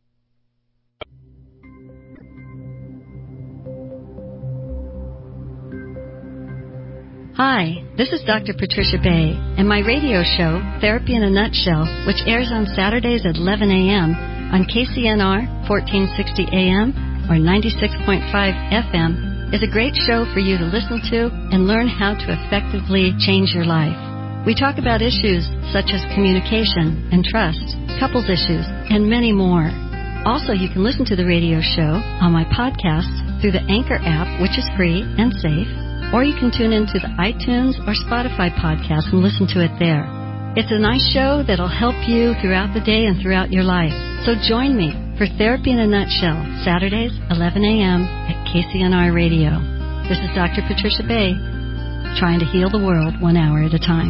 Hi, this is Dr. Patricia Bay, and my radio show, Therapy in a Nutshell, which airs on Saturdays at 11 a.m. on KCNR 1460 AM or 96.5 FM, is a great show for you to listen to and learn how to effectively change your life. We talk about issues such as communication and trust, couples issues, and many more. Also, you can listen to the radio show on my podcast through the Anchor app, which is free and safe, or you can tune into the iTunes or Spotify podcast and listen to it there. It's a nice show that'll help you throughout the day and throughout your life. So join me for Therapy in a Nutshell, Saturdays, 11 a.m. at KCNR Radio. This is Dr. Patricia Bay, trying to heal the world 1 hour at a time.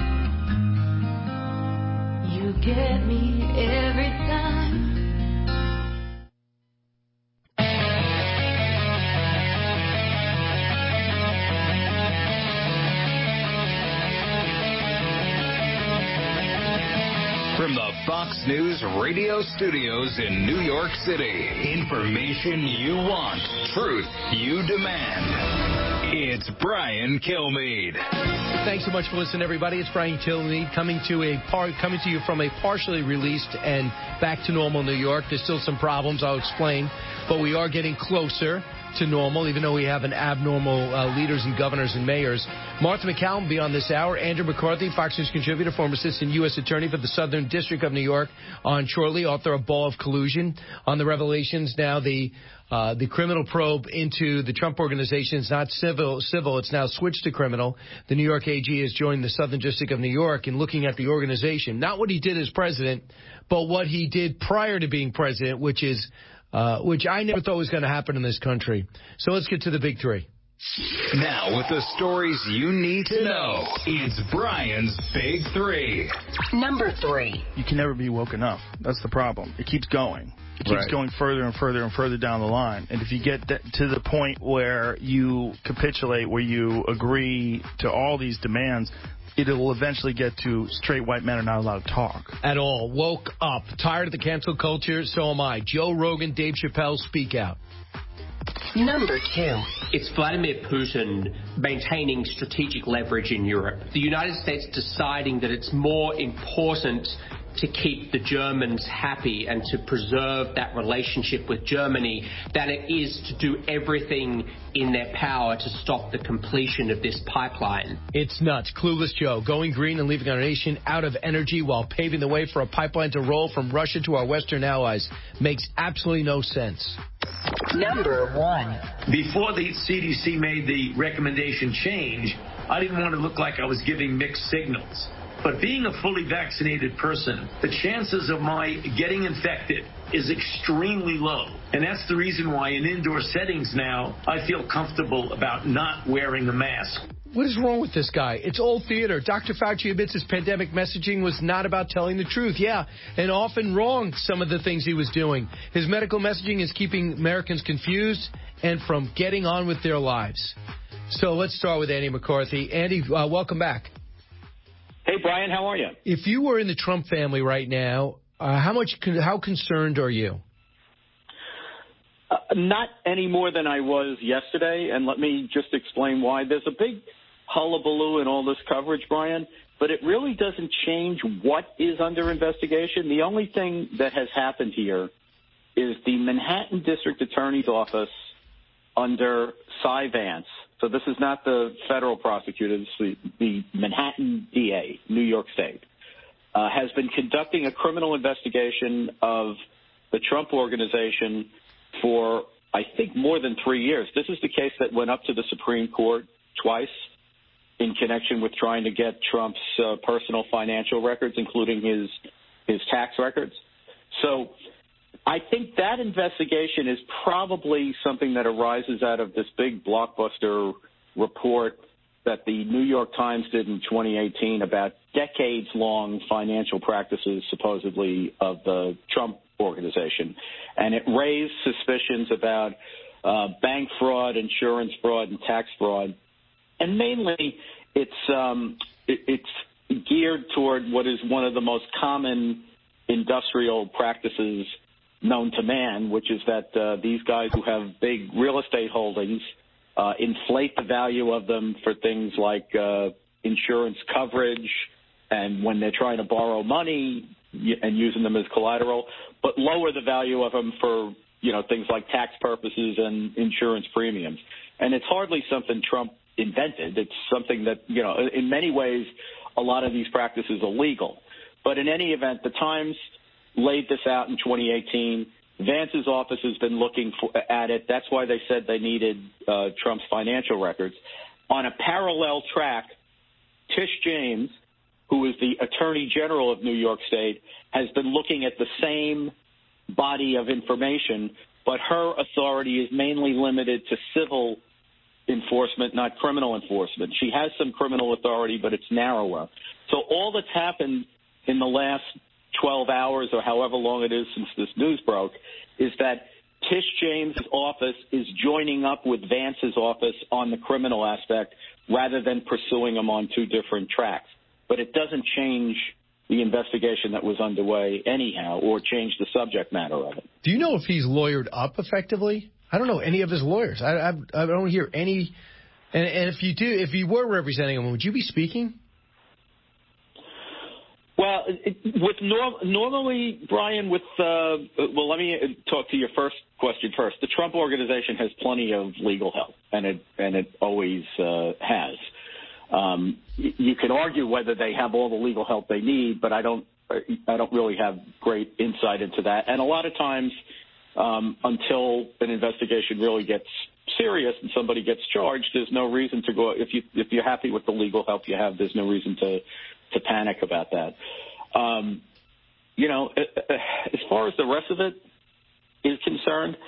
You get me every time. From the Fox News radio studios in New York City, information you want, truth you demand. It's Brian Kilmeade. Thanks so much for listening, everybody. It's Brian Kilmeade coming to you from a partially released and back to normal New York. There's still some problems, I'll explain, but we are getting closer to normal, even though we have an abnormal leaders and governors and mayors. Martha McCallum will be on this hour. Andrew McCarthy, Fox News contributor, former assistant U.S. attorney for the Southern District of New York, on shortly, author of Ball of Collusion. On the revelations now, the criminal probe into the Trump organization is not civil. It's now switched to criminal. The New York AG has joined the Southern District of New York in looking at the organization, not what he did as president, but what he did prior to being president, which I never thought was going to happen in this country. So let's get to the big three. Now, with the stories you need to know, it's Brian's Big Three. Number 3. You can never be woke enough. That's the problem. It keeps going. It keeps going further and further and further down the line. And if you get to the point where you capitulate, where you agree to all these demands, it'll eventually get to straight white men are not allowed to talk. At all. Woke up. Tired of the cancel culture? So am I. Joe Rogan, Dave Chappelle, speak out. Number 2. It's Vladimir Putin maintaining strategic leverage in Europe. The United States deciding that it's more important to keep the Germans happy and to preserve that relationship with Germany than it is to do everything in their power to stop the completion of this pipeline. It's nuts. Clueless Joe, going green and leaving our nation out of energy while paving the way for a pipeline to roll from Russia to our Western allies makes absolutely no sense. Number 1. Before the CDC made the recommendation change, I didn't want to look like I was giving mixed signals. But being a fully vaccinated person, the chances of my getting infected is extremely low. And that's the reason why in indoor settings now, I feel comfortable about not wearing a mask. What is wrong with this guy? It's old theater. Dr. Fauci admits his pandemic messaging was not about telling the truth. Yeah, and often wrong, some of the things he was doing. His medical messaging is keeping Americans confused and from getting on with their lives. So let's start with Andy McCarthy. Andy, welcome back. Hey, Brian, how are you? If you were in the Trump family right now, how concerned are you? Not any more than I was yesterday, and let me just explain why. There's a big hullabaloo in all this coverage, Brian, but it really doesn't change what is under investigation. The only thing that has happened here is the Manhattan District Attorney's Office under Cy Vance. So this is not the federal prosecutor, this is the Manhattan DA, New York State, has been conducting a criminal investigation of the Trump Organization for, I think, more than 3 years. This is the case that went up to the Supreme Court twice in connection with trying to get Trump's personal financial records, including his tax records. So I think that investigation is probably something that arises out of this big blockbuster report that the New York Times did in 2018 about decades-long financial practices, supposedly, of the Trump Organization. And it raised suspicions about bank fraud, insurance fraud, and tax fraud. And mainly, it's geared toward what is one of the most common industrial practices known to man, which is that these guys who have big real estate holdings inflate the value of them for things like insurance coverage and when they're trying to borrow money and using them as collateral, but lower the value of them for, things like tax purposes and insurance premiums. And it's hardly something Trump invented. It's something that, in many ways, a lot of these practices are legal. But in any event, the Times laid this out in 2018. Vance's office has been looking at it. That's why they said they needed Trump's financial records. On a parallel track, Tish James, who is the Attorney General of New York State, has been looking at the same body of information, but her authority is mainly limited to civil enforcement, not criminal enforcement. She has some criminal authority, but it's narrower. So all that's happened in the last 12 hours or however long it is since this news broke is that Tish James' office is joining up with Vance's office on the criminal aspect rather than pursuing them on two different tracks. But it doesn't change the investigation that was underway anyhow or change the subject matter of it. Do you know if he's lawyered up effectively? I don't know any of his lawyers. I don't hear any. And if you do, if you were representing him, would you be speaking? Well, normally, Brian, let me talk to your first question first. The Trump Organization has plenty of legal help, and it always has. You can argue whether they have all the legal help they need, but I don't really have great insight into that. And a lot of times, until an investigation really gets serious and somebody gets charged, there's no reason to go. If you're happy with the legal help you have, there's no reason to panic about that. As far as the rest of it is concerned,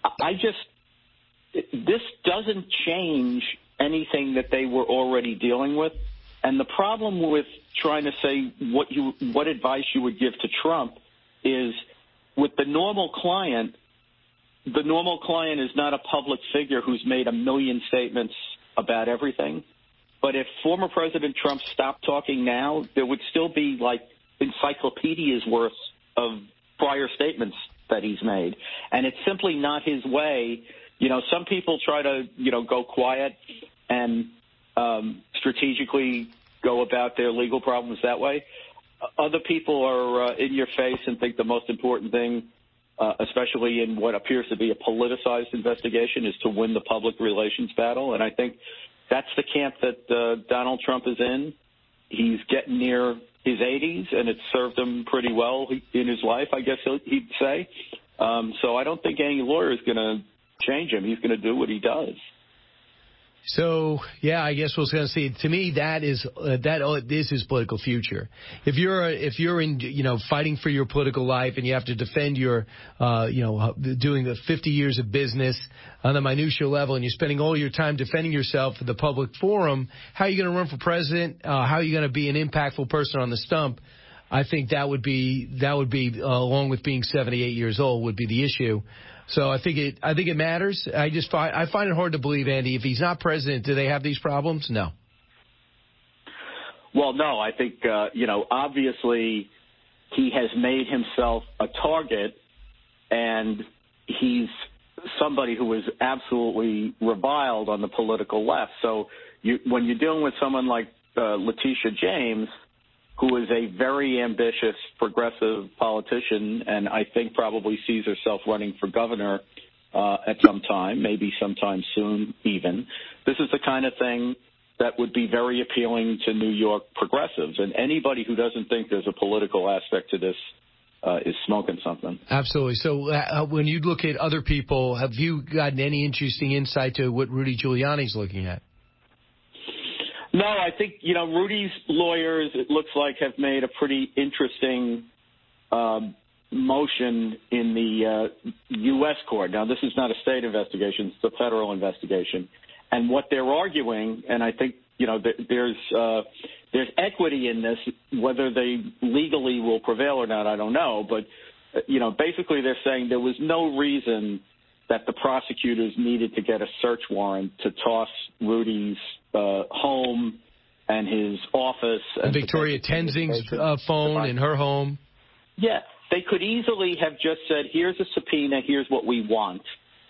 this doesn't change anything that they were already dealing with. And the problem with trying to say what advice you would give to Trump is with the normal client is not a public figure who's made a million statements about everything. But if former President Trump stopped talking now, there would still be like encyclopedias worth of prior statements that he's made. And it's simply not his way. You know, some people try to, go quiet and strategically go about their legal problems that way. Other people are in your face and think the most important thing, especially in what appears to be a politicized investigation, is to win the public relations battle. And I think that's the camp that Donald Trump is in. He's getting near his 80s, and it's served him pretty well in his life, I guess he'd say. So I don't think any lawyer is going to change him. He's going to do what he does. So, yeah, I guess we'll see. To me, that is his political future. If you're in, fighting for your political life and you have to defend your, doing the 50 years of business on the minutia level, and you're spending all your time defending yourself in the public forum, how are you going to run for president? How are you going to be an impactful person on the stump? I think that would be along with being 78 years old would be the issue. So I think it matters. I find it hard to believe, Andy, if he's not president, do they have these problems? No. Well, no. I think obviously he has made himself a target, and he's somebody who is absolutely reviled on the political left. So when you're dealing with someone like Letitia James, who is a very ambitious, progressive politician, and I think probably sees herself running for governor at some time, maybe sometime soon even. This is the kind of thing that would be very appealing to New York progressives. And anybody who doesn't think there's a political aspect to this is smoking something. Absolutely. So when you look at other people, have you gotten any interesting insight to what Rudy Giuliani's looking at? No, I think, Rudy's lawyers, it looks like, have made a pretty interesting motion in the U.S. court. Now, this is not a state investigation. It's a federal investigation. And what they're arguing, and I think, there's equity in this. Whether they legally will prevail or not, I don't know. But, basically they're saying there was no reason that the prosecutors needed to get a search warrant to toss Rudy's home and his office. And Victoria Tenzing's phone in her home. Yeah. They could easily have just said, here's a subpoena, here's what we want,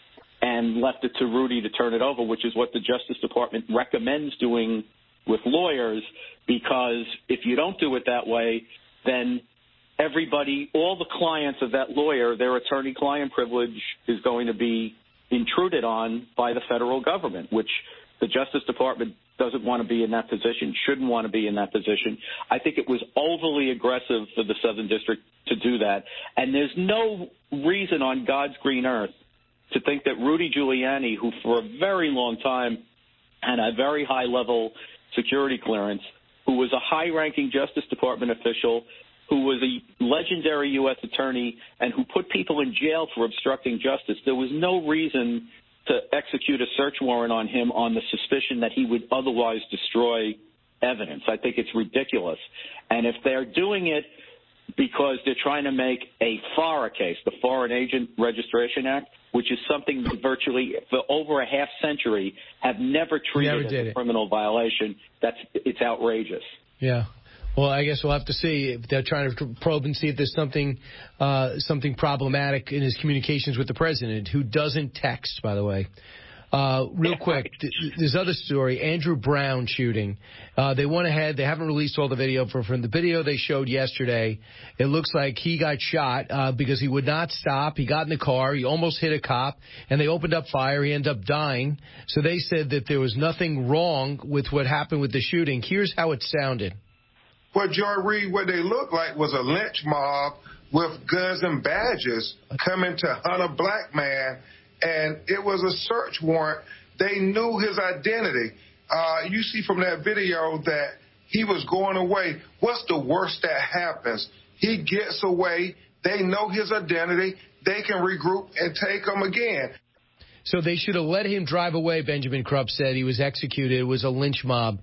and left it to Rudy to turn it over, which is what the Justice Department recommends doing with lawyers, because if you don't do it that way, then everybody, all the clients of that lawyer, their attorney-client privilege is going to be intruded on by the federal government, which the Justice Department doesn't want to be in that position, shouldn't want to be in that position. I think it was overly aggressive for the Southern District to do that. And there's no reason on God's green earth to think that Rudy Giuliani, who for a very long time had a very high-level security clearance, who was a high-ranking Justice Department official, who was a legendary U.S. attorney, and who put people in jail for obstructing justice, there was no reason to execute a search warrant on him on the suspicion that he would otherwise destroy evidence. I think it's ridiculous. And if they're doing it because they're trying to make a FARA case, the Foreign Agent Registration Act, which is something that virtually for over a half century have never treated as a criminal violation, it's outrageous. Yeah. Well, I guess we'll have to see if they're trying to probe and see if there's something problematic in his communications with the president, who doesn't text, by the way. Real quick, this other story, Andrew Brown shooting. They went ahead. They haven't released all the video from the video they showed yesterday. It looks like he got shot because he would not stop. He got in the car. He almost hit a cop, and they opened up fire. He ended up dying. So they said that there was nothing wrong with what happened with the shooting. Here's how it sounded. Well, Joy Reid, what they looked like was a lynch mob with guns and badges coming to hunt a black man, and it was a search warrant. They knew his identity. You see from that video that he was going away. What's the worst that happens? He gets away. They know his identity. They can regroup and take him again. So they should have let him drive away, Benjamin Krupp said. He was executed. It was a lynch mob.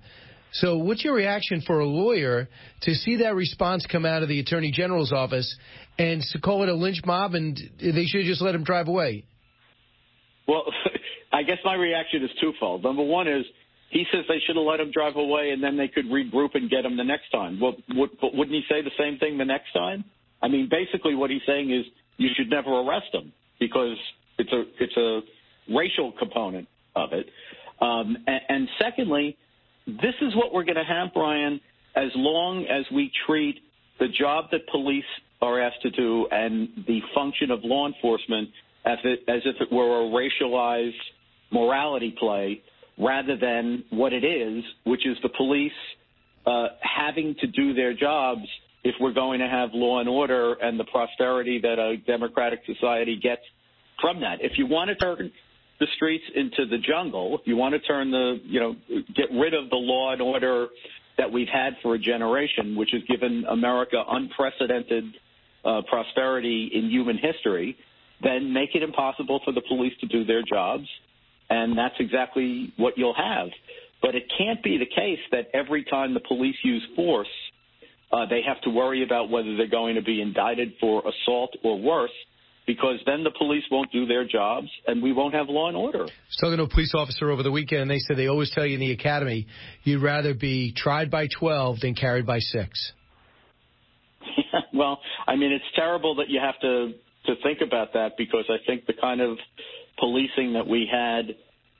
So what's your reaction for a lawyer to see that response come out of the Attorney General's office and to call it a lynch mob and they should just let him drive away? Well, I guess my reaction is twofold. Number one is he says they should have let him drive away and then they could regroup and get him the next time. Well, but wouldn't he say the same thing the next time? I mean, basically what he's saying is you should never arrest him because it's a racial component of it. And secondly, this is what we're going to have, Brian, as long as we treat the job that police are asked to do and the function of law enforcement as if it were a racialized morality play rather than what it is, which is the police having to do their jobs if we're going to have law and order and the prosperity that a democratic society gets from that. If you want to turn the streets into the jungle, if you want to turn get rid of the law and order that we've had for a generation, which has given America unprecedented prosperity in human history, then make it impossible for the police to do their jobs, and that's exactly what you'll have. But it can't be the case that every time the police use force, they have to worry about whether they're going to be indicted for assault or worse, because then the police won't do their jobs and we won't have law and order. I was talking to a police officer over the weekend, and they said they always tell you in the academy you'd rather be tried by 12 than carried by 6. Well, I mean, it's terrible that you have to think about that, because I think the kind of policing that we had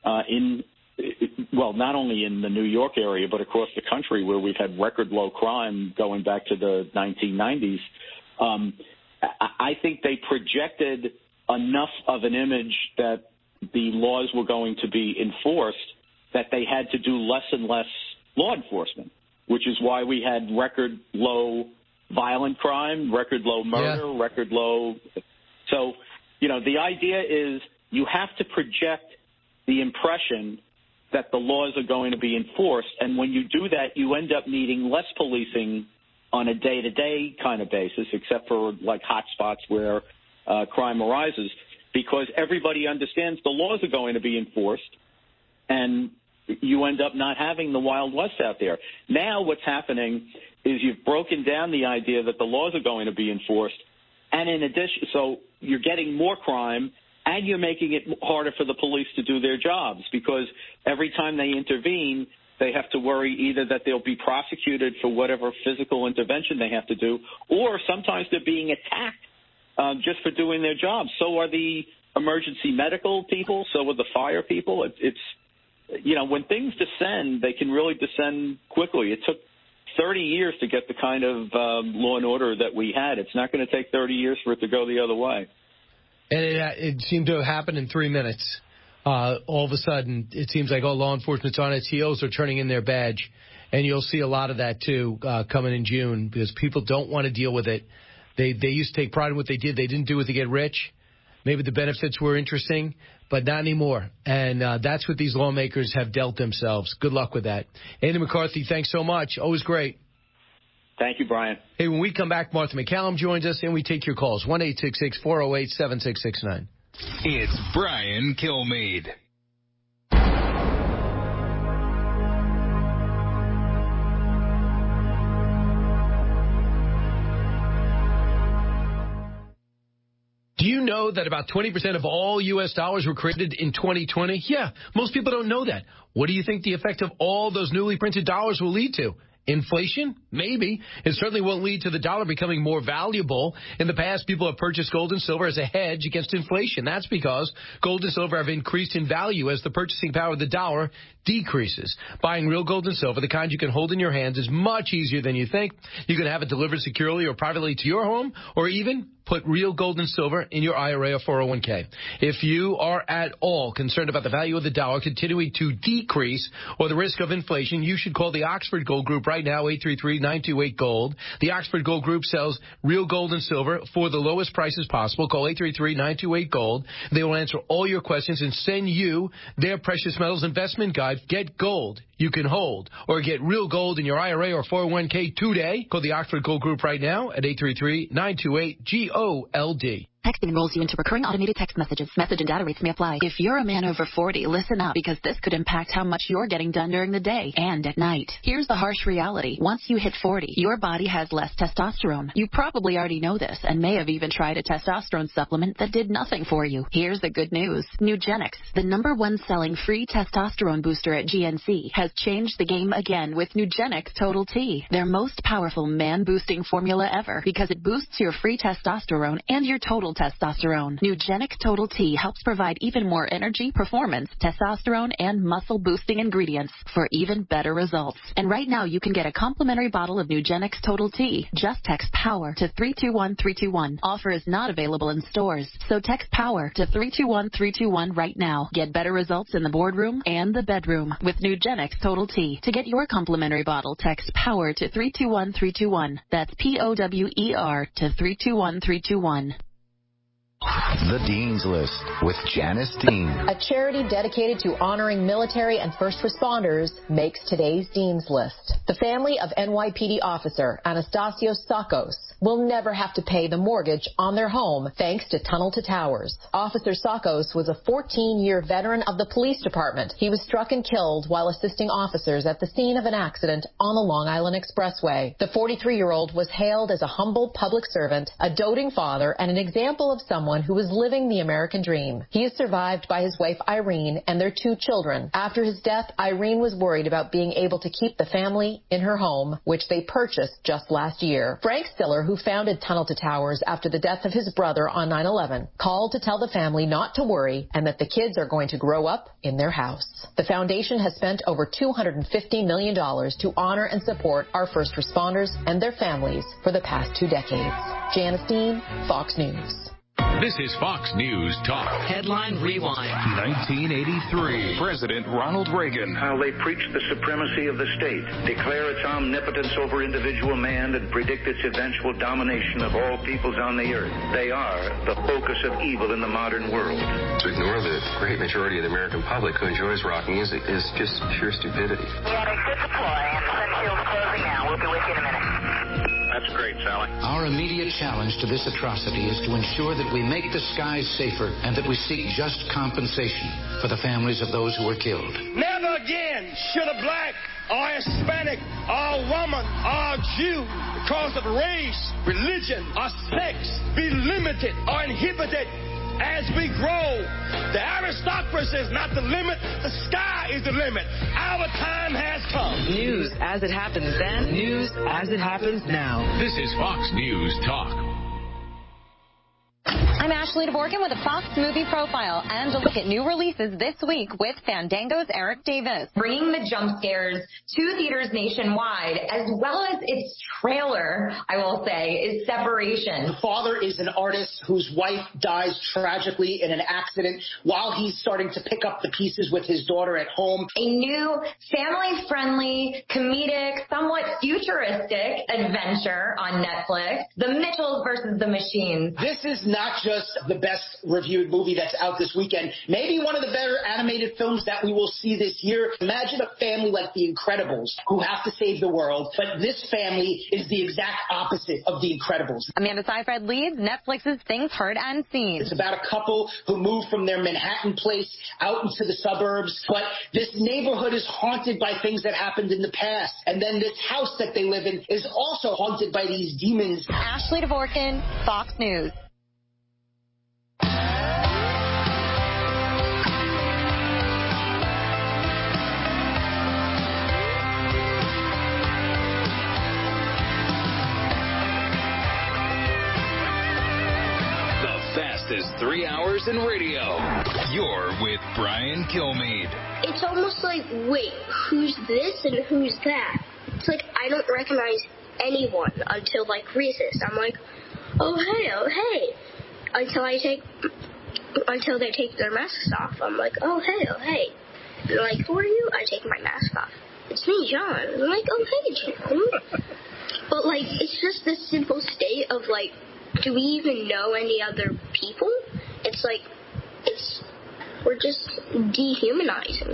not only in the New York area, but across the country where we've had record low crime going back to the 1990s, I think they projected enough of an image that the laws were going to be enforced that they had to do less and less law enforcement, which is why we had record low violent crime, record low murder, record low. So, the idea is you have to project the impression that the laws are going to be enforced. And when you do that, you end up needing less policing on a day-to-day kind of basis, except for like hot spots where crime arises, because everybody understands the laws are going to be enforced, and you end up not having the Wild West out there. Now what's happening is you've broken down the idea that the laws are going to be enforced, and in addition, so you're getting more crime, and you're making it harder for the police to do their jobs, because every time they intervene, they have to worry either that they'll be prosecuted for whatever physical intervention they have to do, or sometimes they're being attacked just for doing their jobs. So are the emergency medical people, so are the fire people. It's when things descend, they can really descend quickly. It took 30 years to get the kind of law and order that we had. It's not going to take 30 years for it to go the other way. And it seemed to have happened in 3 minutes. All of a sudden, it seems like law enforcement's on its heels. They're turning in their badge. And you'll see a lot of that, too, coming in June, because people don't want to deal with it. They used to take pride in what they did. They didn't do it to get rich. Maybe the benefits were interesting, but not anymore. And that's what these lawmakers have dealt themselves. Good luck with that. Andy McCarthy, thanks so much. Always great. Thank you, Brian. Hey, when we come back, Martha McCallum joins us, and we take your calls. 1-866-408-7669. It's Brian Kilmeade. Do you know that about 20% of all U.S. dollars were created in 2020? Yeah, most people don't know that. What do you think the effect of all those newly printed dollars will lead to? Inflation? Maybe. It certainly won't lead to the dollar becoming more valuable. In the past, people have purchased gold and silver as a hedge against inflation. That's because gold and silver have increased in value as the purchasing power of the dollar decreases. Buying real gold and silver, the kind you can hold in your hands, is much easier than you think. You can have it delivered securely or privately to your home, or even put real gold and silver in your IRA or 401k. If you are at all concerned about the value of the dollar continuing to decrease or the risk of inflation, you should call the Oxford Gold Group right now, 833-928-GOLD. The Oxford Gold Group sells real gold and silver for the lowest prices possible. Call 833-928-GOLD. They will answer all your questions and send you their precious metals investment guide. Get gold you can hold, or get real gold in your IRA or 401k today. Call the Oxford Gold Group right now at 833-928-GOLD. Texting enrolls you into recurring automated text messages. Message and data rates may apply. If you're a man over 40, listen up, because this could impact how much you're getting done during the day and at night. Here's the harsh reality. Once you hit 40, your body has less testosterone. You probably already know this and may have even tried a testosterone supplement that did nothing for you. Here's the good news. Nugenix, the #1 selling free testosterone booster at GNC, has changed the game again with Nugenix Total T, their most powerful man-boosting formula ever, because it boosts your free testosterone and your total testosterone. Nugenix Total T helps provide even more energy, performance, testosterone, and muscle-boosting ingredients for even better results. And right now, you can get a complimentary bottle of Nugenix Total T. Just text POWER to 321321. Offer is not available in stores, so text POWER to 321321 right now. Get better results in the boardroom and the bedroom with Nugenix Total T. To get your complimentary bottle, text POWER to 321321. That's POWER to 321321. The Dean's List with Janice Dean. A charity dedicated to honoring military and first responders makes today's Dean's List. The family of NYPD officer Anastasios Tsakos will never have to pay the mortgage on their home thanks to Tunnel to Towers. Officer Tsakos was a 14-year veteran of the police department. He was struck and killed while assisting officers at the scene of an accident on the Long Island Expressway. The 43-year-old was hailed as a humble public servant, a doting father, and an example of someone who was living the American dream. He is survived by his wife Irene and their 2 children. After his death, Irene was worried about being able to keep the family in her home, which they purchased just last year. Frank Stiller, who founded Tunnel to Towers after the death of his brother on 9/11, called to tell the family not to worry and that the kids are going to grow up in their house. The foundation has spent over $250 million to honor and support our first responders and their families for the past 2 decades. Janice Dean, Fox News. This is Fox News Talk. Headline Rewind. 1983. President Ronald Reagan. How they preach the supremacy of the state, declare its omnipotence over individual man, and predict its eventual domination of all peoples on the earth. They are the focus of evil in the modern world. To ignore the great majority of the American public who enjoys rock music is just pure stupidity. We had a good deploy, and the sun shield's closing now. We'll be with you in a minute. That's great, Sally. Our immediate challenge to this atrocity is to ensure that we make the skies safer and that we seek just compensation for the families of those who were killed. Never again should a black or Hispanic or woman or Jew, because of race, religion, or sex, be limited or inhibited as we grow. The aristocracy is not the limit. The sky is the limit. Our time has come. News as it happens then. News as it happens now. This is Fox News Talk. I'm Ashley DeBorkin with a Fox Movie Profile and a look at new releases this week with Fandango's Eric Davis. Bringing the jump scares to theaters nationwide, as well as its trailer, I will say, is Separation. The father is an artist whose wife dies tragically in an accident while he's starting to pick up the pieces with his daughter at home. A new family-friendly, comedic, somewhat futuristic adventure on Netflix, The Mitchells versus the Machines. This is not just the best reviewed movie that's out this weekend, maybe one of the better animated films that we will see this year. Imagine a family like The Incredibles who have to save the world, but this family is the exact opposite of The Incredibles. Amanda Seyfried leads Netflix's Things Heard and Seen. It's about a couple who move from their Manhattan place out into the suburbs, but this neighborhood is haunted by things that happened in the past, and then this house that they live in is also haunted by these demons. Ashley DeVorkin, Fox News. Fastest 3 hours in radio. You're with Brian Kilmeade. It's almost like, wait, who's this and who's that? It's like I don't recognize anyone until like recess. I'm like, oh hey. Until they take their masks off. I'm like, oh hey. They're like, who are you? I take my mask off. It's me, John. I'm like, oh hey, John. But like, it's just this simple state of like, do we even know any other people? It's like, we're just dehumanizing.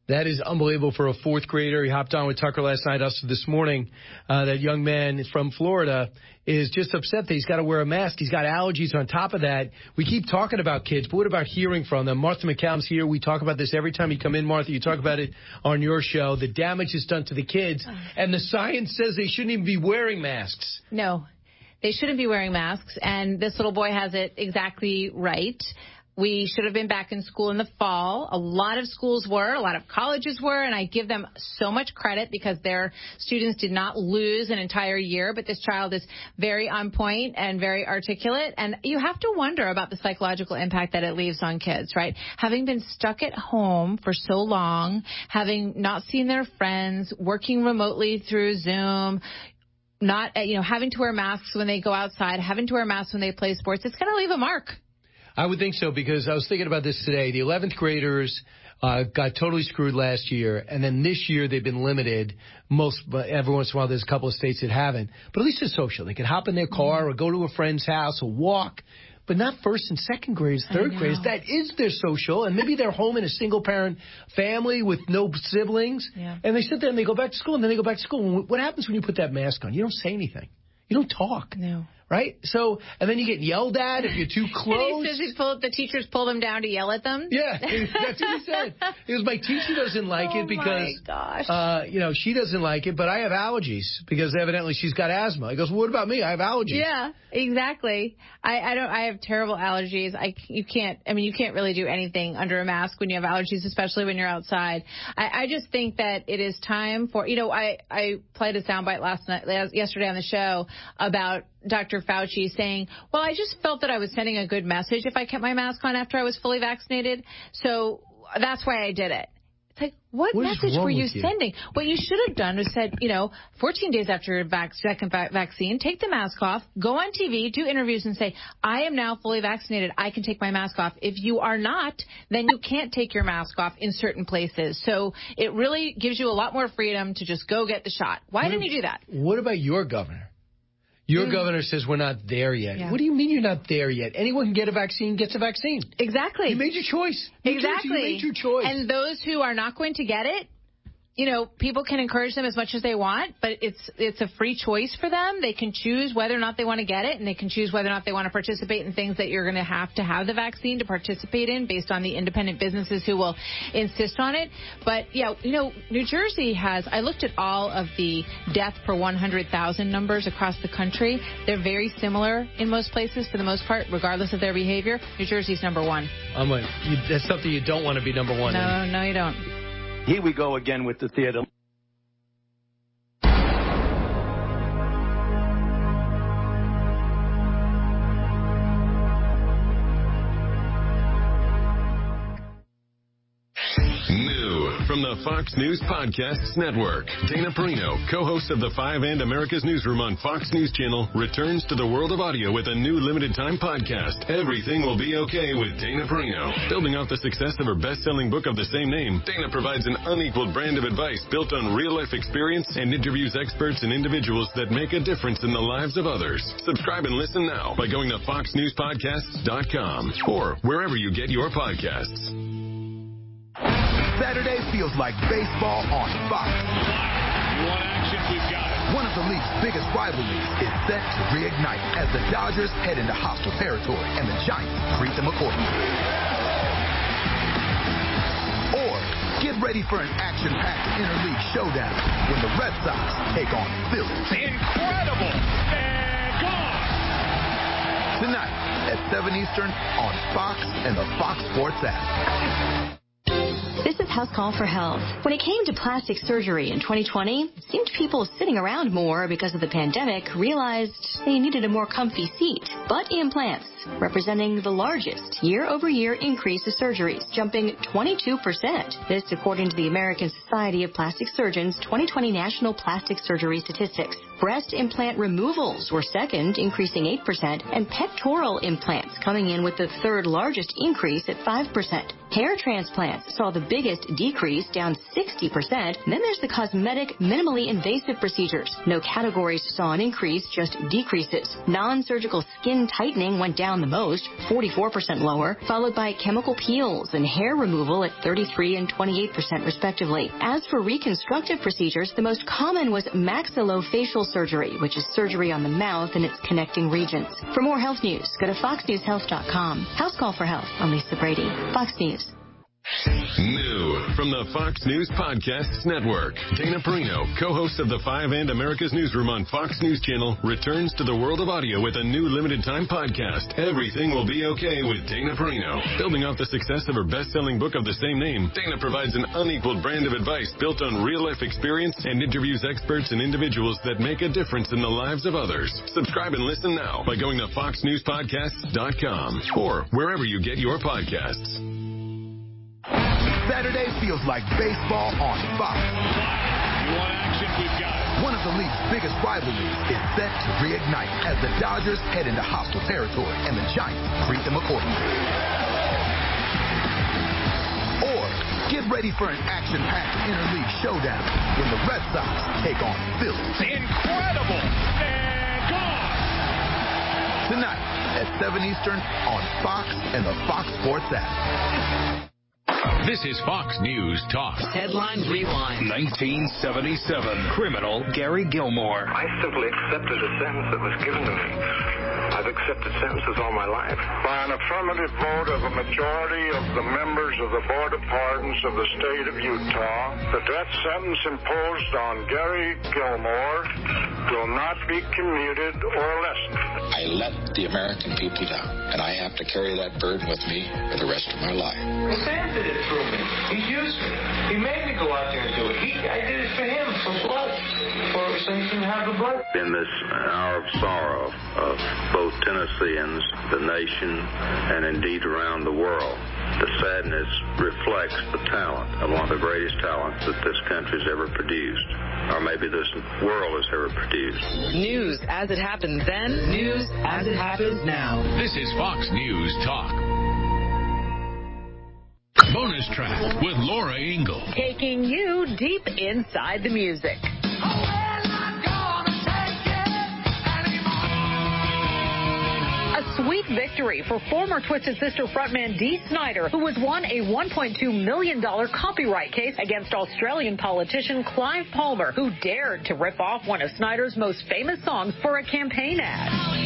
That is unbelievable for a fourth grader. He hopped on with Tucker last night, us this morning. That young man from Florida is just upset that he's got to wear a mask. He's got allergies on top of that. We keep talking about kids, but what about hearing from them? Martha McCallum's here. We talk about this every time you come in, Martha. You talk about it on your show. The damage is done to the kids, and the science says they shouldn't even be wearing masks. No, they shouldn't be wearing masks, and this little boy has it exactly right. We should have been back in school in the fall. A lot of schools were, a lot of colleges were, and I give them so much credit because their students did not lose an entire year. But this child is very on point and very articulate. And you have to wonder about the psychological impact that it leaves on kids, right? Having been stuck at home for so long, having not seen their friends, working remotely through Zoom, not, having to wear masks when they go outside, having to wear masks when they play sports, it's going to leave a mark. I would think so, because I was thinking about this today. The 11th graders got totally screwed last year, and then this year they've been limited. Every once in a while there's a couple of states that haven't. But at least it's social. They can hop in their car or go to a friend's house or walk. But not first and second graders, third graders. That is their social. And maybe they're home in a single-parent family with no siblings. Yeah. And they sit there and they go back to school, and then they go back to school. What happens when you put that mask on? You don't say anything. You don't talk. No. Right? So, and then you get yelled at if you're too close. And he says the teachers pull them down to yell at them? Yeah, that's what he said. He goes, my teacher doesn't like it because, she doesn't like it, but I have allergies because evidently she's got asthma. He goes, well, what about me? I have allergies. Yeah, exactly. I have terrible allergies. You can't really do anything under a mask when you have allergies, especially when you're outside. I just think that it is time for, I played a soundbite yesterday on the show about Dr. Fauci saying, well, I just felt that I was sending a good message if I kept my mask on after I was fully vaccinated. So that's why I did it. It's like, what message were you sending? What you should have done was said, 14 days after your second vaccine, take the mask off, go on TV, do interviews and say, I am now fully vaccinated. I can take my mask off. If you are not, then you can't take your mask off in certain places. So it really gives you a lot more freedom to just go get the shot. Why didn't you do that? What about your governor? Your governor says we're not there yet. Yeah. What do you mean you're not there yet? Anyone can get a vaccine, gets a vaccine. Exactly. You made your choice. Exactly. You made your choice. And those who are not going to get it, people can encourage them as much as they want, but it's a free choice for them. They can choose whether or not they want to get it, and they can choose whether or not they want to participate in things that you're going to have the vaccine to participate in based on the independent businesses who will insist on it. But, New Jersey I looked at all of the death per 100,000 numbers across the country. They're very similar in most places for the most part, regardless of their behavior. New Jersey's number one. That's something you don't want to be number one in. No, you don't. Here we go again with the theater. From the Fox News Podcasts Network, Dana Perino, co-host of The Five and America's Newsroom on Fox News Channel, returns to the world of audio with a new limited-time podcast, Everything Will Be Okay with Dana Perino. Building off the success of her best-selling book of the same name, Dana provides an unequaled brand of advice built on real-life experience and interviews experts and individuals that make a difference in the lives of others. Subscribe and listen now by going to foxnewspodcasts.com or wherever you get your podcasts. Saturday feels like baseball on Fox. What action we've got. One of the league's biggest rivalries is set to reignite as the Dodgers head into hostile territory and the Giants treat them accordingly. Or get ready for an action-packed interleague showdown when the Red Sox take on the Phillies. Incredible! And gone! Tonight at 7 Eastern on Fox and the Fox Sports app. This is House Call for Health. When it came to plastic surgery in 2020, it seemed people sitting around more because of the pandemic realized they needed a more comfy seat. Butt implants, representing the largest year-over-year increase of surgeries, jumping 22%. This according to the American Society of Plastic Surgeons' 2020 National Plastic Surgery Statistics. Breast implant removals were second, increasing 8%, and pectoral implants coming in with the third largest increase at 5%. Hair transplants saw the biggest decrease, down 60%. Then there's the cosmetic, minimally invasive procedures. No categories saw an increase, just decreases. Non-surgical skin tightening went down the most, 44% lower, followed by chemical peels and hair removal at 33 and 28% respectively. As for reconstructive procedures, the most common was maxillofacial surgery, which is surgery on the mouth and its connecting regions. For more health news, go to foxnewshealth.com. House Call for Health. I'm Lisa Brady, Fox News. New from the Fox News Podcasts Network, Dana Perino, co-host of the 5 and America's Newsroom on Fox News Channel, returns to the world of audio with a new limited-time podcast, Everything Will Be Okay with Dana Perino. Building off the success of her best-selling book of the same name, Dana provides an unequaled brand of advice built on real-life experience and interviews experts and individuals that make a difference in the lives of others. Subscribe and listen now by going to foxnewspodcasts.com or wherever you get your podcasts. Saturday feels like baseball on Fox. You want action? We've got it. One of the league's biggest rivalries is set to reignite as the Dodgers head into hostile territory and the Giants treat them accordingly. Or get ready for an action-packed interleague showdown when the Red Sox take on Philly. Incredible! And gone! Tonight at 7 Eastern on Fox and the Fox Sports app. This is Fox News Talk. Headline Rewind. 1977. Criminal Gary Gilmore. I simply accepted a sentence that was given to me. I've accepted sentences all my life. By an affirmative vote of a majority of the members of the Board of Pardons of the state of Utah, the death sentence imposed on Gary Gilmore will not be commuted or lessened. I let the American people down, and I have to carry that burden with me for the rest of my life. Sam did it through me. He used me. He made me go out there and do it. I did it for him, for blood, so he can have the blood. In this hour of sorrow of both Tennesseans, the nation, and indeed around the world, the sadness reflects the talent of one of the greatest talents that this country's ever produced, or maybe this world has ever produced. News as it happens then, news as it happens now. This is Fox News Talk. Bonus track with Laura Ingle. Taking you deep inside the music. A sweet victory for former Twisted Sister frontman Dee Snider, who has won a $1.2 million copyright case against Australian politician Clive Palmer, who dared to rip off one of Snider's most famous songs for a campaign ad.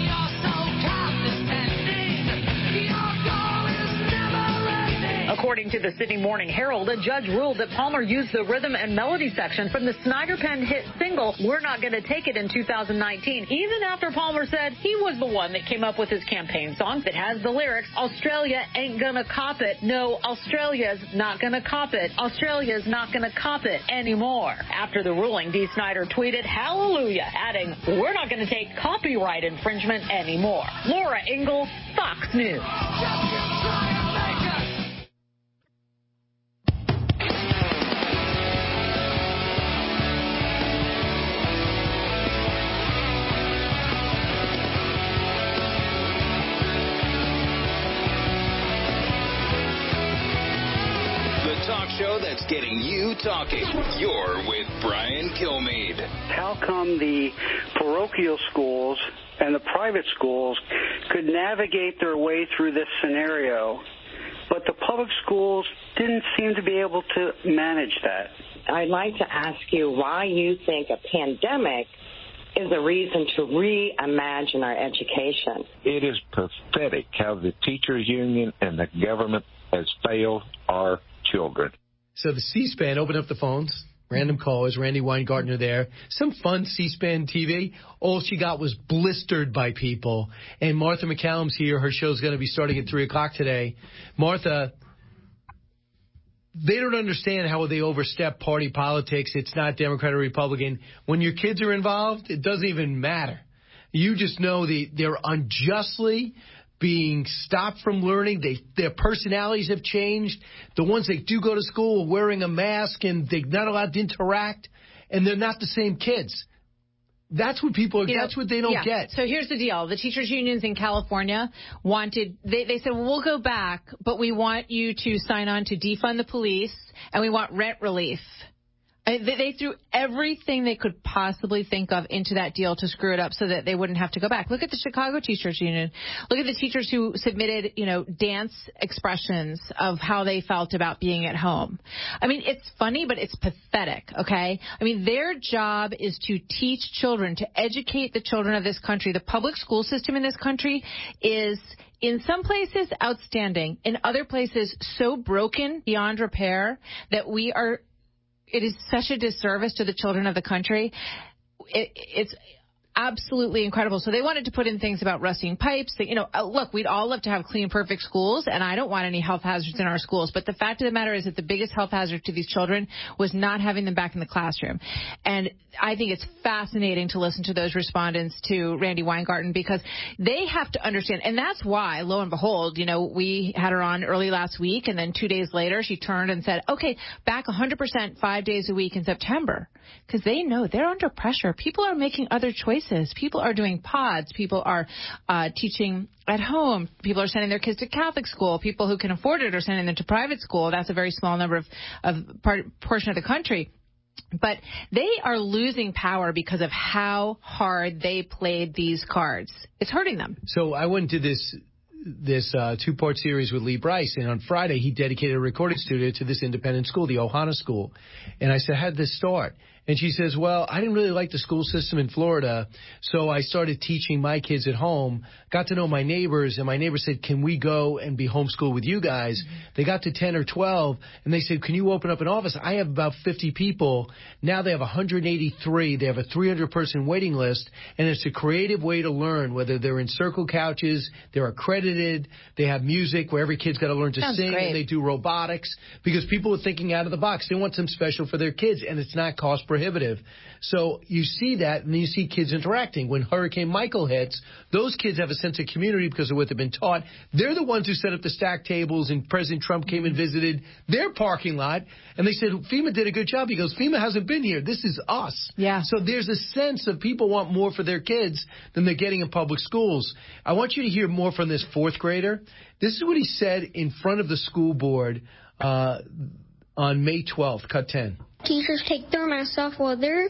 According to the Sydney Morning Herald, a judge ruled that Palmer used the rhythm and melody section from the Snider-penned hit single, We're Not Gonna Take It, in 2019, even after Palmer said he was the one that came up with his campaign song that has the lyrics, Australia ain't gonna cop it. No, Australia's not gonna cop it. Australia's not gonna cop it anymore. After the ruling, Dee Snider tweeted, hallelujah, adding, we're not gonna take copyright infringement anymore. Laura Ingle, Fox News. Talk show that's getting you talking. You're with Brian Kilmeade. How come the parochial schools and the private schools could navigate their way through this scenario, but the public schools didn't seem to be able to manage that? I'd like to ask you why you think a pandemic is a reason to reimagine our education. It is pathetic how the teachers union and the government has failed our children. So the C-SPAN opened up the phones, random callers, Randy Weingartner there. Some fun C-SPAN TV. All she got was blistered by people. And Martha McCallum's here. Her show's going to be starting at 3 o'clock today. Martha, they don't understand how they overstep party politics. It's not Democrat or Republican. When your kids are involved, it doesn't even matter. You just know they're unjustly being stopped from learning. Their personalities have changed. The ones that do go to school are wearing a mask and they're not allowed to interact, and they're not the same kids. That's what people. That's what they don't get. So here's the deal: the teachers' unions in California wanted. They said, well, we'll go back, but we want you to sign on to defund the police, and we want rent relief. They threw everything they could possibly think of into that deal to screw it up so that they wouldn't have to go back. Look at the Chicago Teachers Union. Look at the teachers who submitted, dance expressions of how they felt about being at home. I mean, it's funny, but it's pathetic, okay? I mean, their job is to teach children, to educate the children of this country. The public school system in this country is, in some places, outstanding. In other places, so broken beyond repair that it is such a disservice to the children of the country. It's absolutely incredible. So they wanted to put in things about rusting pipes. Look, we'd all love to have clean, perfect schools, and I don't want any health hazards in our schools. But the fact of the matter is that the biggest health hazard to these children was not having them back in the classroom. And I think it's fascinating to listen to those respondents to Randi Weingarten, because they have to understand. And that's why, lo and behold, we had her on early last week, and then 2 days later she turned and said, okay, back 100% 5 days a week in September, because they know they're under pressure. People are making other choices. People are doing pods. People are teaching at home. People are sending their kids to Catholic school. People who can afford it are sending them to private school. That's a very small number portion of the country. But they are losing power because of how hard they played these cards. It's hurting them. So I went to this 2-part series with Lee Bryce, and on Friday he dedicated a recording studio to this independent school, the Ohana School. And I said, how did this start? And she says, well, I didn't really like the school system in Florida, so I started teaching my kids at home, got to know my neighbors, and my neighbor said, can we go and be homeschooled with you guys? Mm-hmm. They got to 10 or 12, and they said, can you open up an office? I have about 50 people. Now they have 183. They have a 300-person waiting list, and it's a creative way to learn, whether they're in circle couches, they're accredited, they have music where every kid's got to learn to sing, and they do robotics, because people are thinking out of the box. They want something special for their kids, and it's not cost prohibitive. So you see that, and then you see kids interacting. When Hurricane Michael hits, those kids have a sense of community because of what they've been taught. They're the ones who set up the stack tables, and President Trump came and visited their parking lot, and they said, FEMA did a good job. He goes, FEMA hasn't been here. This is us. Yeah. So there's a sense of people want more for their kids than they're getting in public schools. I want you to hear more from this 4th grader. This is what he said in front of the school board on May 12th, cut 10. Teachers take their masks off while they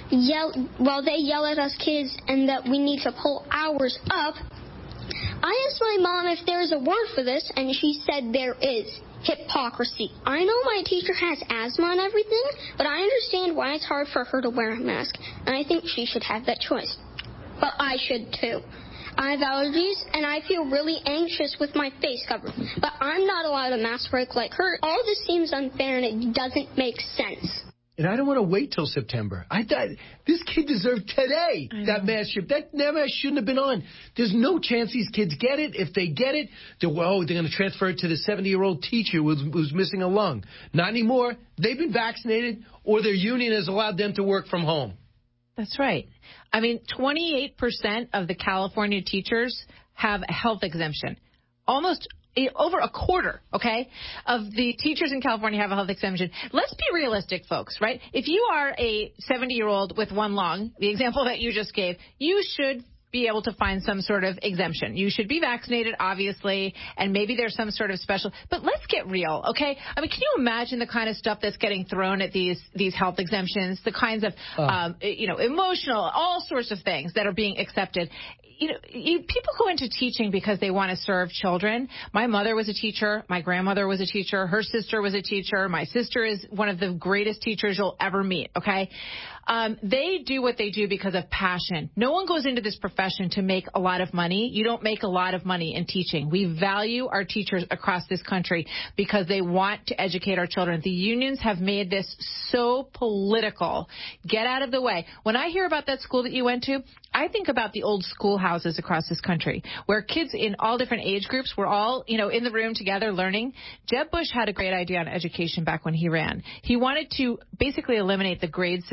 yell at us kids, and that we need to pull hours up. I asked my mom if there's a word for this, and she said there is. Hypocrisy. I know my teacher has asthma and everything, but I understand why it's hard for her to wear a mask, and I think she should have that choice. But I should too. I have allergies, and I feel really anxious with my face covered. But I'm not allowed a mask break like her. All this seems unfair, and it doesn't make sense. And I don't want to wait till September. I thought this kid deserved today that mask ship. That mask shouldn't have been on. There's no chance these kids get it. If they get it, they're going to transfer it to the 70-year-old teacher who's missing a lung. Not anymore. They've been vaccinated, or their union has allowed them to work from home. That's right. I mean, 28% of the California teachers have a health exemption. Almost over a quarter, okay, of the teachers in California have a health exemption. Let's be realistic, folks, right? If you are a 70-year-old with one lung, the example that you just gave, you should be able to find some sort of exemption. You should be vaccinated, obviously, and maybe there's some sort of special. But let's get real, okay? I mean, can you imagine the kind of stuff that's getting thrown at these health exemptions, the kinds of, emotional, all sorts of things that are being accepted? People go into teaching because they want to serve children. My mother was a teacher. My grandmother was a teacher. Her sister was a teacher. My sister is one of the greatest teachers you'll ever meet, okay? They do what they do because of passion. No one goes into this profession to make a lot of money. You don't make a lot of money in teaching. We value our teachers across this country because they want to educate our children. The unions have made this so political. Get out of the way. When I hear about that school that you went to, I think about the old schoolhouses across this country where kids in all different age groups were all, in the room together learning. Jeb Bush had a great idea on education back when he ran. He wanted to basically eliminate the grade system,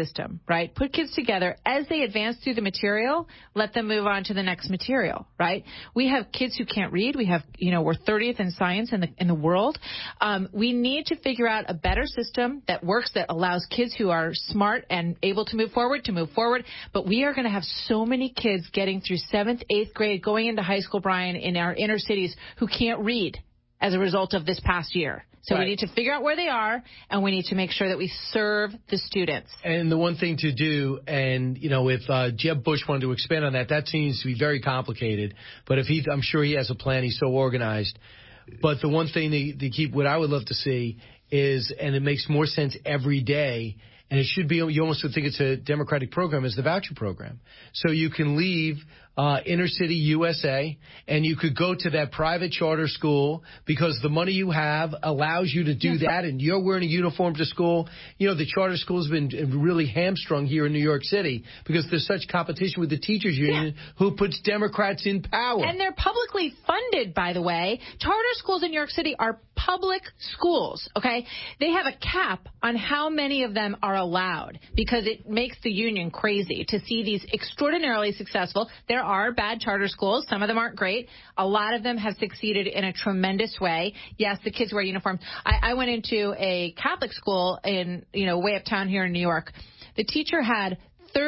right? Put kids together. As they advance through the material, let them move on to the next material, right? We have kids who can't read. We have, we're 30th in science in the world. We need to figure out a better system that works, that allows kids who are smart and able to move forward. But we are going to have so many kids getting through 7th, 8th grade, going into high school, Brian, in our inner cities who can't read as a result of this past year. So we need to figure out where they are, and we need to make sure that we serve the students. And the one thing to do, and, if Jeb Bush wanted to expand on that, that seems to be very complicated. But I'm sure he has a plan. He's so organized. But the one thing to keep, what I would love to see is, and it makes more sense every day, and it should be, you almost would think it's a Democratic program, is the voucher program. So you can leave inner city USA, and you could go to that private charter school because the money you have allows you to do that, and you're wearing a uniform to school. The charter school has been really hamstrung here in New York City because there's such competition with the teachers union who puts Democrats in power. And they're publicly funded, by the way. Charter schools in New York City are public schools, okay? They have a cap on how many of them are allowed because it makes the union crazy to see these extraordinarily successful. There are bad charter schools. Some of them aren't great. A lot of them have succeeded in a tremendous way. Yes, the kids wear uniforms. I went into a Catholic school in, way uptown here in New York. The teacher had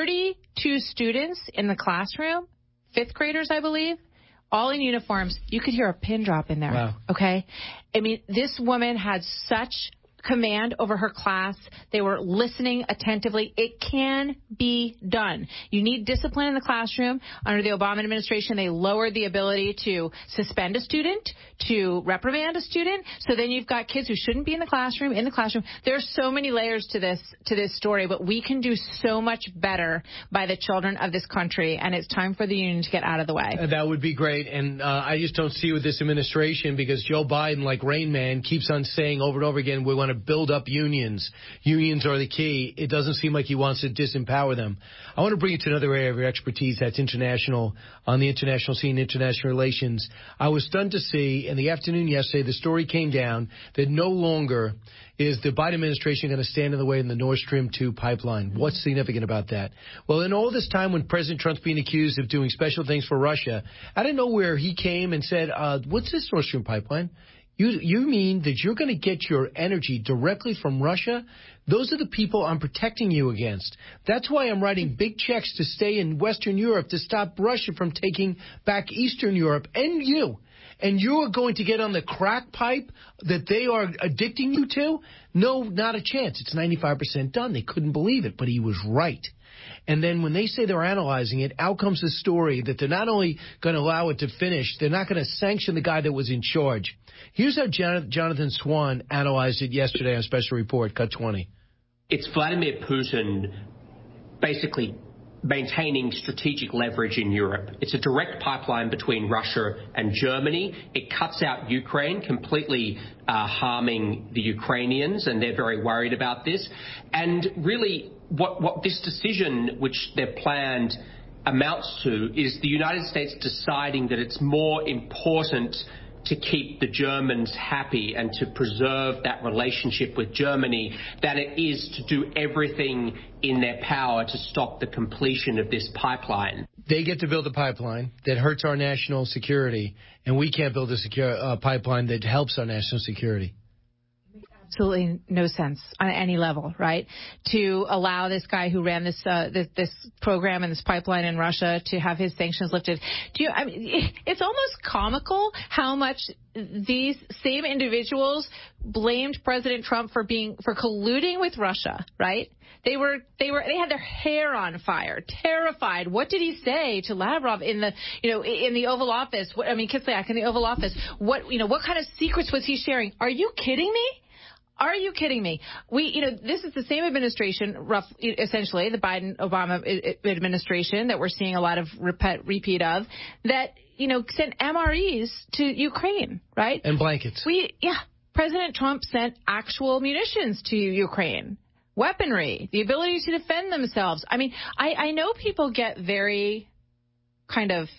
32 students in the classroom, 5th graders, I believe, all in uniforms. You could hear a pin drop in there. Wow. Okay? I mean, this woman had such command over her class. They were listening attentively. It can be done. You need discipline in the classroom. Under the Obama administration, they lowered the ability to suspend a student, to reprimand a student. So then you've got kids who shouldn't be in the classroom. There are so many layers to this story, but we can do so much better by the children of this country, and it's time for the union to get out of the way. That would be great, and I just don't see with this administration because Joe Biden, like Rain Man, keeps on saying over and over again, we want to build up unions. Unions are the key. It doesn't seem like he wants to disempower them. I want to bring you to another area of your expertise that's international, on the international scene, international relations. I was stunned to see in the afternoon yesterday, the story came down that no longer is the Biden administration going to stand in the way in the Nord Stream 2 pipeline. What's significant about that? Well, in all this time when President Trump's being accused of doing special things for Russia, I didn't know where he came and said, what's this Nord Stream pipeline? You mean that you're going to get your energy directly from Russia? Those are the people I'm protecting you against. That's why I'm writing big checks to stay in Western Europe to stop Russia from taking back Eastern Europe and you. And you are going to get on the crack pipe that they are addicting you to? No, not a chance. It's 95% done. They couldn't believe it, but he was right. And then when they say they're analyzing it, out comes the story that they're not only going to allow it to finish, they're not going to sanction the guy that was in charge. Here's how Jonathan Swan analyzed it yesterday on Special Report, Cut 20. It's Vladimir Putin basically maintaining strategic leverage in Europe. It's a direct pipeline between Russia and Germany. It cuts out Ukraine, completely harming the Ukrainians, and they're very worried about this. And really, what this decision, which they've planned, amounts to is the United States deciding that it's more important to keep the Germans happy and to preserve that relationship with Germany than it is to do everything in their power to stop the completion of this pipeline. They get to build a pipeline that hurts our national security, and we can't build a pipeline that helps our national security. Absolutely no sense on any level, right? To allow this guy who ran this program and this pipeline in Russia to have his sanctions lifted. It's almost comical how much these same individuals blamed President Trump for colluding with Russia, right? They had their hair on fire, terrified. What did he say to Lavrov in the Oval Office? Kislyak in the Oval Office. What kind of secrets was he sharing? Are you kidding me? Are you kidding me? This is the same administration, essentially, the Biden-Obama administration that we're seeing a lot of repeat of, that, sent MREs to Ukraine, right? And blankets. President Trump sent actual munitions to Ukraine, weaponry, the ability to defend themselves. I know people get very kind of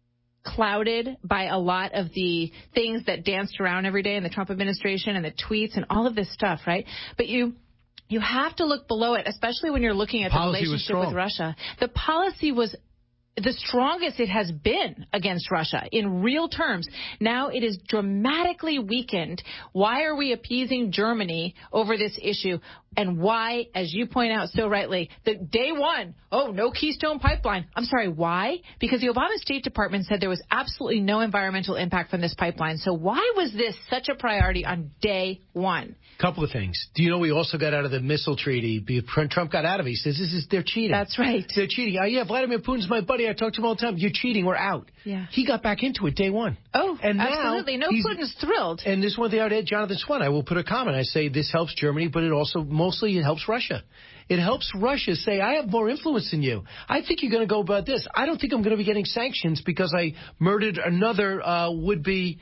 clouded by a lot of the things that danced around every day in the Trump administration and the tweets and all of this stuff, right? But you You have to look below it, especially when you're looking at the relationship with Russia. The policy was the strongest it has been against Russia in real terms. Now it is dramatically weakened. Why are we appeasing Germany over this issue? And why, as you point out so rightly, the day one, no Keystone Pipeline. I'm sorry, why? Because the Obama State Department said there was absolutely no environmental impact from this pipeline. So why was this such a priority on day one? Couple of things. Do you know we also got out of the missile treaty? Trump got out of it. He says, they're cheating. That's right. They're cheating. Vladimir Putin's my buddy. I talk to him all the time. You're cheating. We're out. Yeah. He got back into it day one. Oh, and absolutely. Now Putin's thrilled. And this one thing I would add, Jonathan Swan, I will put a comment. I say this helps Germany, but it also mostly it helps Russia. It helps Russia say, I have more influence than you. I think you're going to go about this. I don't think I'm going to be getting sanctions because I murdered another would-be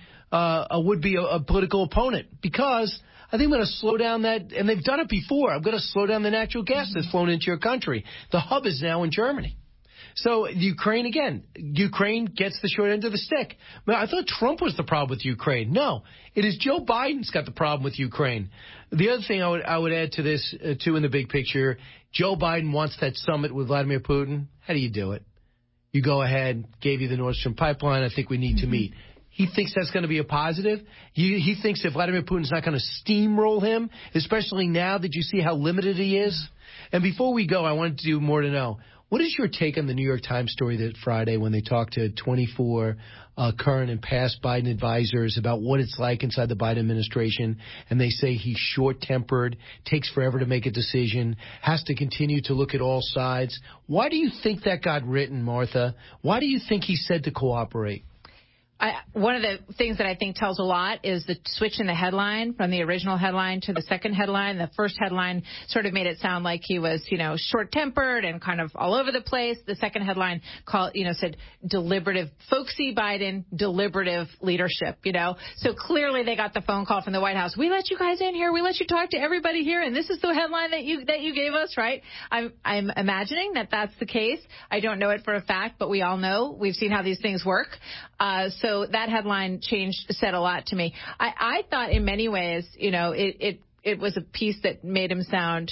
a political opponent. Because I think I'm going to slow down that, and they've done it before. I'm going to slow down the natural gas that's flown into your country. The hub is now in Germany. So Ukraine gets the short end of the stick. I thought Trump was the problem with Ukraine. No, it is Joe Biden's got the problem with Ukraine. The other thing I would add to this, too, in the big picture, Joe Biden wants that summit with Vladimir Putin. How do you do it? You go ahead, gave you the Nord Stream pipeline. I think we need to meet. He thinks that's going to be a positive. He thinks that Vladimir Putin's not going to steamroll him, especially now that you see how limited he is. And before we go, I wanted to do more to know. What is your take on the New York Times story that Friday when they talked to 24 current and past Biden advisors about what it's like inside the Biden administration, and they say he's short-tempered, takes forever to make a decision, has to continue to look at all sides? Why do you think that got written, Martha? Why do you think he said to cooperate? One of the things that I think tells a lot is the switch in the headline from the original headline to the second headline. The first headline sort of made it sound like he was, short-tempered and kind of all over the place. The second headline said deliberative, folksy Biden, deliberative leadership, So clearly they got the phone call from the White House. We let you guys in here. We let you talk to everybody here. And this is the headline that you gave us, right? I'm imagining that that's the case. I don't know it for a fact, but we all know. We've seen how these things work. So that headline said a lot to me. I thought in many ways, it was a piece that made him sound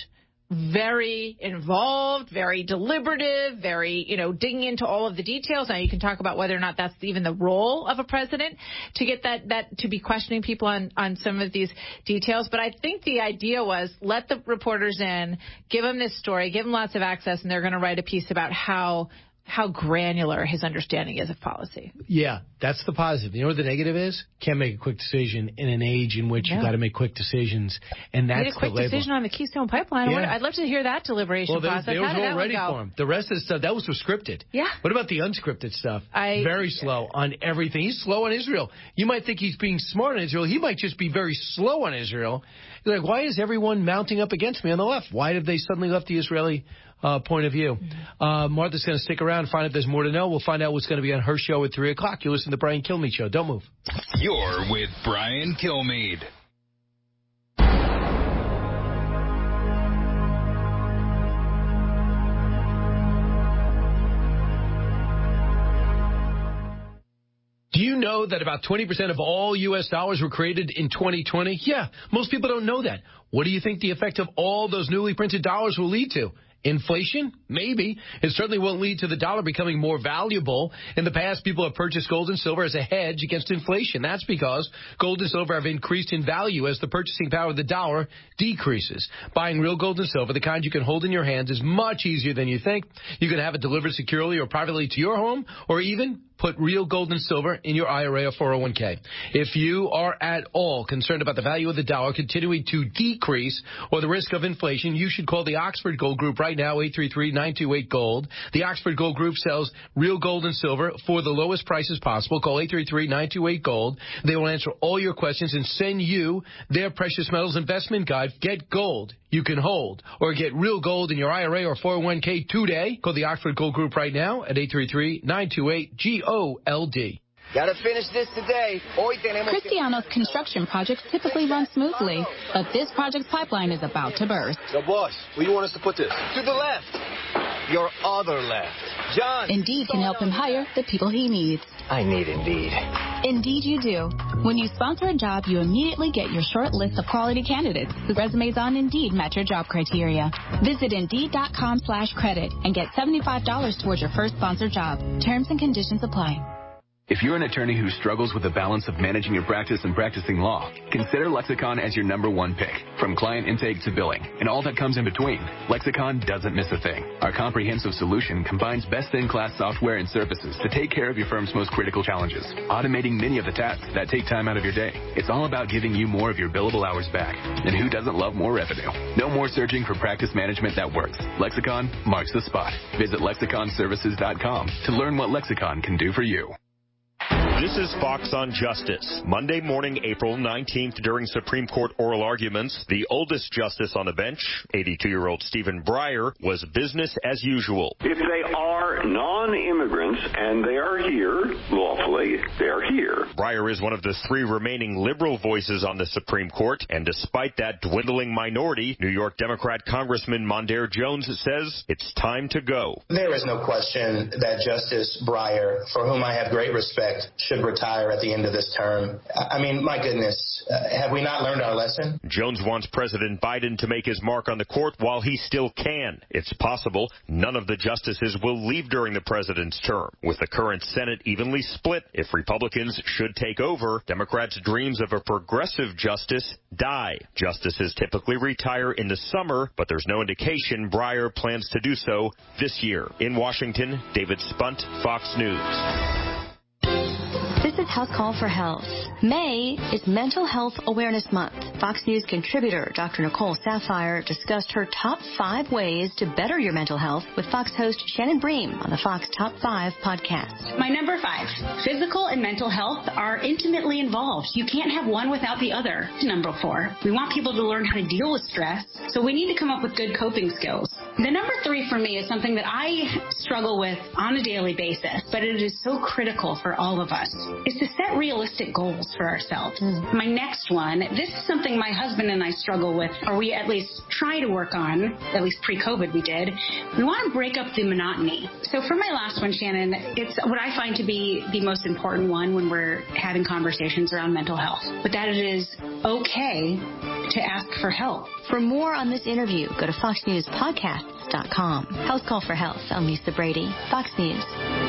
very involved, very deliberative, very, digging into all of the details. Now you can talk about whether or not that's even the role of a president to get that to be questioning people on some of these details. But I think the idea was let the reporters in, give them this story, give them lots of access, and they're going to write a piece about how granular his understanding is of policy. Yeah, that's the positive. You know what the negative is? Can't make a quick decision in an age in which you've got to make quick decisions. And that's the label. Made a quick decision on the Keystone Pipeline. Yeah. I'd love to hear that deliberation process. They was all ready for him. The rest of the stuff, that was scripted. Yeah. What about the unscripted stuff? Very slow on everything. He's slow on Israel. You might think he's being smart on Israel. He might just be very slow on Israel. You're like, why is everyone mounting up against me on the left? Why have they suddenly left the Israeli point of view? Martha's going to stick around and find out there's more to know. We'll find out what's going to be on her show at 3 o'clock. You listen to the Brian Kilmeade Show. Don't move. You're with Brian Kilmeade. Do you know that about 20% of all U.S. dollars were created in 2020? Yeah, most people don't know that. What do you think the effect of all those newly printed dollars will lead to? Inflation? Maybe. It certainly won't lead to the dollar becoming more valuable. In the past, people have purchased gold and silver as a hedge against inflation. That's because gold and silver have increased in value as the purchasing power of the dollar decreases. Buying real gold and silver, the kind you can hold in your hands, is much easier than you think. You can have it delivered securely or privately to your home, or even put real gold and silver in your IRA or 401k. If you are at all concerned about the value of the dollar continuing to decrease or the risk of inflation, you should call the Oxford Gold Group right now, 833-928-GOLD. The Oxford Gold Group sells real gold and silver for the lowest prices possible. Call 833-928-GOLD. They will answer all your questions and send you their precious metals investment guide. Get gold you can hold, or get real gold in your IRA or 401k today. Call the Oxford Gold Group right now at 833-928-GOLD. Gotta finish this today. Cristiano's construction projects typically run smoothly, but this project's pipeline is about to burst. So, boss, where you want us to put this? To the left. your other left. John. Indeed can help him hire the people he needs. I need Indeed. Indeed you do. When you sponsor a job, you immediately get your short list of quality candidates whose resumes on Indeed match your job criteria. Visit Indeed.com/credit and get $75 towards your first sponsored job. Terms and conditions apply. If you're an attorney who struggles with the balance of managing your practice and practicing law, consider Lexicon as your #1 pick. From client intake to billing and all that comes in between, Lexicon doesn't miss a thing. Our comprehensive solution combines best-in-class software and services to take care of your firm's most critical challenges, automating many of the tasks that take time out of your day. It's all about giving you more of your billable hours back. And who doesn't love more revenue? No more searching for practice management that works. Lexicon marks the spot. Visit lexiconservices.com to learn what Lexicon can do for you. This is Fox on Justice. Monday morning, April 19th, during Supreme Court oral arguments, the oldest justice on the bench, 82-year-old Stephen Breyer, was business as usual. If they are non-immigrants and they are here lawfully, they are here. Breyer is one of the 3 remaining liberal voices on the Supreme Court, and despite that dwindling minority, New York Democrat Congressman Mondaire Jones says it's time to go. There is no question that Justice Breyer, for whom I have great respect, should retire at the end of this term. I mean, my goodness, have we not learned our lesson? Jones wants President Biden to make his mark on the court while he still can. It's possible none of the justices will leave during the president's term. With the current Senate evenly split, if Republicans should take over, Democrats' dreams of a progressive justice die. Justices typically retire in the summer, but there's no indication Breyer plans to do so this year. In Washington, David Spunt, Fox News. This is House Call for Health. May is Mental Health Awareness Month. Fox News contributor Dr. Nicole Saphier discussed her top 5 ways to better your mental health with Fox host Shannon Bream on the Fox Top 5 podcast. My number 5, physical and mental health are intimately involved. You can't have one without the other. Number 4, we want people to learn how to deal with stress, so we need to come up with good coping skills. The number 3 for me is something that I struggle with on a daily basis, but it is so critical for all of us, is to set realistic goals for ourselves. My next one, this is something my husband and I struggle with, or we at least try to work on, at least pre-COVID we did. We want to break up the monotony. So for my last one, Shannon, it's what I find to be the most important one when we're having conversations around mental health, but that it is okay to ask for help. For more on this interview, go to foxnewspodcasts.com. House Call for Health. I'm Lisa Brady, Fox News.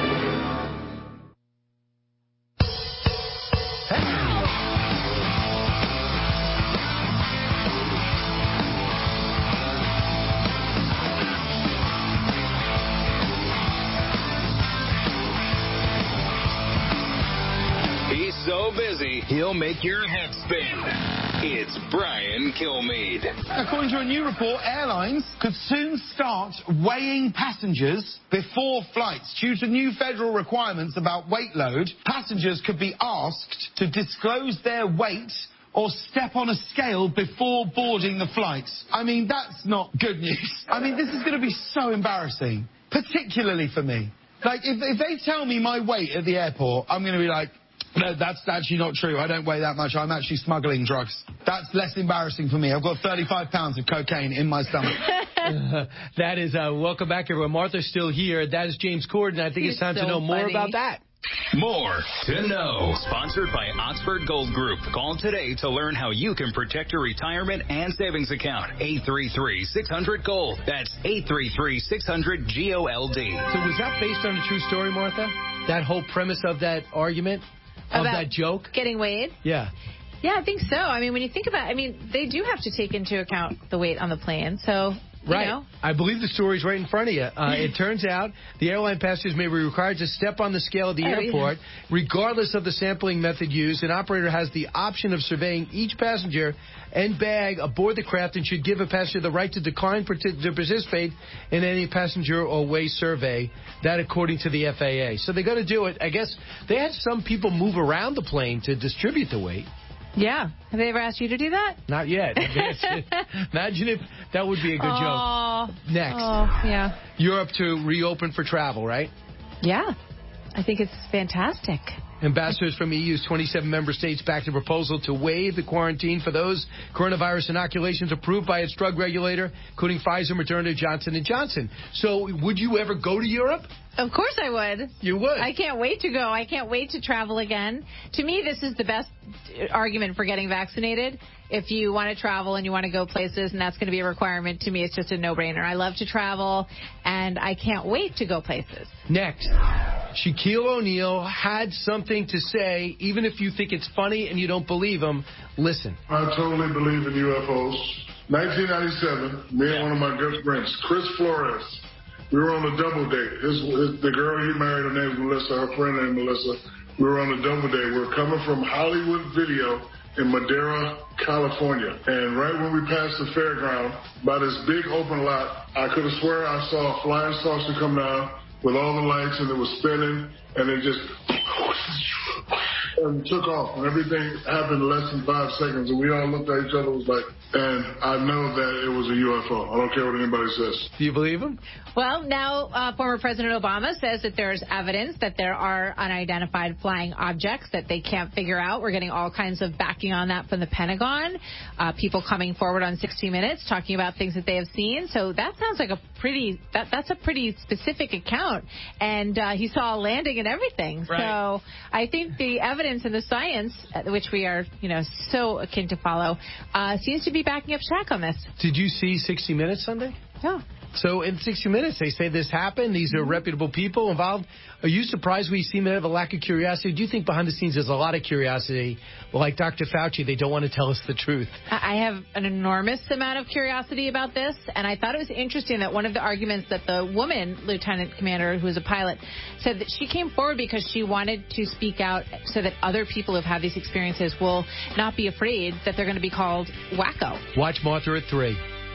He's so busy, he'll make your head spin. It's Brian Kilmeade. According to a new report, airlines could soon start weighing passengers before flights. Due to new federal requirements about weight load, passengers could be asked to disclose their weight or step on a scale before boarding the flight. I mean, that's not good news. I mean, this is going to be so embarrassing, particularly for me. Like, if they tell me my weight at the airport, I'm going to be like, no, that's actually not true. I don't weigh that much. I'm actually smuggling drugs. That's less embarrassing for me. I've got 35 pounds of cocaine in my stomach. That is, welcome back, everyone. Martha's still here. That is James Corden. I think it's time to know more about that. More to know. Sponsored by Oxford Gold Group. Call today to learn how you can protect your retirement and savings account. 833-600-GOLD. That's 833-600-GOLD. So was that based on a true story, Martha? That whole premise of that argument? Of about that joke? Getting weighed? Yeah. Yeah, I think so. I mean, when you think about it, I mean, they do have to take into account the weight on the plane. So, you know. I believe the story's right in front of you. It turns out the airline passengers may be required to step on the scale at the airport. Yeah. Regardless of the sampling method used, an operator has the option of surveying each passenger and bag aboard the craft and should give a passenger the right to decline to participate in any passenger or weight survey. That according to the FAA. So they got to do it. I guess they had some people move around the plane to distribute the weight. Yeah. Have they ever asked you to do that? Not yet. Imagine if that would be a good joke. Next. Oh, yeah. Europe to reopen for travel, right? Yeah. I think it's fantastic. Ambassadors from EU's 27 member states backed a proposal to waive the quarantine for those coronavirus inoculations approved by its drug regulator, including Pfizer, Moderna, Johnson & Johnson. So would you ever go to Europe? Of course I would. You would? I can't wait to go. I can't wait to travel again. To me, this is the best argument for getting vaccinated. If you want to travel and you want to go places and that's going to be a requirement, to me, it's just a no-brainer. I love to travel, and I can't wait to go places. Next, Shaquille O'Neal had something to say, even if you think it's funny and you don't believe him. Listen. I totally believe in UFOs. 1997, me and one of my good friends, Chris Flores, we were on a double date. The girl he married, her name was Melissa, her friend named Melissa. We were on a double date. We were coming from Hollywood Video in Madera, California. And right when we passed the fairground, by this big open lot, I could have swear I saw a flying saucer come down with all the lights, and it was spinning, and it just and took off. And everything happened in less than 5 seconds, and we all looked at each other and was like, and I know that it was a UFO. I don't care what anybody says. Do you believe him? Well, now former President Obama says that there's evidence that there are unidentified flying objects that they can't figure out. We're getting all kinds of backing on that from the Pentagon. People coming forward on 60 Minutes talking about things that they have seen. So that sounds like that's a pretty specific account. And he saw a landing and everything. Right. So I think the evidence and the science, which we are, so akin to follow, seems to be backing up Shaq on this. Did you see 60 Minutes Sunday? Yeah. So in 60 Minutes, they say this happened. These are reputable people involved. Are you surprised we seem to have a lack of curiosity? Do you think behind the scenes there's a lot of curiosity? Well, like Dr. Fauci, they don't want to tell us the truth. I have an enormous amount of curiosity about this, and I thought it was interesting that one of the arguments that the woman lieutenant commander, who was a pilot, said that she came forward because she wanted to speak out so that other people who've had these experiences will not be afraid that they're going to be called wacko. Watch Martha at 3.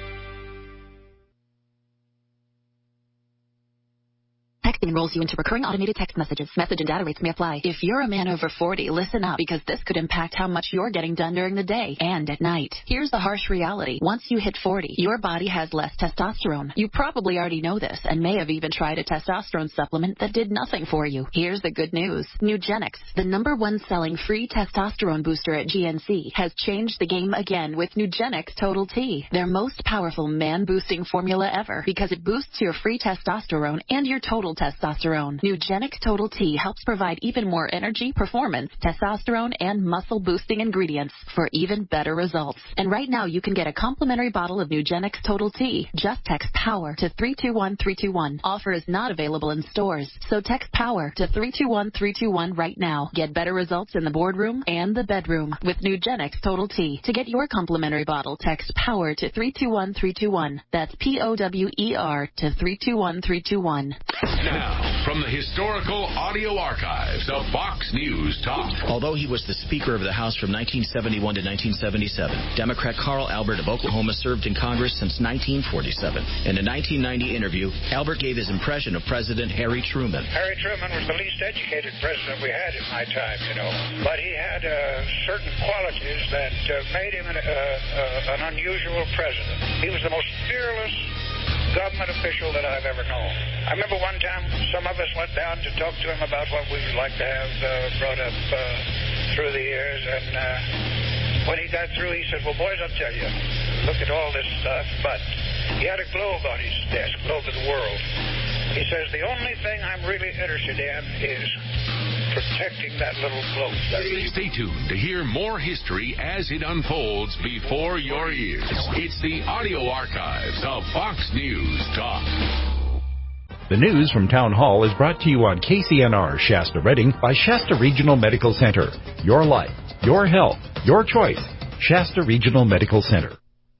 Texting enrolls you into recurring automated text messages. Message and data rates may apply. If you're a man over 40, listen up, because this could impact how much you're getting done during the day and at night. Here's the harsh reality. Once you hit 40, your body has less testosterone. You probably already know this and may have even tried a testosterone supplement that did nothing for you. Here's the good news. Nugenix, the #1 selling free testosterone booster at GNC, has changed the game again with Nugenix Total T, their most powerful man-boosting formula ever, because it boosts your free testosterone and your total testosterone. Nugenix Total T helps provide even more energy, performance, testosterone, and muscle-boosting ingredients for even better results. And right now, you can get a complimentary bottle of Nugenix Total T. Just text POWER to 321321. Offer is not available in stores, so text POWER to 321321 right now. Get better results in the boardroom and the bedroom with Nugenix Total T. To get your complimentary bottle, text POWER to 321-321. That's POWER to 321-321. Now, from the historical audio archives of Fox News Talk. Although he was the Speaker of the House from 1971 to 1977, Democrat Carl Albert of Oklahoma served in Congress since 1947. In a 1990 interview, Albert gave his impression of President Harry Truman. Harry Truman was the least educated president we had in my time, But he had certain qualities that made him an unusual president. He was the most fearless government official that I've ever known. I remember one time some of us went down to talk to him about what we would like to have brought up through the years, and when he got through, he said, well, boys, I'll tell you, look at all this stuff, but he had a globe on his desk, globe of the world. He says, the only thing I'm really interested in is protecting that little globe. Stay tuned to hear more history as it unfolds before your ears. It's the audio archives of Fox News Talk. The news from Town Hall is brought to you on KCNR Shasta Redding by Shasta Regional Medical Center. Your life, your health, your choice. Shasta Regional Medical Center.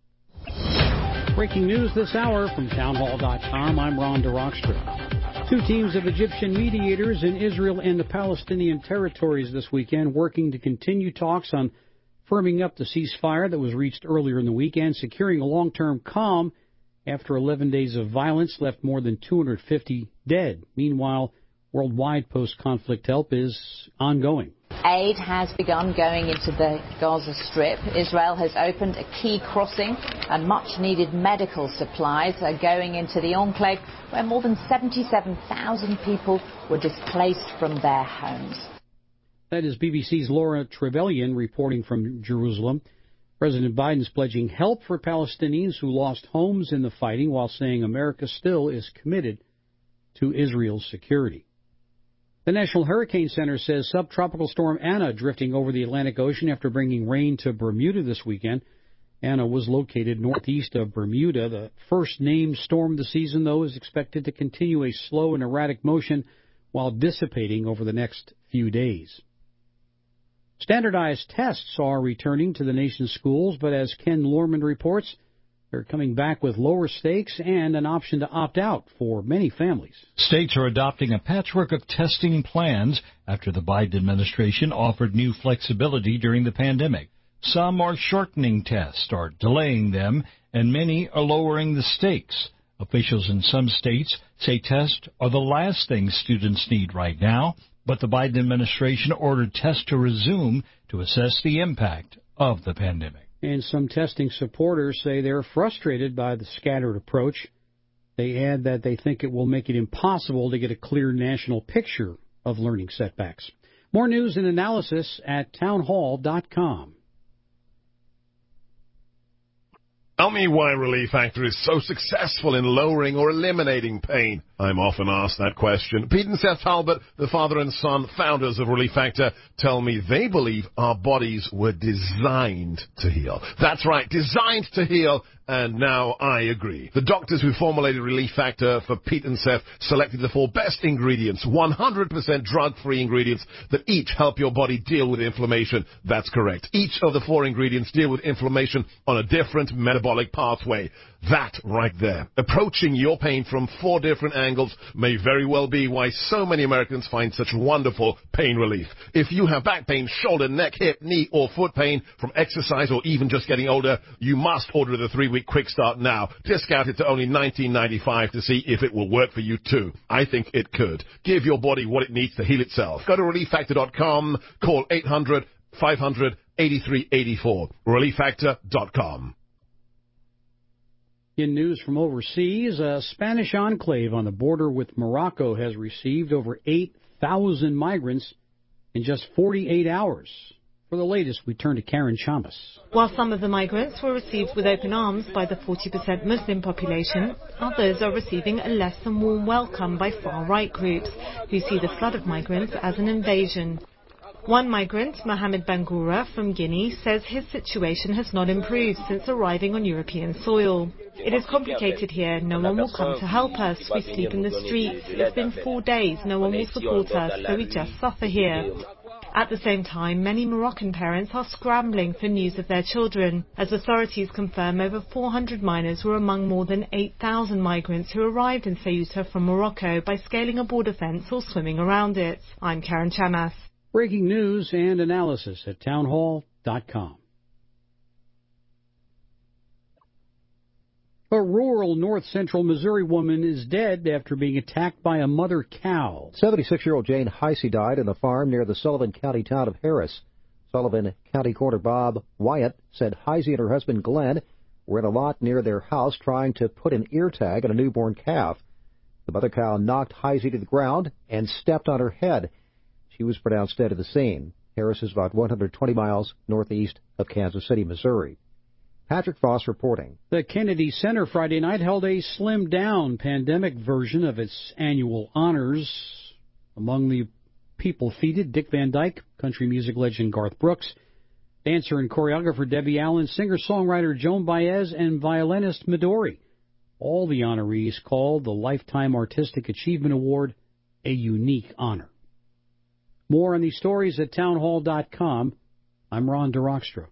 Breaking news this hour from townhall.com. I'm Ron DeRockstra. 2 teams of Egyptian mediators in Israel and the Palestinian territories this weekend working to continue talks on firming up the ceasefire that was reached earlier in the week and securing a long-term calm after 11 days of violence left more than 250 dead. Meanwhile, worldwide post-conflict help is ongoing. Aid has begun going into the Gaza Strip. Israel has opened a key crossing and much-needed medical supplies are going into the enclave where more than 77,000 people were displaced from their homes. That is BBC's Laura Trevelyan reporting from Jerusalem. President Biden's pledging help for Palestinians who lost homes in the fighting while saying America still is committed to Israel's security. The National Hurricane Center says subtropical storm Anna drifting over the Atlantic Ocean after bringing rain to Bermuda this weekend. Anna was located northeast of Bermuda. The first named storm of the season, though, is expected to continue a slow and erratic motion while dissipating over the next few days. Standardized tests are returning to the nation's schools, but as Ken Lorman reports, they're coming back with lower stakes and an option to opt out for many families. States are adopting a patchwork of testing plans after the Biden administration offered new flexibility during the pandemic. Some are shortening tests or delaying them, and many are lowering the stakes. Officials in some states say tests are the last thing students need right now, but the Biden administration ordered tests to resume to assess the impact of the pandemic. And some testing supporters say they're frustrated by the scattered approach. They add that they think it will make it impossible to get a clear national picture of learning setbacks. More news and analysis at townhall.com. Tell me why Relief Factor is so successful in lowering or eliminating pain. I'm often asked that question. Pete and Seth Talbot, the father and son founders of Relief Factor, tell me they believe our bodies were designed to heal. That's right, designed to heal, and now I agree. The doctors who formulated Relief Factor for Pete and Seth selected the 4 best ingredients, 100% drug-free ingredients that each help your body deal with inflammation. That's correct. Each of the 4 ingredients deal with inflammation on a different metabolic pathway. That right there. Approaching your pain from 4 different angles may very well be why so many Americans find such wonderful pain relief. If you have back pain, shoulder, neck, hip, knee, or foot pain from exercise or even just getting older, you must order the 3-week quick start now. Discounted to only $19.95 to see if it will work for you too. I think it could. Give your body what it needs to heal itself. Go to ReliefFactor.com. Call 800-500-8384. ReliefFactor.com. In news from overseas, a Spanish enclave on the border with Morocco has received over 8,000 migrants in just 48 hours. For the latest, we turn to Karen Chamas. While some of the migrants were received with open arms by the 40% Muslim population, others are receiving a less than warm welcome by far-right groups who see the flood of migrants as an invasion. One migrant, Mohamed Bangura from Guinea, says his situation has not improved since arriving on European soil. It is complicated here. No one will come to help us. We sleep in the streets. It's been 4 days. No one will support us, so we just suffer here. At the same time, many Moroccan parents are scrambling for news of their children, as authorities confirm over 400 minors were among more than 8,000 migrants who arrived in Ceuta from Morocco by scaling a border fence or swimming around it. I'm Karen Chamas. Breaking news and analysis at townhall.com. A rural north-central Missouri woman is dead after being attacked by a mother cow. 76-year-old Jane Heisey died on a farm near the Sullivan County town of Harris. Sullivan County Coroner Bob Wyatt said Heisey and her husband Glenn were in a lot near their house trying to put an ear tag on a newborn calf. The mother cow knocked Heisey to the ground and stepped on her head. She was pronounced dead at the scene. Harris is about 120 miles northeast of Kansas City, Missouri. Patrick Voss reporting. The Kennedy Center Friday night held a slimmed-down pandemic version of its annual honors. Among the people feted, Dick Van Dyke, country music legend Garth Brooks, dancer and choreographer Debbie Allen, singer-songwriter Joan Baez, and violinist Midori. All the honorees called the Lifetime Artistic Achievement Award a unique honor. More on these stories at townhall.com. I'm Ron DeRockstra.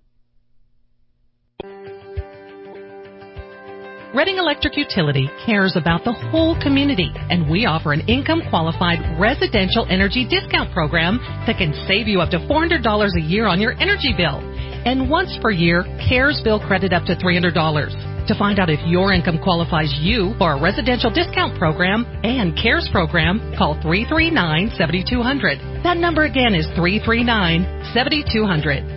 Reading Electric Utility cares about the whole community, and we offer an income-qualified residential energy discount program that can save you up to $400 a year on your energy bill. And once per year, CARES bill credit up to $300. To find out if your income qualifies you for a residential discount program and CARES program, call 339-7200. That number again is 339-7200.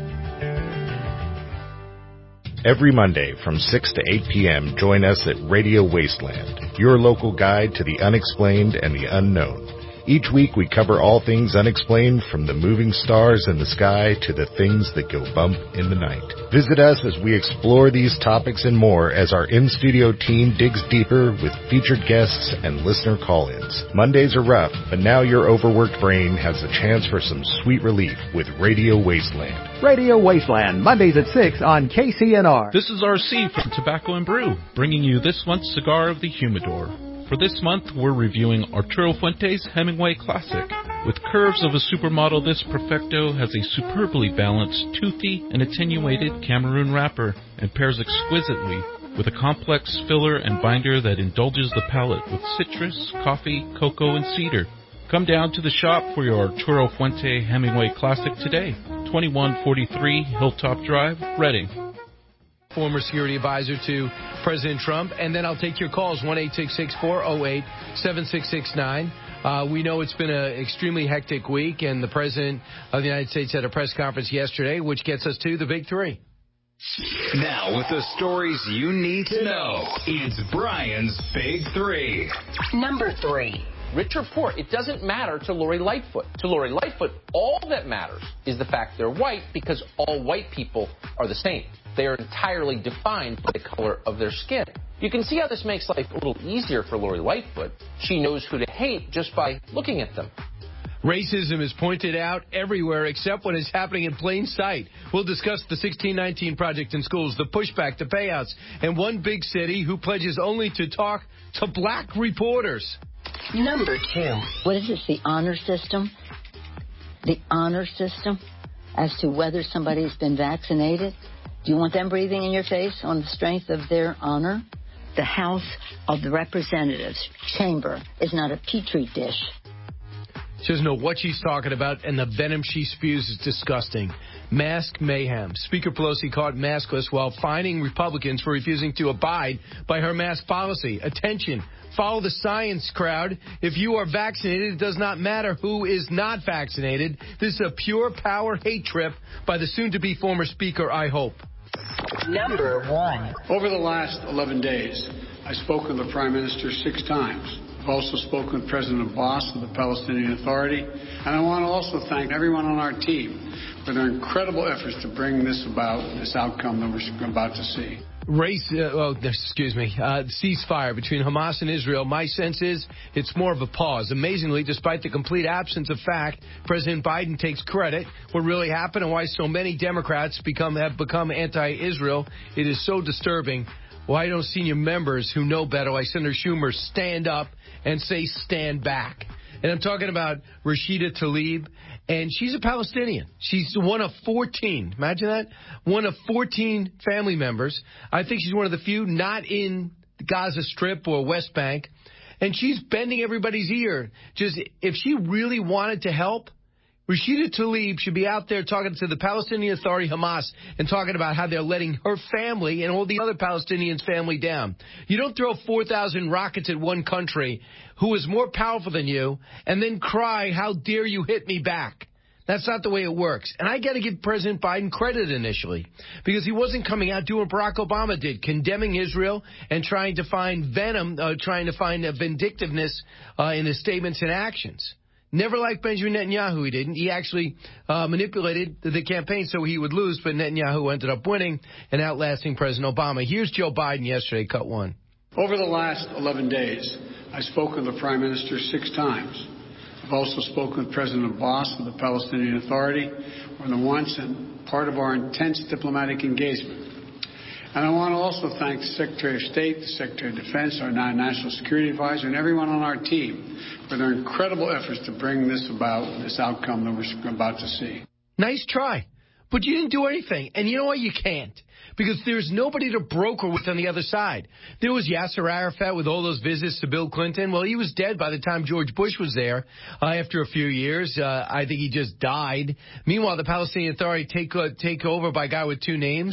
Every Monday from 6 to 8 p.m., join us at Radio Wasteland, your local guide to the unexplained and the unknown. Each week we cover all things unexplained, from the moving stars in the sky to the things that go bump in the night. Visit us as we explore these topics and more as our in-studio team digs deeper with featured guests and listener call-ins. Mondays are rough, but now your overworked brain has a chance for some sweet relief with Radio Wasteland. Radio Wasteland, Mondays at 6 on KCNR. This is RC from Tobacco and Brew, bringing you this month's Cigar of the Humidor. For this month, we're reviewing Arturo Fuente's Hemingway Classic. With curves of a supermodel, this Perfecto has a superbly balanced, toothy, and attenuated Cameroon wrapper and pairs exquisitely with a complex filler and binder that indulges the palate with citrus, coffee, cocoa, and cedar. Come down to the shop for your Arturo Fuente Hemingway Classic today. 2143 Hilltop Drive, Reading. Former security advisor to President Trump. And then I'll take your calls, 1-866-408-7669. We know it's been an extremely hectic week, and the President of the United States had a press conference yesterday, which gets us to the big three. Now, with the stories you need to know, it's Brian's Big Three. Number 3. Rich or poor, it doesn't matter to Lori Lightfoot. To Lori Lightfoot, all that matters is the fact they're white, because all white people are the same. They are entirely defined by the color of their skin. You can see how this makes life a little easier for Lori Lightfoot. She knows who to hate just by looking at them. Racism is pointed out everywhere except when it's happening in plain sight. We'll discuss the 1619 Project in schools, the pushback, the payouts, and one big city who pledges only to talk to black reporters. Number 2. What is this, the honor system? The honor system as to whether somebody's been vaccinated? Do you want them breathing in your face on the strength of their honor? The House of the Representatives chamber is not a petri dish. She doesn't know what she's talking about, and the venom she spews is disgusting. Mask mayhem. Speaker Pelosi caught maskless while fining Republicans for refusing to abide by her mask policy. Attention. Follow the science, crowd. If you are vaccinated, it does not matter who is not vaccinated. This is a pure power hate trip by the soon-to-be former Speaker, I hope. Number 1. Over the last 11 days, I spoke with the Prime Minister 6 times. I've also spoken with President Abbas of the Palestinian Authority. And I want to also thank everyone on our team for their incredible efforts to bring this outcome that we're about to see. Ceasefire between Hamas and Israel. My sense is it's more of a pause. Amazingly, despite the complete absence of fact, President Biden takes credit. What really happened and why so many Democrats have become anti-Israel. It is so disturbing. Why don't senior members who know better, like Senator Schumer, stand up and say stand back? And I'm talking about Rashida Tlaib, and she's a Palestinian. She's one of 14. Imagine that. One of 14 family members. I think she's one of the few not in the Gaza Strip or West Bank. And she's bending everybody's ear. Just if she really wanted to help, Rashida Tlaib should be out there talking to the Palestinian Authority, Hamas, and talking about how they're letting her family and all the other Palestinians' family down. You don't throw 4,000 rockets at one country who is more powerful than you and then cry, how dare you hit me back. That's not the way it works. And I got to give President Biden credit initially, because he wasn't coming out doing what Barack Obama did, condemning Israel and trying to find trying to find a vindictiveness in his statements and actions. Never liked Benjamin Netanyahu, he didn't. He actually manipulated the campaign so he would lose, but Netanyahu ended up winning and outlasting President Obama. Here's Joe Biden yesterday, cut 1. Over the last 11 days, I spoke with the Prime Minister 6 times. I've also spoken with President Abbas of the Palestinian Authority on the once and part of our intense diplomatic engagement. And I want to also thank the Secretary of State, the Secretary of Defense, our National Security Advisor, and everyone on our team for their incredible efforts to bring this outcome that we're about to see. Nice try. But you didn't do anything. And you know what? You can't. Because there's nobody to broker with on the other side. There was Yasser Arafat with all those visits to Bill Clinton. Well, he was dead by the time George Bush was there after a few years. I think he just died. Meanwhile, the Palestinian Authority take over by a guy with 2 names.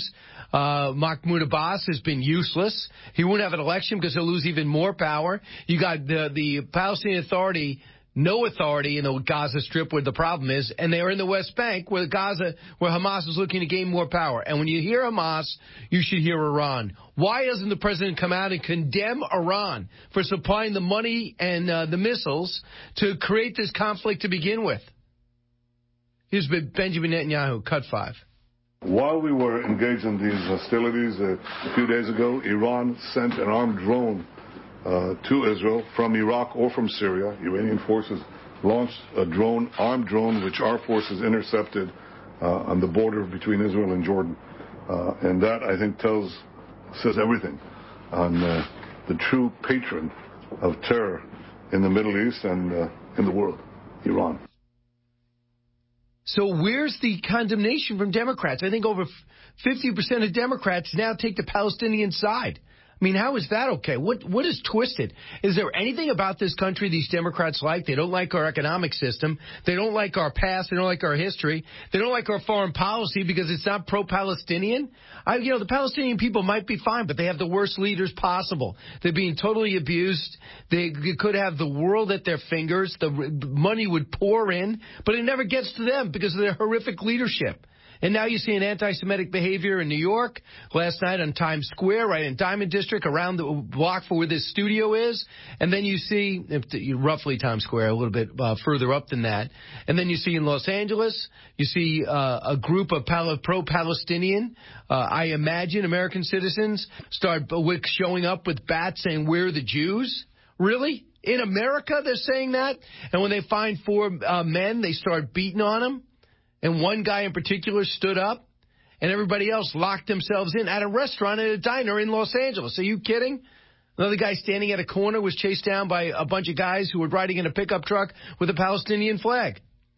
Mahmoud Abbas has been useless. He won't have an election because he'll lose even more power. You got the Palestinian Authority, no authority in the Gaza Strip where the problem is, and they are in the West Bank where Hamas is looking to gain more power. And when you hear Hamas, you should hear Iran. Why doesn't the president come out and condemn Iran for supplying the money and the missiles to create this conflict to begin with? Here's Benjamin Netanyahu, cut 5. While we were engaged in these hostilities a few days ago, Iran sent an armed drone to Israel from Iraq or from Syria. Iranian forces launched a armed drone, which our forces intercepted on the border between Israel and Jordan. And that, I think, says everything on the true patron of terror in the Middle East and in the world, Iran. So where's the condemnation from Democrats? I think over 50% of Democrats now take the Palestinian side. I mean, how is that okay? What is twisted? Is there anything about this country these Democrats like? They don't like our economic system. They don't like our past. They don't like our history. They don't like our foreign policy because it's not pro-Palestinian. The Palestinian people might be fine, but they have the worst leaders possible. They're being totally abused. They could have the world at their fingers. The money would pour in, but it never gets to them because of their horrific leadership. And now you see an anti-Semitic behavior in New York. Last night on Times Square, right in Diamond District, around the block for where this studio is. And then you see, roughly Times Square, a little bit further up than that. And then you see in Los Angeles, you see a group of pro-Palestinian, I imagine, American citizens start showing up with bats saying, "We're the Jews." Really? In America, they're saying that? And when they find 4 men, they start beating on them. And one guy in particular stood up, and everybody else locked themselves in at a restaurant at a diner in Los Angeles. Are you kidding? Another guy standing at a corner was chased down by a bunch of guys who were riding in a pickup truck with a Palestinian flag.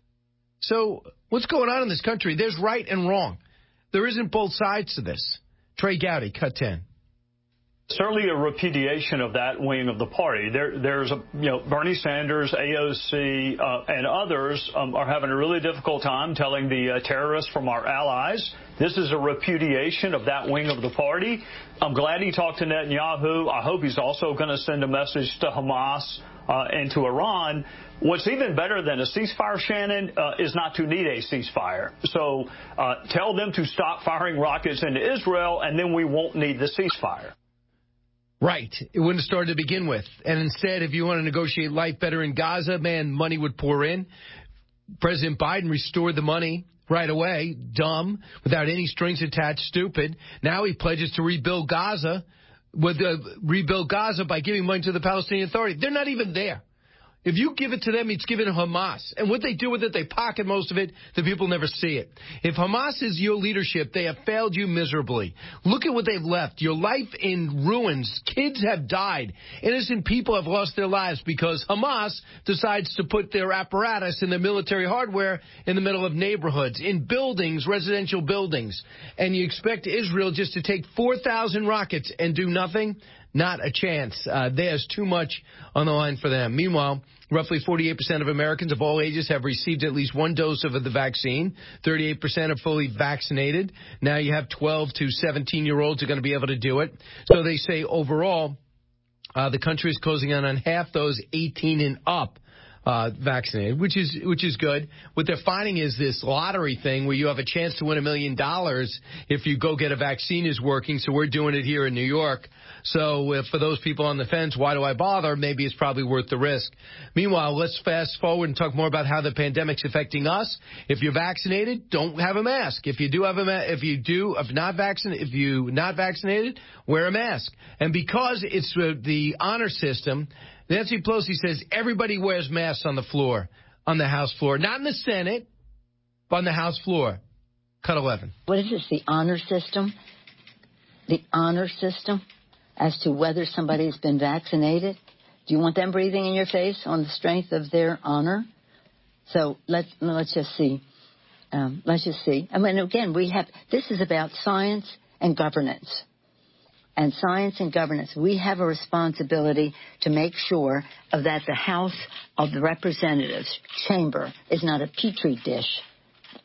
So what's going on in this country? There's right and wrong. There isn't both sides to this. Trey Gowdy, cut 10. Certainly a repudiation of that wing of the party. There's Bernie Sanders, AOC, and others are having a really difficult time telling the terrorists from our allies. This is a repudiation of that wing of the party. I'm glad he talked to Netanyahu. I hope he's also going to send a message to Hamas and to Iran. What's even better than a ceasefire, Shannon, is not to need a ceasefire. So tell them to stop firing rockets into Israel, and then we won't need the ceasefire. Right. It wouldn't have started to begin with. And instead, if you want to negotiate life better in Gaza, man, money would pour in. President Biden restored the money right away. Dumb. Without any strings attached. Stupid. Now he pledges to rebuild Gaza. Rebuild Gaza by giving money to the Palestinian Authority. They're not even there. If you give it to them, it's given to Hamas. And what they do with it, they pocket most of it. The people never see it. If Hamas is your leadership, they have failed you miserably. Look at what they've left. Your life in ruins. Kids have died. Innocent people have lost their lives because Hamas decides to put their apparatus and their military hardware in the middle of neighborhoods, in buildings, residential buildings. And you expect Israel just to take 4,000 rockets and do nothing? Not a chance. There's too much on the line for them. Meanwhile, roughly 48% of Americans of all ages have received at least one dose of the vaccine. 38% are fully vaccinated. Now you have 12 to 17-year-olds are going to be able to do it. So they say overall, the country is closing in on half those 18 and up vaccinated, which is good. What they're finding is this lottery thing where you have a chance to win $1 million if you go get a vaccine is working. So we're doing it here in New York. So for those people on the fence, why do I bother? Maybe it's probably worth the risk. Meanwhile, let's fast forward and talk more about how the pandemic's affecting us. If you're vaccinated, don't have a mask. If you're not vaccinated, wear a mask. And because it's the honor system, Nancy Pelosi says everybody wears masks on the floor, on the House floor. Not in the Senate, but on the House floor. Cut 11. What is this, the honor system? The honor system as to whether somebody's been vaccinated? Do you want them breathing in your face on the strength of their honor? So let's just see. Let's just see. I mean, again, this is about science and governance. And science and governance, we have a responsibility to make sure that the House of the Representatives chamber is not a petri dish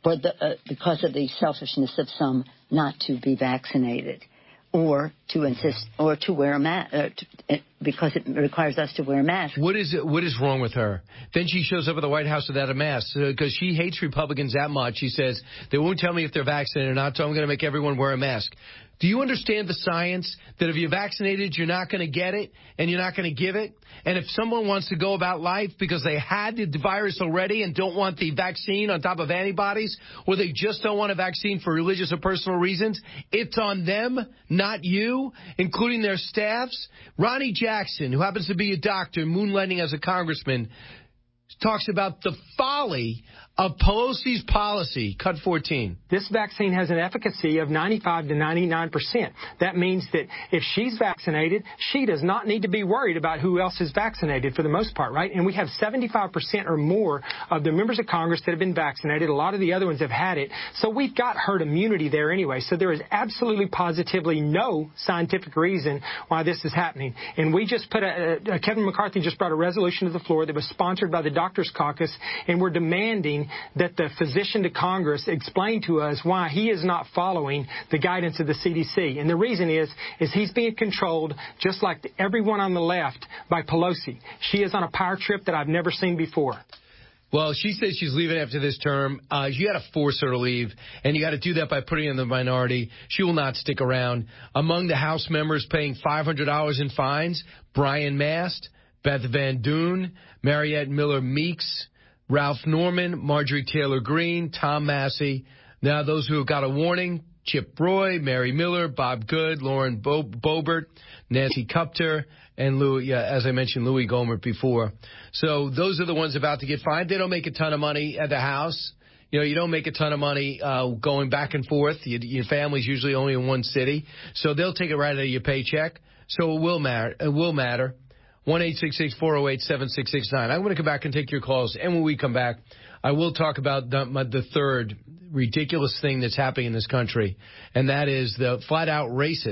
because of the selfishness of some not to be vaccinated, or to insist, or to wear a mask, because it requires us to wear a mask. What is wrong with her? Then she shows up at the White House without a mask because she hates Republicans that much. She says, they won't tell me if they're vaccinated or not, so I'm going to make everyone wear a mask. Do you understand the science that if you're vaccinated, you're not going to get it and you're not going to give it? And if someone wants to go about life because they had the virus already and don't want the vaccine on top of antibodies, or they just don't want a vaccine for religious or personal reasons, it's on them, not you, including their staffs. Ronnie Jackson, who happens to be a doctor, moonlighting as a congressman, talks about the folly of Pelosi's policy. Cut 14. This vaccine has an efficacy of 95 to 99%. That means that if she's vaccinated, she does not need to be worried about who else is vaccinated for the most part, right? And we have 75% or more of the members of Congress that have been vaccinated. A lot of the other ones have had it. So we've got herd immunity there anyway. So there is absolutely positively no scientific reason why this is happening. And we just put Kevin McCarthy just brought a resolution to the floor that was sponsored by the Doctors Caucus, and we're demanding that the physician to Congress explain to us why he is not following the guidance of the CDC. And the reason is he's being controlled, just like everyone on the left, by Pelosi. She is on a power trip that I've never seen before. Well, she says she's leaving after this term. You got to force her to leave, and you got to do that by putting her in the minority. She will not stick around. Among the House members paying $500 in fines, Brian Mast, Beth Van Doon, Mariette Miller Meeks, Ralph Norman, Marjorie Taylor Greene, Tom Massey. Now those who have got a warning, Chip Roy, Mary Miller, Bob Good, Lauren Boebert, Nancy Kupter, and as I mentioned, Louis Gohmert before. So those are the ones about to get fined. They don't make a ton of money at the House. You know, you don't make a ton of money going back and forth. Your family's usually only in one city. So they'll take it right out of your paycheck. So it will matter. It will matter. 1-866-408-7669. I'm going to come back and take your calls. And when we come back, I will talk about the third ridiculous thing that's happening in this country, and that is the flat-out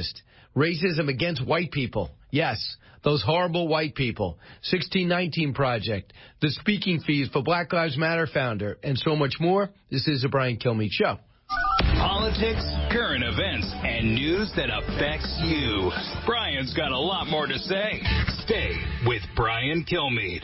racism against white people. Yes, those horrible white people. 1619 Project, the speaking fees for Black Lives Matter founder, and so much more. This is the Brian Kilmeade Show. Politics, current events, and news that affects you. Brian's got a lot more to say. Stay with Brian Kilmeade.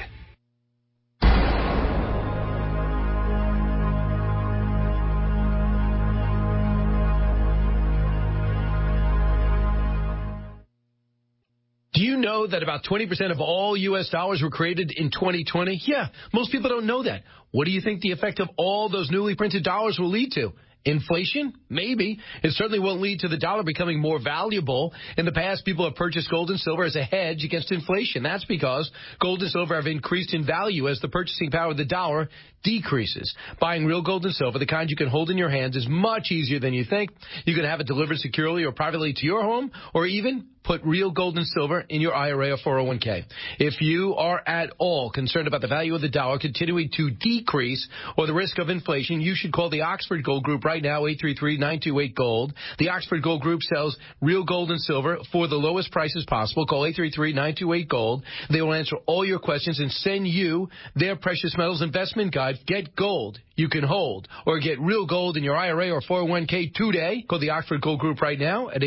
Do you know that about 20% of all U.S. dollars were created in 2020? Yeah, most people don't know that. What do you think the effect of all those newly printed dollars will lead to? Inflation? Maybe. It certainly won't lead to the dollar becoming more valuable. In the past, people have purchased gold and silver as a hedge against inflation. That's because gold and silver have increased in value as the purchasing power of the dollar decreases. Buying real gold and silver, the kind you can hold in your hands, is much easier than you think. You can have it delivered securely or privately to your home, or even put real gold and silver in your IRA or 401k. If you are at all concerned about the value of the dollar continuing to decrease or the risk of inflation, you should call the Oxford Gold Group right now, 833-928-GOLD. The Oxford Gold Group sells real gold and silver for the lowest prices possible. Call 833-928-GOLD. They will answer all your questions and send you their precious metals investment guide. Get gold you can hold, or get real gold in your IRA or 401k today. Call the Oxford Gold Group right now at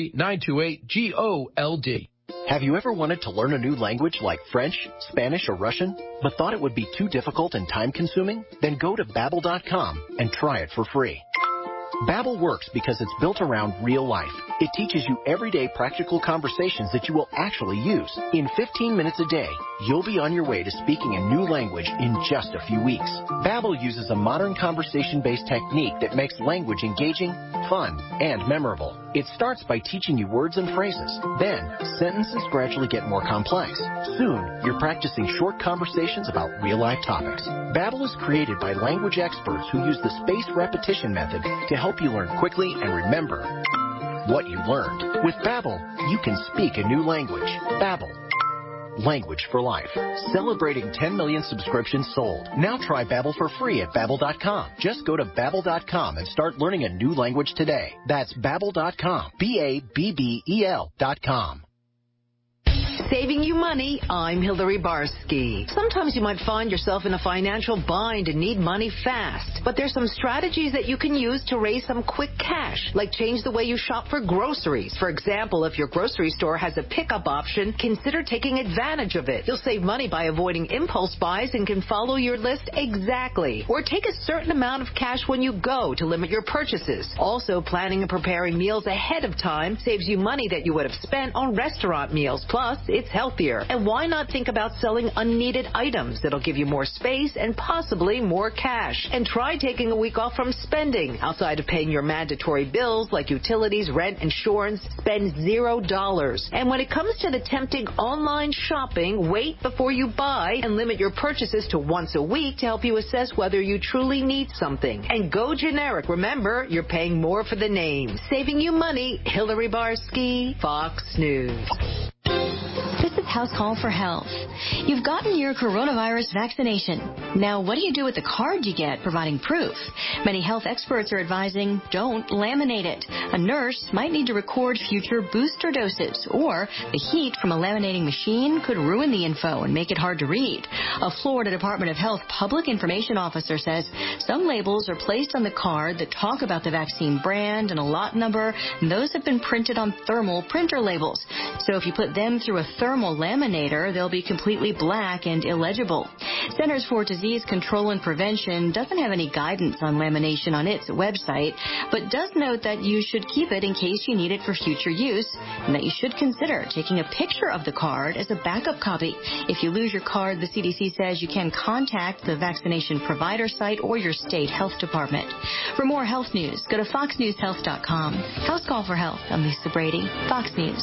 833-928-GOLD. Have you ever wanted to learn a new language like French, Spanish, or Russian, but thought it would be too difficult and time-consuming? Then go to Babbel.com and try it for free. Babbel works because it's built around real life. It teaches you everyday practical conversations that you will actually use. In 15 minutes a day, you'll be on your way to speaking a new language in just a few weeks. Babbel uses a modern conversation-based technique that makes language engaging, fun, and memorable. It starts by teaching you words and phrases. Then, sentences gradually get more complex. Soon, you're practicing short conversations about real-life topics. Babbel is created by language experts who use the spaced repetition method to help you learn quickly and remember what you learned. With Babbel, you can speak a new language. Babbel. Language for life. Celebrating 10 million subscriptions sold. Now try Babbel for free at Babbel.com. Just go to Babbel.com and start learning a new language today. That's Babbel.com. Babbel.com. Saving you money, I'm Hillary Barsky. Sometimes you might find yourself in a financial bind and need money fast. But there's some strategies that you can use to raise some quick cash, like change the way you shop for groceries. For example, if your grocery store has a pickup option, consider taking advantage of it. You'll save money by avoiding impulse buys and can follow your list exactly. Or take a certain amount of cash when you go to limit your purchases. Also, planning and preparing meals ahead of time saves you money that you would have spent on restaurant meals. Plus, it's healthier. And why not think about selling unneeded items that'll give you more space and possibly more cash? And try taking a week off from spending. Outside of paying your mandatory bills like utilities, rent, insurance, spend $0. And when it comes to the tempting online shopping, wait before you buy and limit your purchases to once a week to help you assess whether you truly need something. And go generic. Remember, you're paying more for the name. Saving you money, Hillary Barsky, Fox News. This is House Call for Health. You've gotten your coronavirus vaccination. Now, what do you do with the card you get providing proof? Many health experts are advising don't laminate it. A nurse might need to record future booster doses, or the heat from a laminating machine could ruin the info and make it hard to read. A Florida Department of Health public information officer says some labels are placed on the card that talk about the vaccine brand and a lot number, and those have been printed on thermal printer labels. So if you put them through a thermal laminator, they'll be completely black and illegible. Centers for Disease Control and Prevention doesn't have any guidance on lamination on its website, but does note that you should keep it in case you need it for future use, and that you should consider taking a picture of the card as a backup copy. If you lose your card, the CDC says you can contact the vaccination provider site or your state health department. For more health news, go to foxnewshealth.com. House Call for Health. I'm Lisa Brady, Fox News.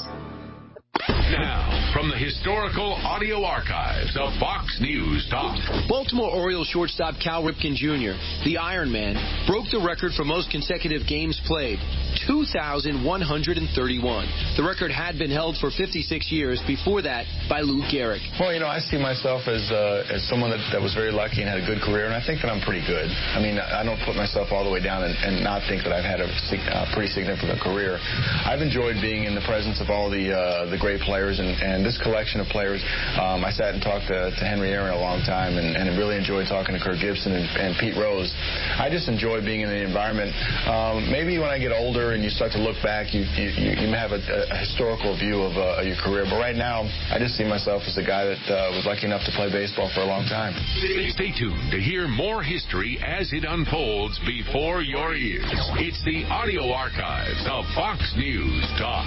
Now, from the historical audio archives of Fox News Talk. Baltimore Orioles shortstop Cal Ripken Jr., the Iron Man, broke the record for most consecutive games played, 2,131. The record had been held for 56 years before that by Lou Gehrig. Well, I see myself as someone that was very lucky and had a good career, and I think that I'm pretty good. I mean, I don't put myself all the way down and not think that I've had a pretty significant career. I've enjoyed being in the presence of all the great players, and this collection of players. I sat and talked to Henry Aaron a long time, and really enjoyed talking to Kirk Gibson and Pete Rose. I just enjoy being in the environment. Maybe when I get older and you start to look back, you may have a historical view of your career, but right now, I just see myself as a guy that was lucky enough to play baseball for a long time. Stay tuned to hear more history as it unfolds before your ears. It's the audio archives of Fox News Talk.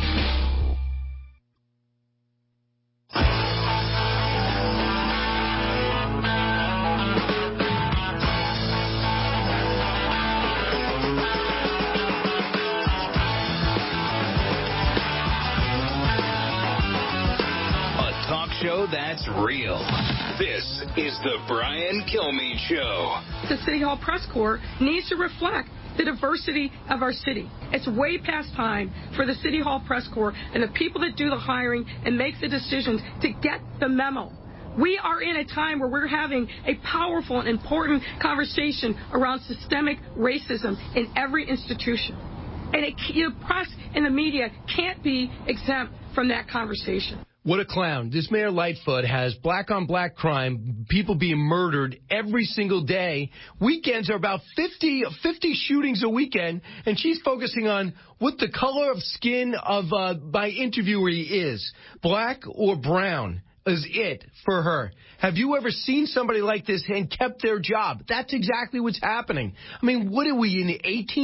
Show that's real. This is the Brian Kilmeade Show. The City Hall Press Corps needs to reflect the diversity of our city. It's way past time for the City Hall Press Corps and the people that do the hiring and make the decisions to get the memo. We are in a time where we're having a powerful and important conversation around systemic racism in every institution. And the press and the media can't be exempt from that conversation. What a clown. This Mayor Lightfoot has black-on-black crime, people being murdered every single day. Weekends are about 50 shootings a weekend, and she's focusing on what the color of skin of my interviewee is, black or brown. Is it for her. Have you ever seen somebody like this and kept their job? That's exactly what's happening. I mean, what are we in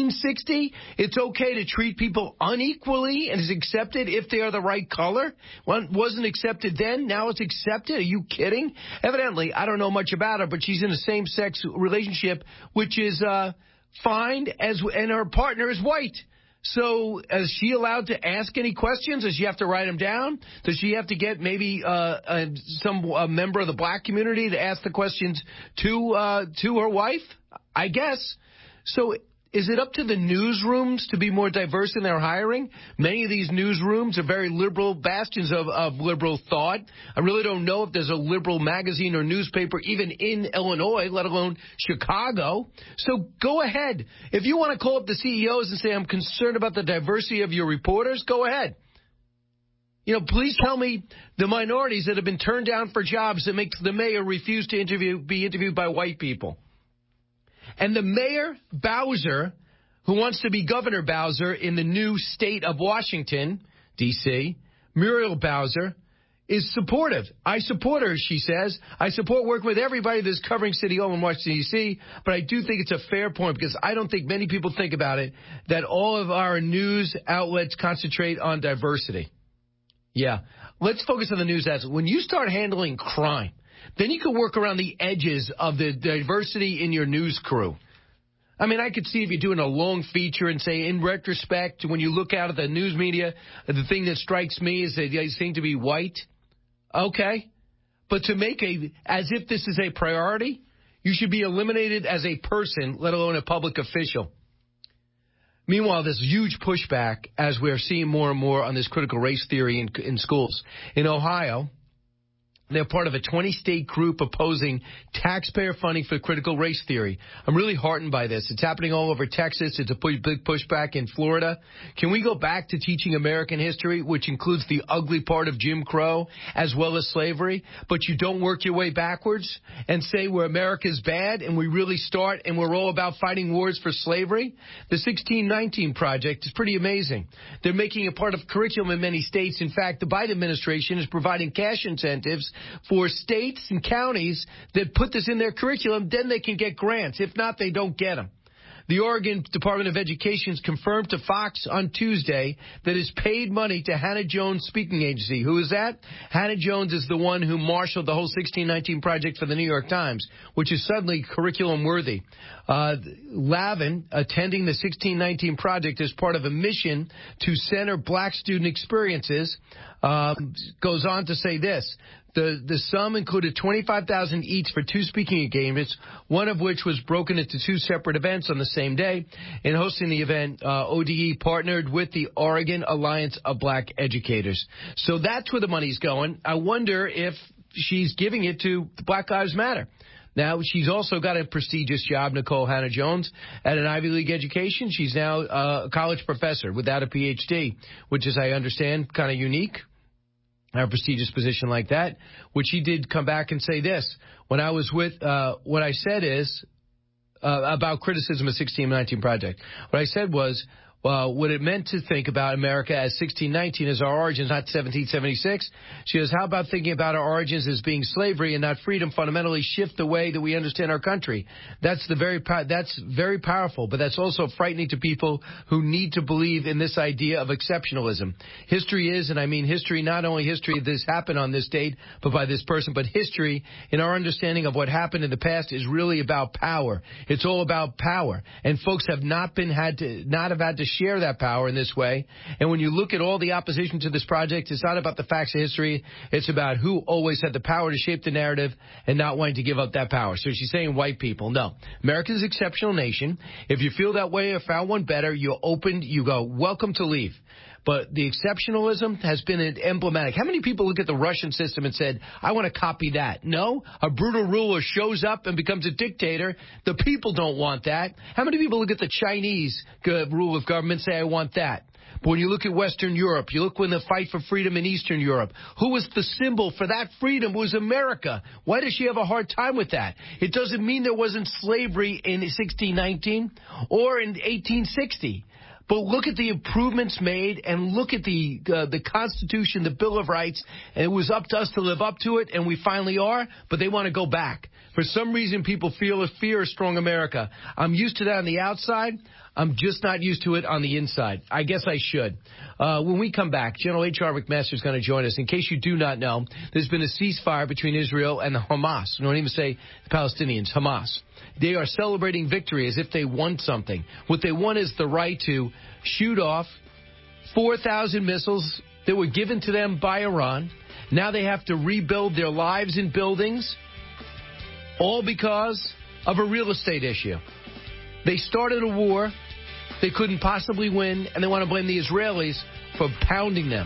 1860? It's okay to treat people unequally and is accepted if they are the right color? Well, wasn't accepted then, now it's accepted? Are you kidding? Evidently, I don't know much about her, but she's in a same-sex relationship, which is fine, and her partner is white. So is she allowed to ask any questions? Does she have to write them down? Does she have to get maybe some member of the black community to ask the questions to her wife? I guess. So is it up to the newsrooms to be more diverse in their hiring? Many of these newsrooms are very liberal bastions of liberal thought. I really don't know if there's a liberal magazine or newspaper even in Illinois, let alone Chicago. So go ahead. If you want to call up the CEOs and say, I'm concerned about the diversity of your reporters, go ahead. Please tell me the minorities that have been turned down for jobs that make the mayor refuse to be interviewed by white people. And the mayor, Bowser, who wants to be Governor Bowser in the new state of Washington, D.C., Muriel Bowser, is supportive. I support her, she says. I support working with everybody that's covering City Hall in Washington, D.C., but I do think it's a fair point because I don't think many people think about it, that all of our news outlets concentrate on diversity. Yeah. Let's focus on the news outlets. When you start handling crime, then you can work around the edges of the diversity in your news crew. I mean, I could see if you're doing a long feature and say, in retrospect, when you look out at the news media, the thing that strikes me is that they seem to be white. Okay. But to make as if this is a priority, you should be eliminated as a person, let alone a public official. Meanwhile, there's huge pushback as we're seeing more and more on this critical race theory in schools. In Ohio, they're part of a 20-state group opposing taxpayer funding for critical race theory. I'm really heartened by this. It's happening all over Texas. It's a big pushback in Florida. Can we go back to teaching American history, which includes the ugly part of Jim Crow as well as slavery, but you don't work your way backwards and say where America's bad and we really start and we're all about fighting wars for slavery? The 1619 Project is pretty amazing. They're making it part of curriculum in many states. In fact, the Biden administration is providing cash incentives for states and counties that put this in their curriculum. Then they can get grants. If not, they don't get them. The Oregon Department of Education confirmed to Fox on Tuesday that it's paid money to Hannah Jones Speaking Agency. Who is that? Hannah Jones is the one who marshaled the whole 1619 Project for the New York Times, which is suddenly curriculum worthy. Lavin, attending the 1619 Project as part of a mission to center black student experiences, goes on to say this. The sum included $25,000 each for 2 speaking engagements, one of which was broken into 2 separate events on the same day. In hosting the event, ODE partnered with the Oregon Alliance of Black Educators. So that's where the money's going. I wonder if she's giving it to Black Lives Matter. Now, she's also got a prestigious job, Nicole Hannah Jones, at an Ivy League education. She's now a college professor without a Ph.D., which is, I understand, kind of unique. A prestigious position like that, which he did come back and say this. When I was what I said is about criticism of 1619 Project. What I said was, what it meant to think about America as 1619 as our origins, not 1776. She goes, how about thinking about our origins as being slavery and not freedom fundamentally shift the way that we understand our country? That's very powerful, but that's also frightening to people who need to believe in this idea of exceptionalism. History is, and I mean history, not only history of this happened on this date, but by this person, but history in our understanding of what happened in the past is really about power. It's all about power. And folks have not had to share that power in this way. And when you look at all the opposition to this project, it's not about the facts of history. It's about who always had the power to shape the narrative and not wanting to give up that power. So she's saying white people. No. America's an exceptional nation. If you feel that way or found one better, you go, welcome to leave. But the exceptionalism has been emblematic. How many people look at the Russian system and said, I want to copy that? No, a brutal ruler shows up and becomes a dictator. The people don't want that. How many people look at the Chinese rule of government and say, I want that? But when you look at Western Europe, you look when the fight for freedom in Eastern Europe, who was the symbol for that freedom was America. Why does she have a hard time with that? It doesn't mean there wasn't slavery in 1619 or in 1860. But look at the improvements made and look at the Constitution, the Bill of Rights. And it was up to us to live up to it, and we finally are, but they want to go back. For some reason, people fear a strong America. I'm used to that on the outside. I'm just not used to it on the inside. I guess I should. When we come back, General H.R. McMaster is going to join us. In case you do not know, there's been a ceasefire between Israel and the Hamas. We don't even say the Palestinians, Hamas. They are celebrating victory as if they won something. What they won is the right to shoot off 4,000 missiles that were given to them by Iran. Now they have to rebuild their lives and buildings, all because of a real estate issue. They started a war they couldn't possibly win, and they want to blame the Israelis for pounding them.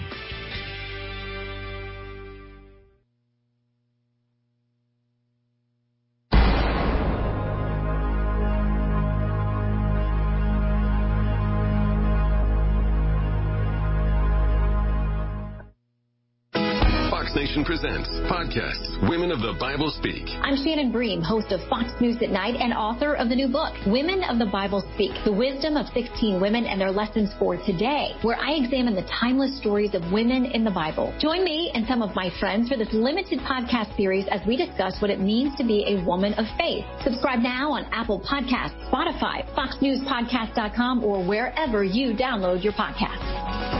Nation presents podcasts Women of the Bible Speak. I'm Shannon Bream, host of Fox News at Night and author of the new book, Women of the Bible Speak, the wisdom of 16 women and their lessons for today, where I examine the timeless stories of women in the Bible. Join me and some of my friends for this limited podcast series as we discuss what it means to be a woman of faith. Subscribe now on Apple Podcasts, Spotify, FoxNewsPodcast.com, or wherever you download your podcasts.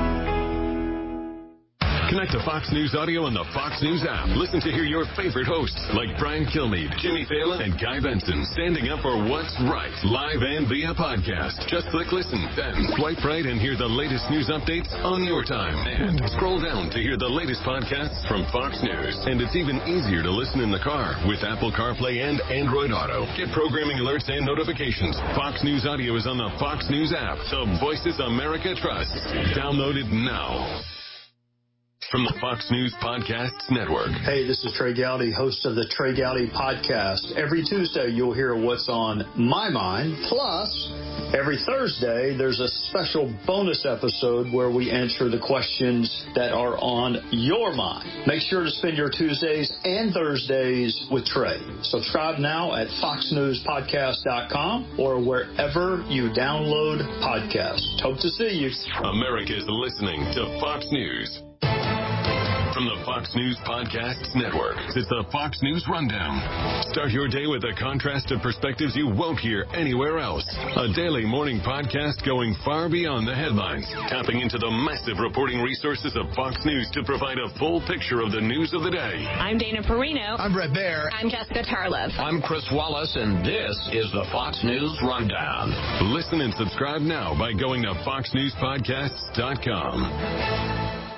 Connect to Fox News Audio on the Fox News app. Listen to hear your favorite hosts like Brian Kilmeade, Jimmy Fallon, and Guy Benson standing up for what's right, live and via podcast. Just click listen, then swipe right and hear the latest news updates on your time. And scroll down to hear the latest podcasts from Fox News. And it's even easier to listen in the car with Apple CarPlay and Android Auto. Get programming alerts and notifications. Fox News Audio is on the Fox News app. The Voices America trusts. Download it now. From the Fox News Podcasts Network. Hey, this is Trey Gowdy, host of the Trey Gowdy Podcast. Every Tuesday, you'll hear what's on my mind. Plus, every Thursday, there's a special bonus episode where we answer the questions that are on your mind. Make sure to spend your Tuesdays and Thursdays with Trey. Subscribe now at foxnewspodcast.com or wherever you download podcasts. Hope to see you. America's listening to Fox News. From the Fox News Podcasts Network, it's the Fox News Rundown. Start your day with a contrast of perspectives you won't hear anywhere else. A daily morning podcast going far beyond the headlines, tapping into the massive reporting resources of Fox News to provide a full picture of the news of the day. I'm Dana Perino. I'm Brett Baer. I'm Jessica Tarlov. I'm Chris Wallace, and this is the Fox News Rundown. Listen and subscribe now by going to foxnewspodcasts.com.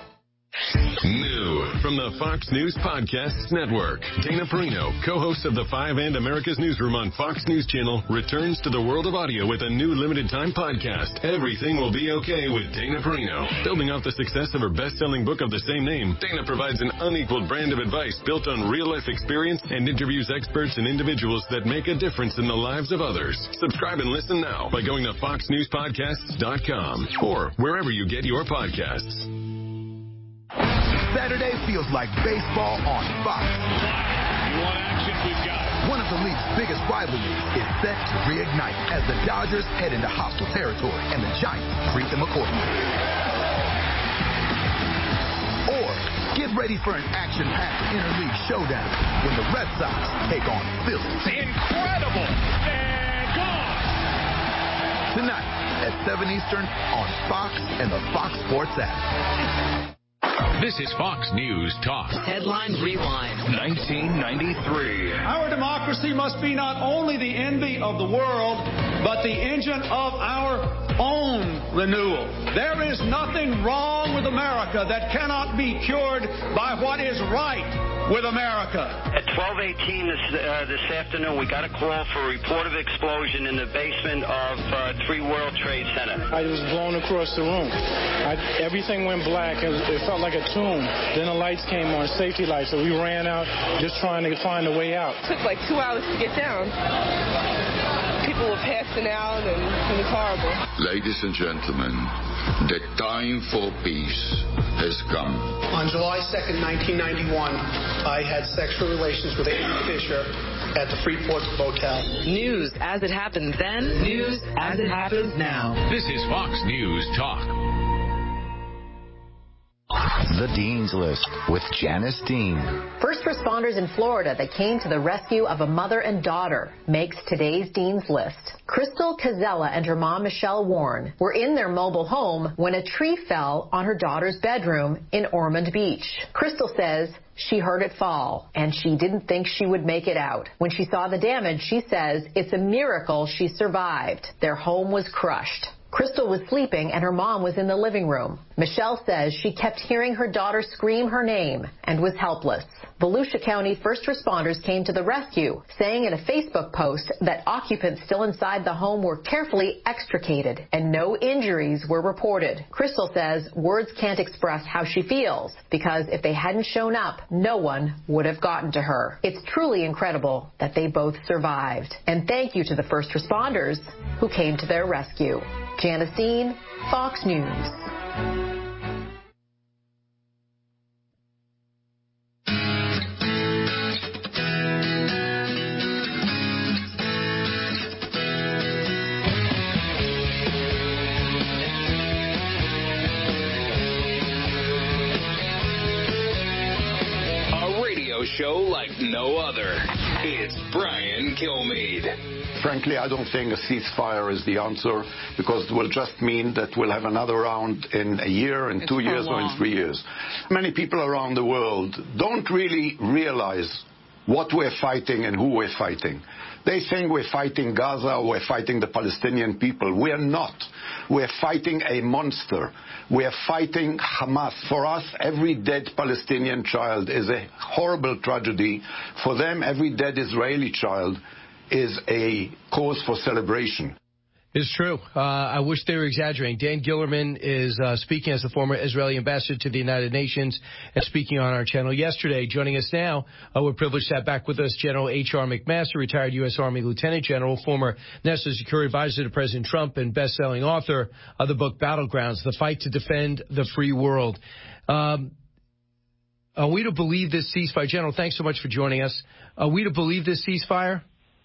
New from the Fox News Podcasts Network, Dana Perino, co-host of the 5 and America's Newsroom on Fox News Channel, returns to the world of audio with a new limited-time podcast, Everything Will Be Okay with Dana Perino. Building off the success of her best-selling book of the same name, Dana provides an unequaled brand of advice built on real-life experience and interviews experts and individuals that make a difference in the lives of others. Subscribe and listen now by going to foxnewspodcasts.com or wherever you get your podcasts. Saturday feels like baseball on Fox. You want action? We've got it. One of the league's biggest rivalries is set to reignite as the Dodgers head into hostile territory and the Giants greet them accordingly. Or get ready for an action-packed interleague showdown when the Red Sox take on Philly. Incredible! And gone! Tonight at 7 Eastern on Fox and the Fox Sports app. This is Fox News Talk. Headline Rewind. 1993. Our democracy must be not only the envy of the world, but the engine of our own renewal. There is nothing wrong with America that cannot be cured by what is right with America. At 12:18 this afternoon, we got a call for a report of explosion in the basement of 3 World Trade Center. I was blown across the room. Everything went black. It felt like a tomb. Then the lights came on, safety lights, so we ran out just trying to find a way out. It took like 2 hours to get down. People were passing out, and it was horrible. Ladies and gentlemen, the time for peace has come. On July 2nd, 1991, I had sexual relations with Amy Fisher at the Freeport Motel. News as it happened then, news as it happens now. This is Fox News Talk. The Dean's List with Janice Dean. First responders in Florida that came to the rescue of a mother and daughter makes today's Dean's List. Crystal Cazella and her mom, Michelle Warren, were in their mobile home when a tree fell on her daughter's bedroom in Ormond Beach. Crystal says she heard it fall, and she didn't think she would make it out. When she saw the damage, she says it's a miracle she survived. Their home was crushed. Crystal was sleeping and her mom was in the living room. Michelle says she kept hearing her daughter scream her name and was helpless. Volusia County first responders came to the rescue, saying in a Facebook post that occupants still inside the home were carefully extricated and no injuries were reported. Crystal says words can't express how she feels because if they hadn't shown up, no one would have gotten to her. It's truly incredible that they both survived. And thank you to the first responders who came to their rescue. Janice Dean, Fox News. show like no other. It's Brian Kilmeade. Frankly, I don't think a ceasefire is the answer, because it will just mean that we'll have another round in a year, in 2 years, or in 3 years. Many people around the world don't really realize what we're fighting and who we're fighting. They think we're fighting Gaza or we're fighting the Palestinian people. We're not. We're fighting a monster. We're fighting Hamas. For us, every dead Palestinian child is a horrible tragedy. For them, every dead Israeli child is a cause for celebration. It's true. I wish they were exaggerating. Dan Gillerman is speaking as the former Israeli ambassador to the United Nations and speaking on our channel yesterday. Joining us now, we're privileged to have back with us General H.R. McMaster, retired U.S. Army Lieutenant General, former National Security Advisor to President Trump, and best-selling author of the book Battlegrounds, The Fight to Defend the Free World. Are we to believe this ceasefire? General, thanks so much for joining us. Are we to believe this ceasefire?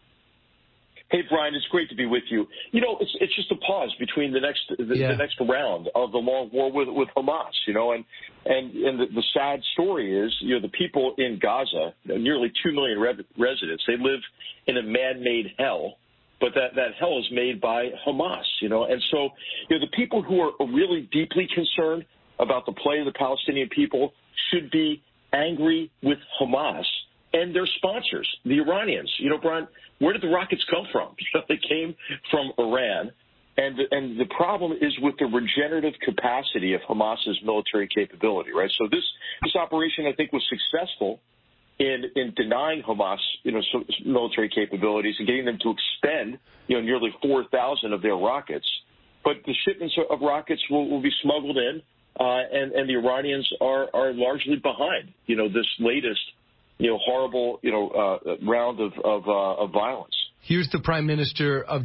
Hey, Brian, it's great to be with you. You know, it's just a pause between the next round of the long war with Hamas, you know, and the sad story is, you know, the people in Gaza, nearly 2 million residents, they live in a man-made hell, but that hell is made by Hamas, you know. And so, you know, the people who are really deeply concerned about the plight of the Palestinian people should be angry with Hamas and their sponsors, the Iranians. You know, Brian, where did the rockets come from? They came from Iran. And the problem is with the regenerative capacity of Hamas's military capability, right? So this operation, I think, was successful in denying Hamas, you know, military capabilities and getting them to expend, you know, nearly 4,000 of their rockets. But the shipments of rockets will be smuggled in, and the Iranians are largely behind, you know, this latest, you know, horrible, you know, round of violence. Here's the Prime Minister of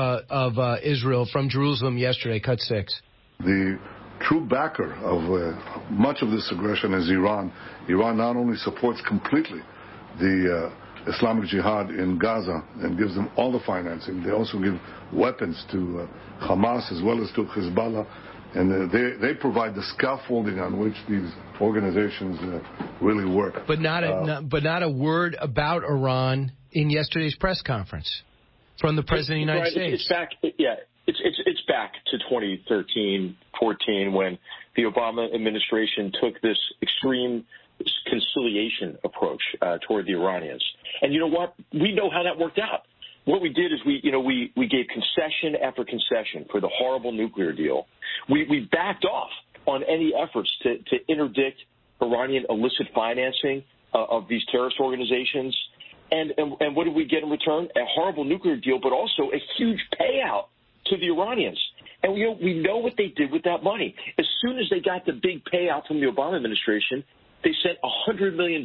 Israel from Jerusalem yesterday, cut 6. The true backer of much of this aggression is Iran. Iran not only supports completely the Islamic Jihad in Gaza and gives them all the financing, they also give weapons to Hamas as well as to Hezbollah. And they provide the scaffolding on which these organizations really work. But not a word about Iran in yesterday's press conference from the President of the United States. It's back. Yeah, it's back to 2013, 14, when the Obama administration took this extreme conciliation approach toward the Iranians. And you know what? We know how that worked out. What we did is we gave concession after concession for the horrible nuclear deal. We backed off on any efforts to interdict Iranian illicit financing of these terrorist organizations. And what did we get in return? A horrible nuclear deal, but also a huge payout to the Iranians. And we know what they did with that money. As soon as they got the big payout from the Obama administration, they sent $100 million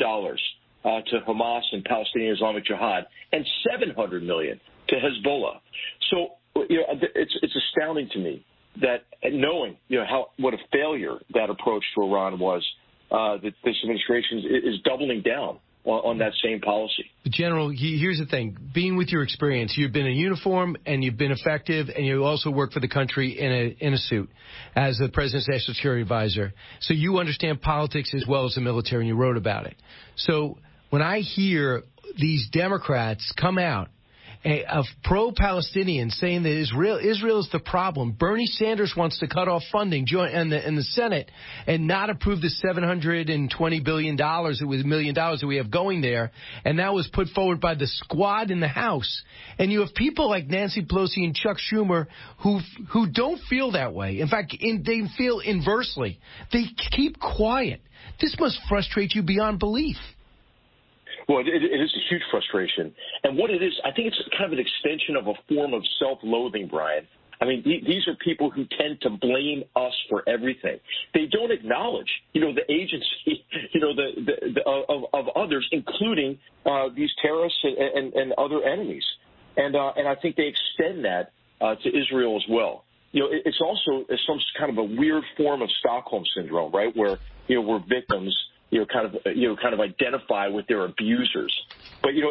to Hamas and Palestinian Islamic Jihad, and $700 million to Hezbollah. So you know, it's astounding to me that, knowing, you know, what a failure that approach to Iran was, that this administration is doubling down on that same policy. General, here's the thing. Being with your experience, you've been in uniform and you've been effective, and you also work for the country in a suit as the President's National Security Advisor. So you understand politics as well as the military, and you wrote about it. So when I hear these Democrats come out of pro-Palestinians saying that Israel is the problem, Bernie Sanders wants to cut off funding in the Senate and not approve the $720 billion that we have going there, and that was put forward by the squad in the House. And you have people like Nancy Pelosi and Chuck Schumer who don't feel that way. In fact, they feel inversely. They keep quiet. This must frustrate you beyond belief. Well, it is a huge frustration. And what it is, I think it's kind of an extension of a form of self-loathing, Brian. I mean, these are people who tend to blame us for everything. They don't acknowledge, you know, the agency, you know, of others, including these terrorists and other enemies. And I think they extend that to Israel as well. You know, it's also some kind of a weird form of Stockholm syndrome, right, where, you know, we're victims, kind of identify with their abusers. But, you know,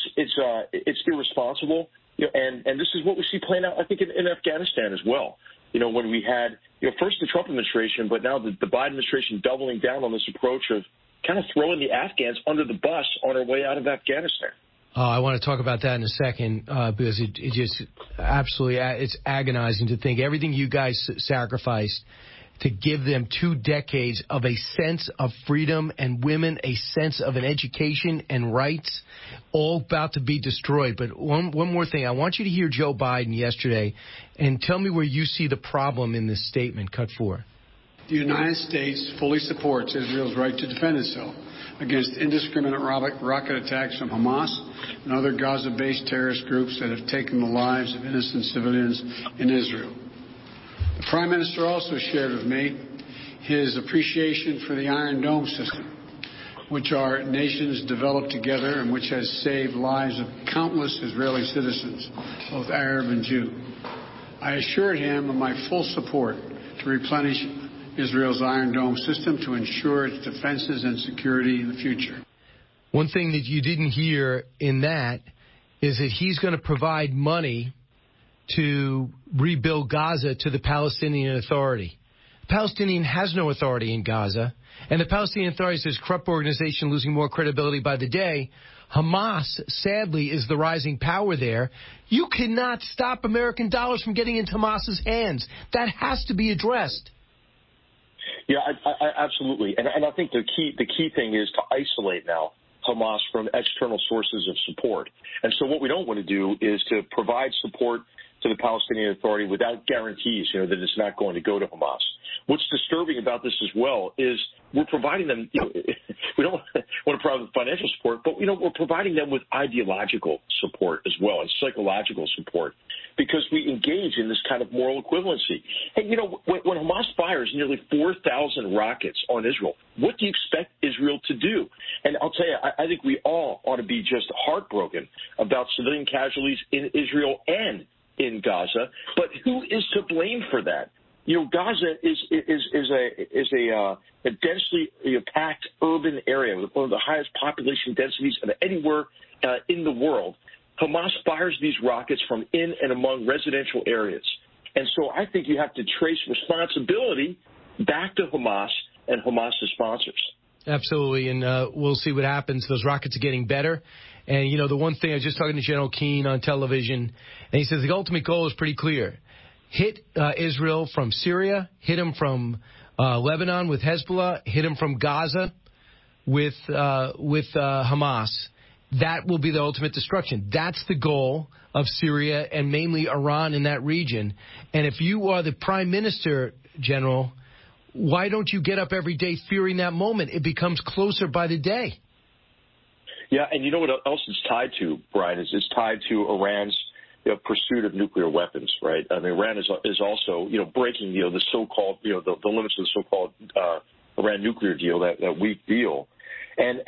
it's irresponsible. You know, and this is what we see playing out, I think, in Afghanistan as well. You know, when we had, you know, first the Trump administration, but now the Biden administration doubling down on this approach of kind of throwing the Afghans under the bus on our way out of Afghanistan. I want to talk about that in a second because it just absolutely it's agonizing to think everything you guys sacrificed to give them 2 decades of a sense of freedom and women a sense of an education and rights, all about to be destroyed. But one more thing. I want you to hear Joe Biden yesterday and tell me where you see the problem in this statement. Cut 4. The United States fully supports Israel's right to defend itself against indiscriminate rocket attacks from Hamas and other Gaza-based terrorist groups that have taken the lives of innocent civilians in Israel. The Prime Minister also shared with me his appreciation for the Iron Dome system, which our nations developed together and which has saved lives of countless Israeli citizens, both Arab and Jew. I assured him of my full support to replenish Israel's Iron Dome system to ensure its defenses and security in the future. One thing that you didn't hear in that is that he's going to provide money to rebuild Gaza to the Palestinian Authority. The Palestinian has no authority in Gaza, and the Palestinian Authority is a corrupt organization losing more credibility by the day. Hamas, sadly, is the rising power there. You cannot stop American dollars from getting into Hamas's hands. That has to be addressed. Yeah, I absolutely. And I think the key thing is to isolate now Hamas from external sources of support. And so what we don't want to do is to provide support to the Palestinian Authority without guarantees, that it's not going to go to Hamas. What's disturbing about this as well is we're providing them, we don't want to provide them financial support, but, we're providing them with ideological support as well and psychological support because we engage in this kind of moral equivalency. Hey, when Hamas fires nearly 4,000 rockets on Israel, what do you expect Israel to do? And I'll tell you, I think we all ought to be just heartbroken about civilian casualties in Israel and in Gaza, but who is to blame for that? Gaza is a densely packed urban area with one of the highest population densities of anywhere in the world. Hamas fires these rockets from in and among residential areas. And so I think you have to trace responsibility back to Hamas and Hamas's sponsors. Absolutely, and we'll see what happens. Those rockets are getting better. And, the one thing, I was just talking to General Keane on television, and he says the ultimate goal is pretty clear. Hit Israel from Syria, hit him from Lebanon with Hezbollah, hit him from Gaza with Hamas. That will be the ultimate destruction. That's the goal of Syria and mainly Iran in that region. And if you are the prime minister, General, why don't you get up every day fearing that moment? It becomes closer by the day. Yeah, and you know what else it's tied to, Brian, is it's tied to Iran's pursuit of nuclear weapons, right? I mean, Iran is also, breaking, the so-called, the limits of the so-called Iran nuclear deal, that weak deal. And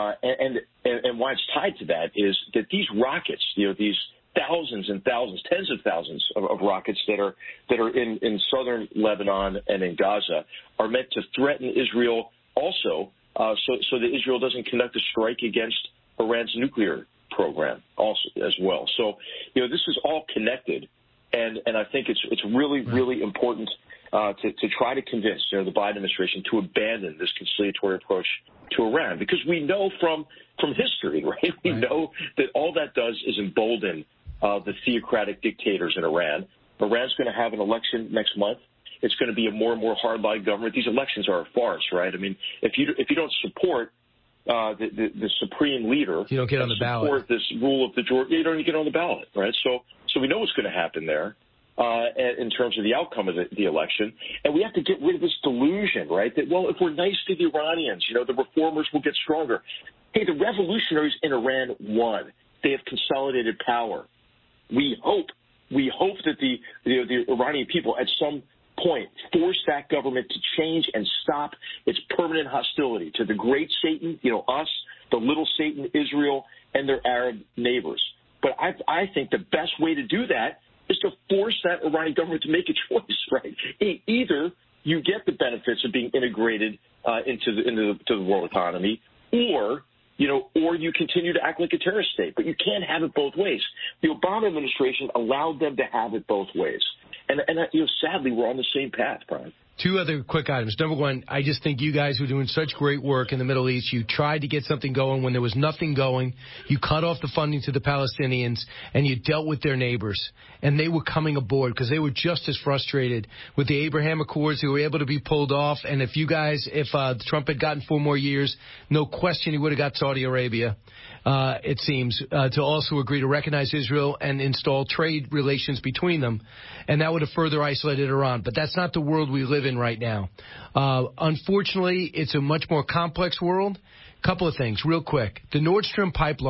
why it's tied to that is that these rockets, these thousands and thousands, tens of thousands of rockets that are in southern Lebanon and in Gaza are meant to threaten Israel also, so that Israel doesn't conduct a strike against Iran's nuclear program also as well. So, this is all connected, and I think it's really, really important to try to convince the Biden administration to abandon this conciliatory approach to Iran, because we know from history, right? We know that all that does is embolden the theocratic dictators in Iran. Iran's going to have an election next month. It's going to be a more and more hard-line government. These elections are a farce, right? I mean, if you don't support the supreme leader, you don't get on the ballot. Support this rule of the majority, you don't even get on the ballot, right? So we know what's going to happen there in terms of the outcome of the election, and we have to get rid of this delusion, right? That if we're nice to the Iranians, the reformers will get stronger. Hey, the revolutionaries in Iran won. They have consolidated power. We hope that the Iranian people at some point force that government to change and stop its permanent hostility to the great Satan, us, the little Satan, Israel, and their Arab neighbors. But I think the best way to do that is to force that Iranian government to make a choice, right? Either you get the benefits of being integrated into the world economy, or you continue to act like a terrorist state. But you can't have it both ways. The Obama administration allowed them to have it both ways. And sadly, we're on the same path, Brian. Two other quick items. Number one, I just think you guys were doing such great work in the Middle East. You tried to get something going when there was nothing going. You cut off the funding to the Palestinians, and you dealt with their neighbors. And they were coming aboard because they were just as frustrated with the Abraham Accords who were able to be pulled off. And if Trump had gotten 4 more years, no question he would have got Saudi Arabia, it seems, to also agree to recognize Israel and install trade relations between them. And that would have further isolated Iran. But that's not the world we live in right now. Unfortunately, it's a much more complex world. Couple of things, real quick. The Nord Stream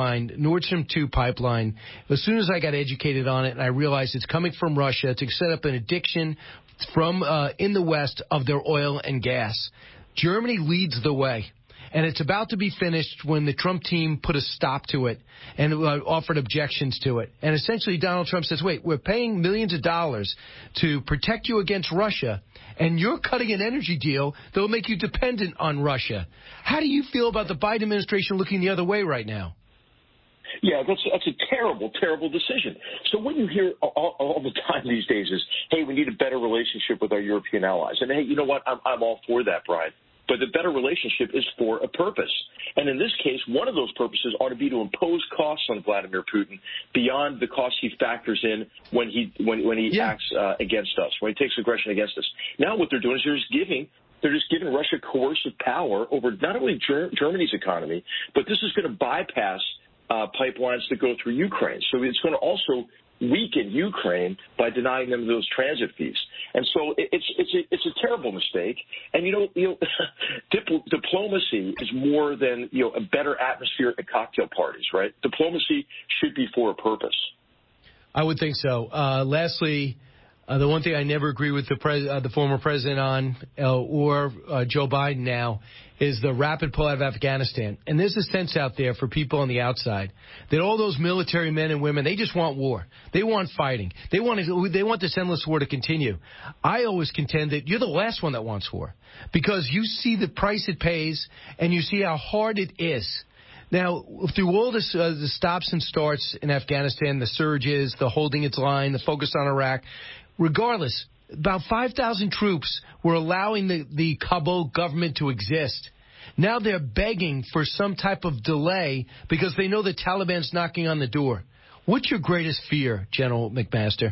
2 pipeline, as soon as I got educated on it and I realized it's coming from Russia to set up an addiction from in the West of their oil and gas. Germany leads the way. And it's about to be finished when the Trump team put a stop to it and offered objections to it. And essentially Donald Trump says, wait, we're paying millions of dollars to protect you against Russia, and you're cutting an energy deal that will make you dependent on Russia. How do you feel about the Biden administration looking the other way right now? Yeah, that's a terrible, terrible decision. So what you hear all the time these days is, hey, we need a better relationship with our European allies. And, hey, you know what? I'm all for that, Brian. But the better relationship is for a purpose. And in this case, one of those purposes ought to be to impose costs on Vladimir Putin beyond the costs he factors in when he acts against us, when he takes aggression against us. Now what they're doing is they're just giving Russia coercive power over not only Germany's economy, but this is going to bypass pipelines that go through Ukraine. So it's going to also weaken Ukraine by denying them those transit fees. And so it's a terrible mistake. And diplomacy is more than a better atmosphere at cocktail parties, right? Diplomacy should be for a purpose. I would think so. Lastly, the one thing I never agree with the former president on, or Joe Biden now, is the rapid pull out of Afghanistan. And there's a sense out there for people on the outside that all those military men and women, they just want war. They want fighting. They want this endless war to continue. I always contend that you're the last one that wants war, because you see the price it pays and you see how hard it is. Now, through all this, the stops and starts in Afghanistan, the surges, the holding its line, the focus on Iraq, regardless, about 5,000 troops were allowing the Kabul government to exist. Now they're begging for some type of delay because they know the Taliban's knocking on the door. What's your greatest fear, General McMaster?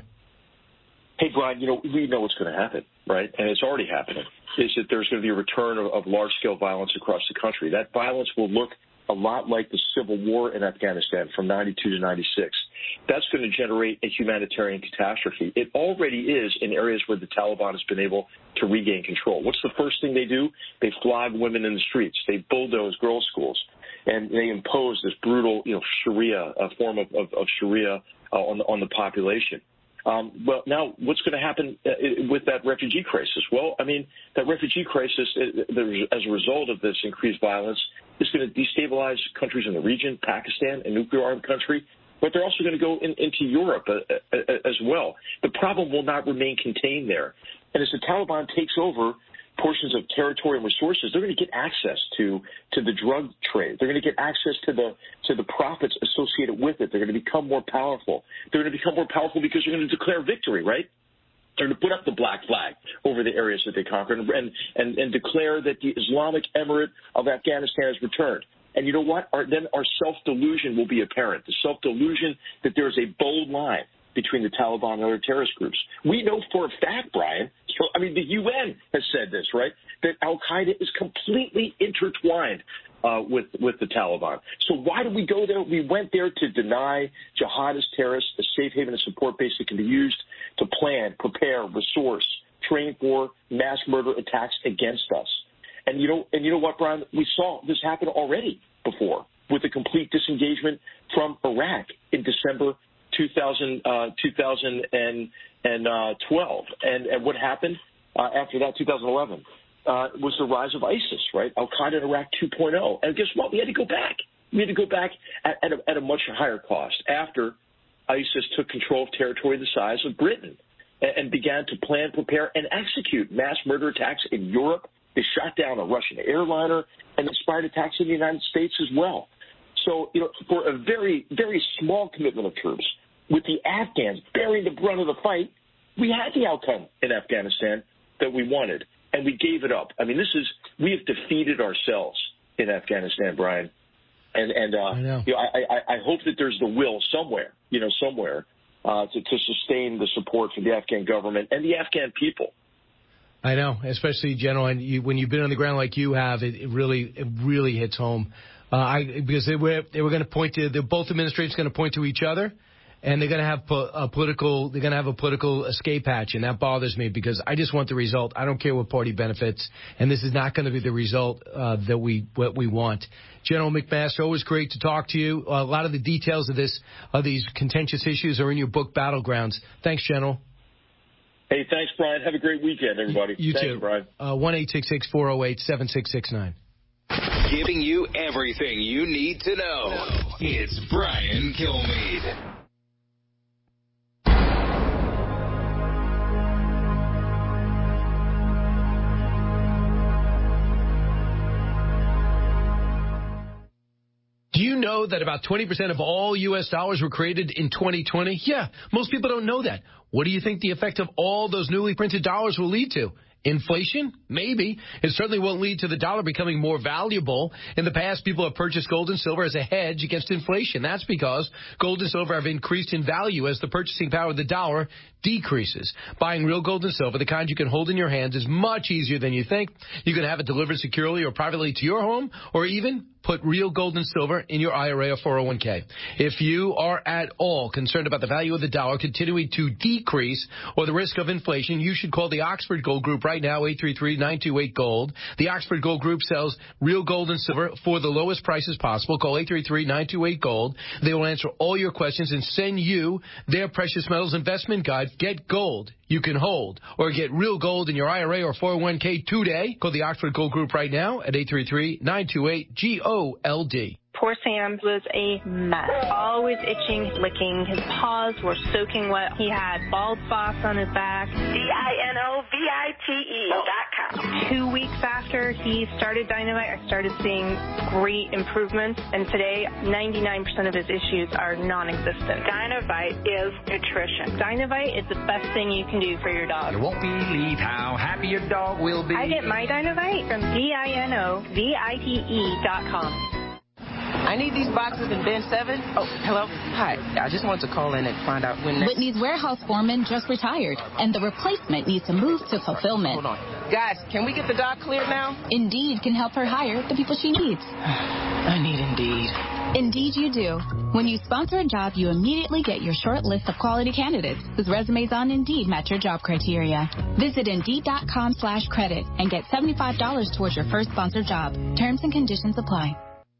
Hey, Brian, we know what's going to happen, right? And it's already happening, is that there's going to be a return of large-scale violence across the country. That violence will look a lot like the civil war in Afghanistan from 92 to 96. That's going to generate a humanitarian catastrophe. It already is in areas where the Taliban has been able to regain control. What's the first thing they do? They flog women in the streets. They bulldoze girls' schools. And they impose this brutal, Sharia, a form of Sharia on the population. Well, now what's going to happen with that refugee crisis? Well, that refugee crisis, as a result of this increased violence, is going to destabilize countries in the region, Pakistan, a nuclear-armed country, but they're also going to go into Europe as well. The problem will not remain contained there. And as the Taliban takes over portions of territory and resources, they're going to get access to the drug trade. They're going to get access to the profits associated with it. They're going to become more powerful. They're going to become more powerful because they're going to declare victory, right? They're going to put up the black flag over the areas that they conquered and declare that the Islamic Emirate of Afghanistan has returned. And you know what? Then our self-delusion will be apparent, the self-delusion that there is a bold line between the Taliban and other terrorist groups. We know for a fact, Brian, the UN has said this, right, that al-Qaeda is completely intertwined with the Taliban. So why did we go there? We went there to deny jihadist terrorists a safe haven and support base that can be used to plan, prepare, resource, train for mass murder attacks against us. And you know what, Brian? We saw this happen already before with the complete disengagement from Iraq in December 2012. And what happened after that, 2011, was the rise of ISIS, right? Al-Qaeda in Iraq 2.0. And guess what? We had to go back. We had to go back at a much higher cost after ISIS took control of territory the size of Britain and began to plan, prepare, and execute mass murder attacks in Europe. They shot down a Russian airliner and inspired attacks in the United States as well. So, for a very, very small commitment of troops, with the Afghans bearing the brunt of the fight, we had the outcome in Afghanistan that we wanted. and we gave it up. I mean, we have defeated ourselves in Afghanistan, Brian. And I hope that there's the will somewhere to sustain the support for the Afghan government and the Afghan people. I know, especially, General, and when you've been on the ground like you have, it really hits home. Because they were going to point to both administrations going to point to each other, and they're going to have a political escape hatch, and that bothers me because I just want the result. I don't care what party benefits, and this is not going to be the result that we want. General McMaster, always great to talk to you. A lot of the details of these contentious issues are in your book, Battlegrounds. Thanks, General. Hey, thanks, Brian. Have a great weekend, everybody. You Thank too. You, Brian. 1-866-408-7669. Giving you everything you need to know. It's Brian Kilmeade. Do you know that about 20% of all U.S. dollars were created in 2020? Yeah, most people don't know that. What do you think the effect of all those newly printed dollars will lead to? Inflation? Maybe. It certainly won't lead to the dollar becoming more valuable. In the past, people have purchased gold and silver as a hedge against inflation. That's because gold and silver have increased in value as the purchasing power of the dollar decreases. Buying real gold and silver, the kind you can hold in your hands, is much easier than you think. You can have it delivered securely or privately to your home, or even put real gold and silver in your IRA or 401k. If you are at all concerned about the value of the dollar continuing to decrease or the risk of inflation, you should call the Oxford Gold Group right now, 833-928-GOLD. The Oxford Gold Group sells real gold and silver for the lowest prices possible. Call 833-928-GOLD. They will answer all your questions and send you their precious metals investment guide. Get gold you can hold, or get real gold in your IRA or 401k today. Call the Oxford Gold Group right now at 833-928-GOLD. Poor Sam was a mess. Always itching, licking. His paws were soaking wet. He had bald spots on his back. DINOVITE.com. 2 weeks after he started Dynavite, I started seeing great improvements. And today, 99% of his issues are non-existent. Dynavite is nutrition. Dynavite is the best thing you can do for your dog. You won't believe how happy your dog will be. I get my Dynavite from DINOVITE.com. I need these boxes in bin 7. Oh, hello. Hi. I just wanted to call in and find out when next. Whitney's warehouse foreman just retired, and the replacement needs to move to fulfillment. Hold on. Guys, can we get the dock cleared now? Indeed can help her hire the people she needs. I need Indeed. Indeed you do. When you sponsor a job, you immediately get your short list of quality candidates whose resumes on Indeed match your job criteria. Visit Indeed.com/credit and get $75 towards your first sponsored job. Terms and conditions apply.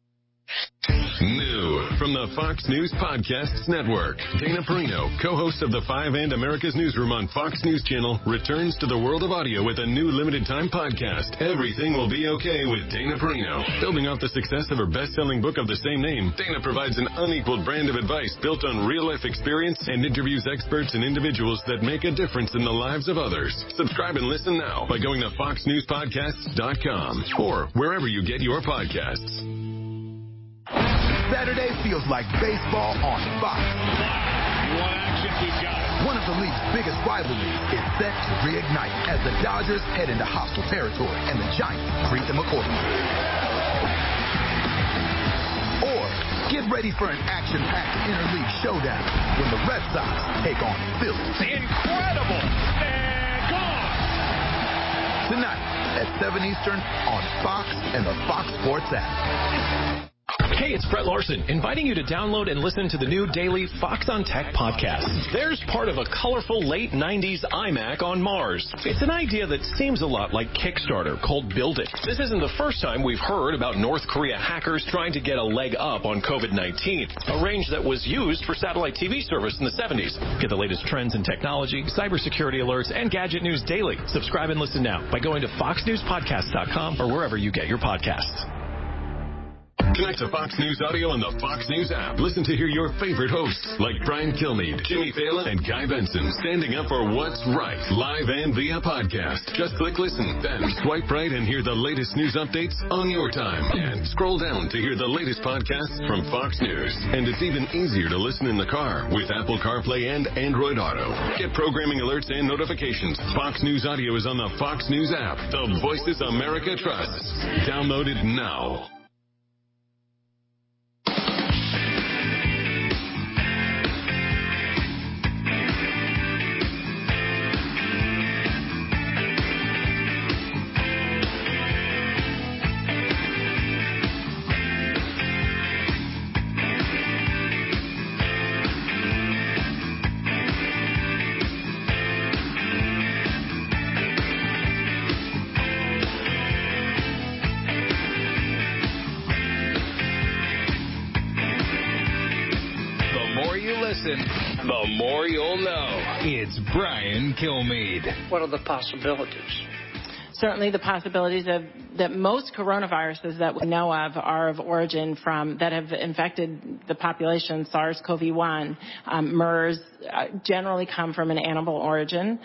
New from the Fox News Podcasts Network, Dana Perino, co-host of the 5 and America's Newsroom on Fox News Channel, returns to the world of audio with a new limited-time podcast, Everything Will Be Okay with Dana Perino. Building off the success of her best-selling book of the same name, Dana provides an unequaled brand of advice built on real-life experience and interviews experts and individuals that make a difference in the lives of others. Subscribe and listen now by going to foxnewspodcasts.com or wherever you get your podcasts. Saturday feels like baseball on Fox. You want action? We've got it. One of the league's biggest rivalries is set to reignite as the Dodgers head into hostile territory and the Giants greet them accordingly. Or get ready for an action-packed interleague showdown when the Red Sox take on Philly. Incredible! And gone! Tonight at 7 Eastern on Fox and the Fox Sports app. Hey, it's Brett Larson, inviting you to download and listen to the new daily Fox on Tech podcast. There's part of a colorful late 90s iMac on Mars. It's an idea that seems a lot like Kickstarter, called Build It. This isn't the first time we've heard about North Korea hackers trying to get a leg up on COVID-19, a range that was used for satellite TV service in the 70s. Get the latest trends in technology, cybersecurity alerts, and gadget news daily. Subscribe and listen now by going to foxnewspodcast.com or wherever you get your podcasts. Connect to Fox News Audio on the Fox News app. Listen to hear your favorite hosts like Brian Kilmeade, Jimmy Fallon, and Guy Benson standing up for what's right, live and via podcast. Just click listen, then swipe right and hear the latest news updates on your time. And scroll down to hear the latest podcasts from Fox News. And it's even easier to listen in the car with Apple CarPlay and Android Auto. Get programming alerts and notifications. Fox News Audio is on the Fox News app. The voices America trusts. Download it now. The more you'll know. It's Brian Kilmeade. What are the possibilities? Certainly the possibilities of that most coronaviruses that we know of are of origin from that have infected the population, SARS-CoV-1, MERS, generally come from an animal origin.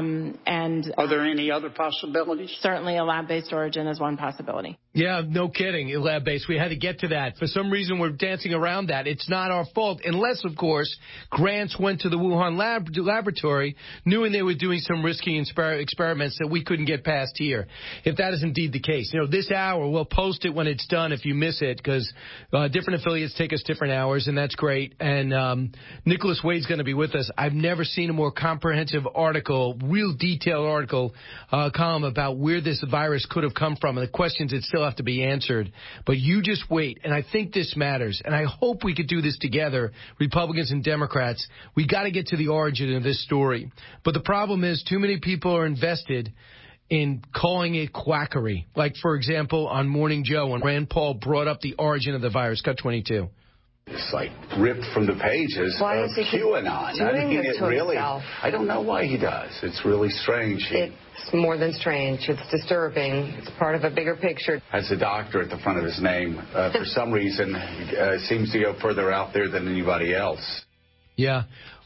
And are there any other possibilities? Certainly a lab-based origin is one possibility. Yeah, no kidding, lab-based. We had to get to that. For some reason, we're dancing around that. It's not our fault, unless, of course, grants went to the Wuhan laboratory, knowing they were doing some risky experiments that we couldn't get past here. If that is indeed the case. You know, this hour, we'll post it when it's done if you miss it, because different affiliates take us different hours, and that's great. And Nicholas Wade's going to be with us. I've never seen a more comprehensive article, real detailed article, column about where this virus could have come from and the questions that still have to be answered. But you just wait, and I think this matters, and I hope we could do this together, Republicans and Democrats. We got to get to the origin of this story. But the problem is too many people are invested in calling it quackery. Like, for example, on Morning Joe, when Rand Paul brought up the origin of the virus. Cut 22. It's like ripped from the pages of QAnon. I mean, it really, himself? I don't know why he does. It's really strange. It's more than strange. It's disturbing. It's part of a bigger picture. Has a doctor at the front of his name. For some reason, seems to go further out there than anybody else. Yeah,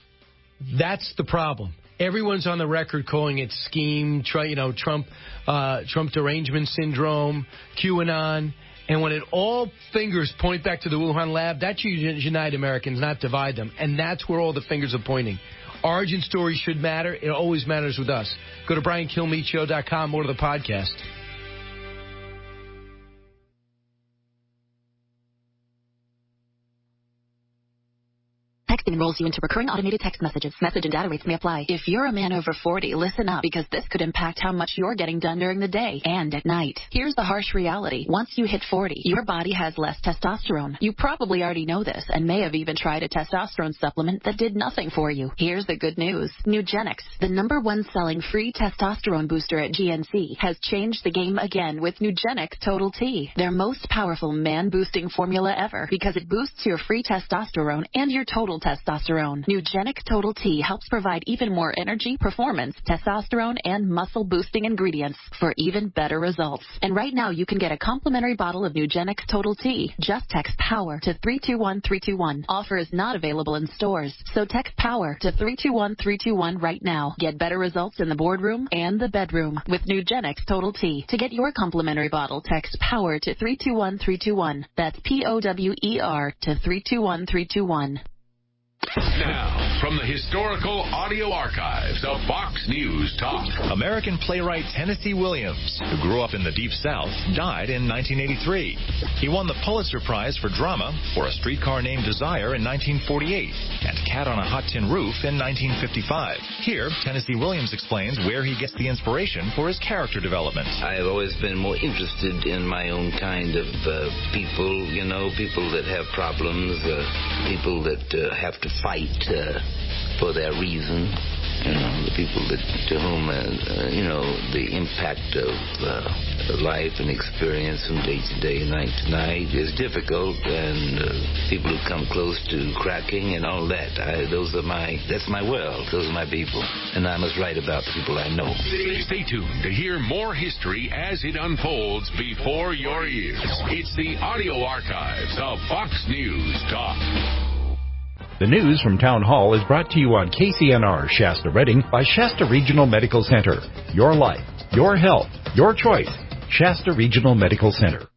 that's the problem. Everyone's on the record calling it scheme, Trump derangement syndrome, QAnon. And when it all fingers point back to the Wuhan lab, that should unite Americans, not divide them. And that's where all the fingers are pointing. Origin stories should matter. It always matters with us. Go to BrianKilmeadeShow.com, more to the podcast. Texting enrolls you into recurring automated text messages. Message and data rates may apply. If you're a man over 40, listen up, because this could impact how much you're getting done during the day and at night. Here's the harsh reality. Once you hit 40, your body has less testosterone. You probably already know this and may have even tried a testosterone supplement that did nothing for you. Here's the good news. Nugenix, the #1 selling free testosterone booster at GNC, has changed the game again with Nugenix Total T, their most powerful man-boosting formula ever, because it boosts your free testosterone and your total testosterone. Nugenix Total T helps provide even more energy, performance, testosterone, and muscle-boosting ingredients for even better results. And right now, you can get a complimentary bottle of Nugenix Total T. Just text POWER to 321321. Offer is not available in stores, so text POWER to 321321 right now. Get better results in the boardroom and the bedroom with Nugenix Total T. To get your complimentary bottle, text POWER to 321321. That's POWER to 321321. Now, from the historical audio archives of Fox News Talk. American playwright Tennessee Williams, who grew up in the Deep South, died in 1983. He won the Pulitzer Prize for drama for A Streetcar Named Desire in 1948 and Cat on a Hot Tin Roof in 1955. Here, Tennessee Williams explains where he gets the inspiration for his character development. I've always been more interested in my own kind of people, people that have problems, people that have to fight for their reason, the people to whom, the impact of life and experience from day to day, night to night is difficult, and people who come close to cracking and all that, that's my world. Those are my people, and I must write about the people I know. Stay tuned to hear more history as it unfolds before your ears. It's the audio archives of Fox News Talk. The news from Town Hall is brought to you on KCNR Shasta Redding by Shasta Regional Medical Center. Your life, your health, your choice. Shasta Regional Medical Center.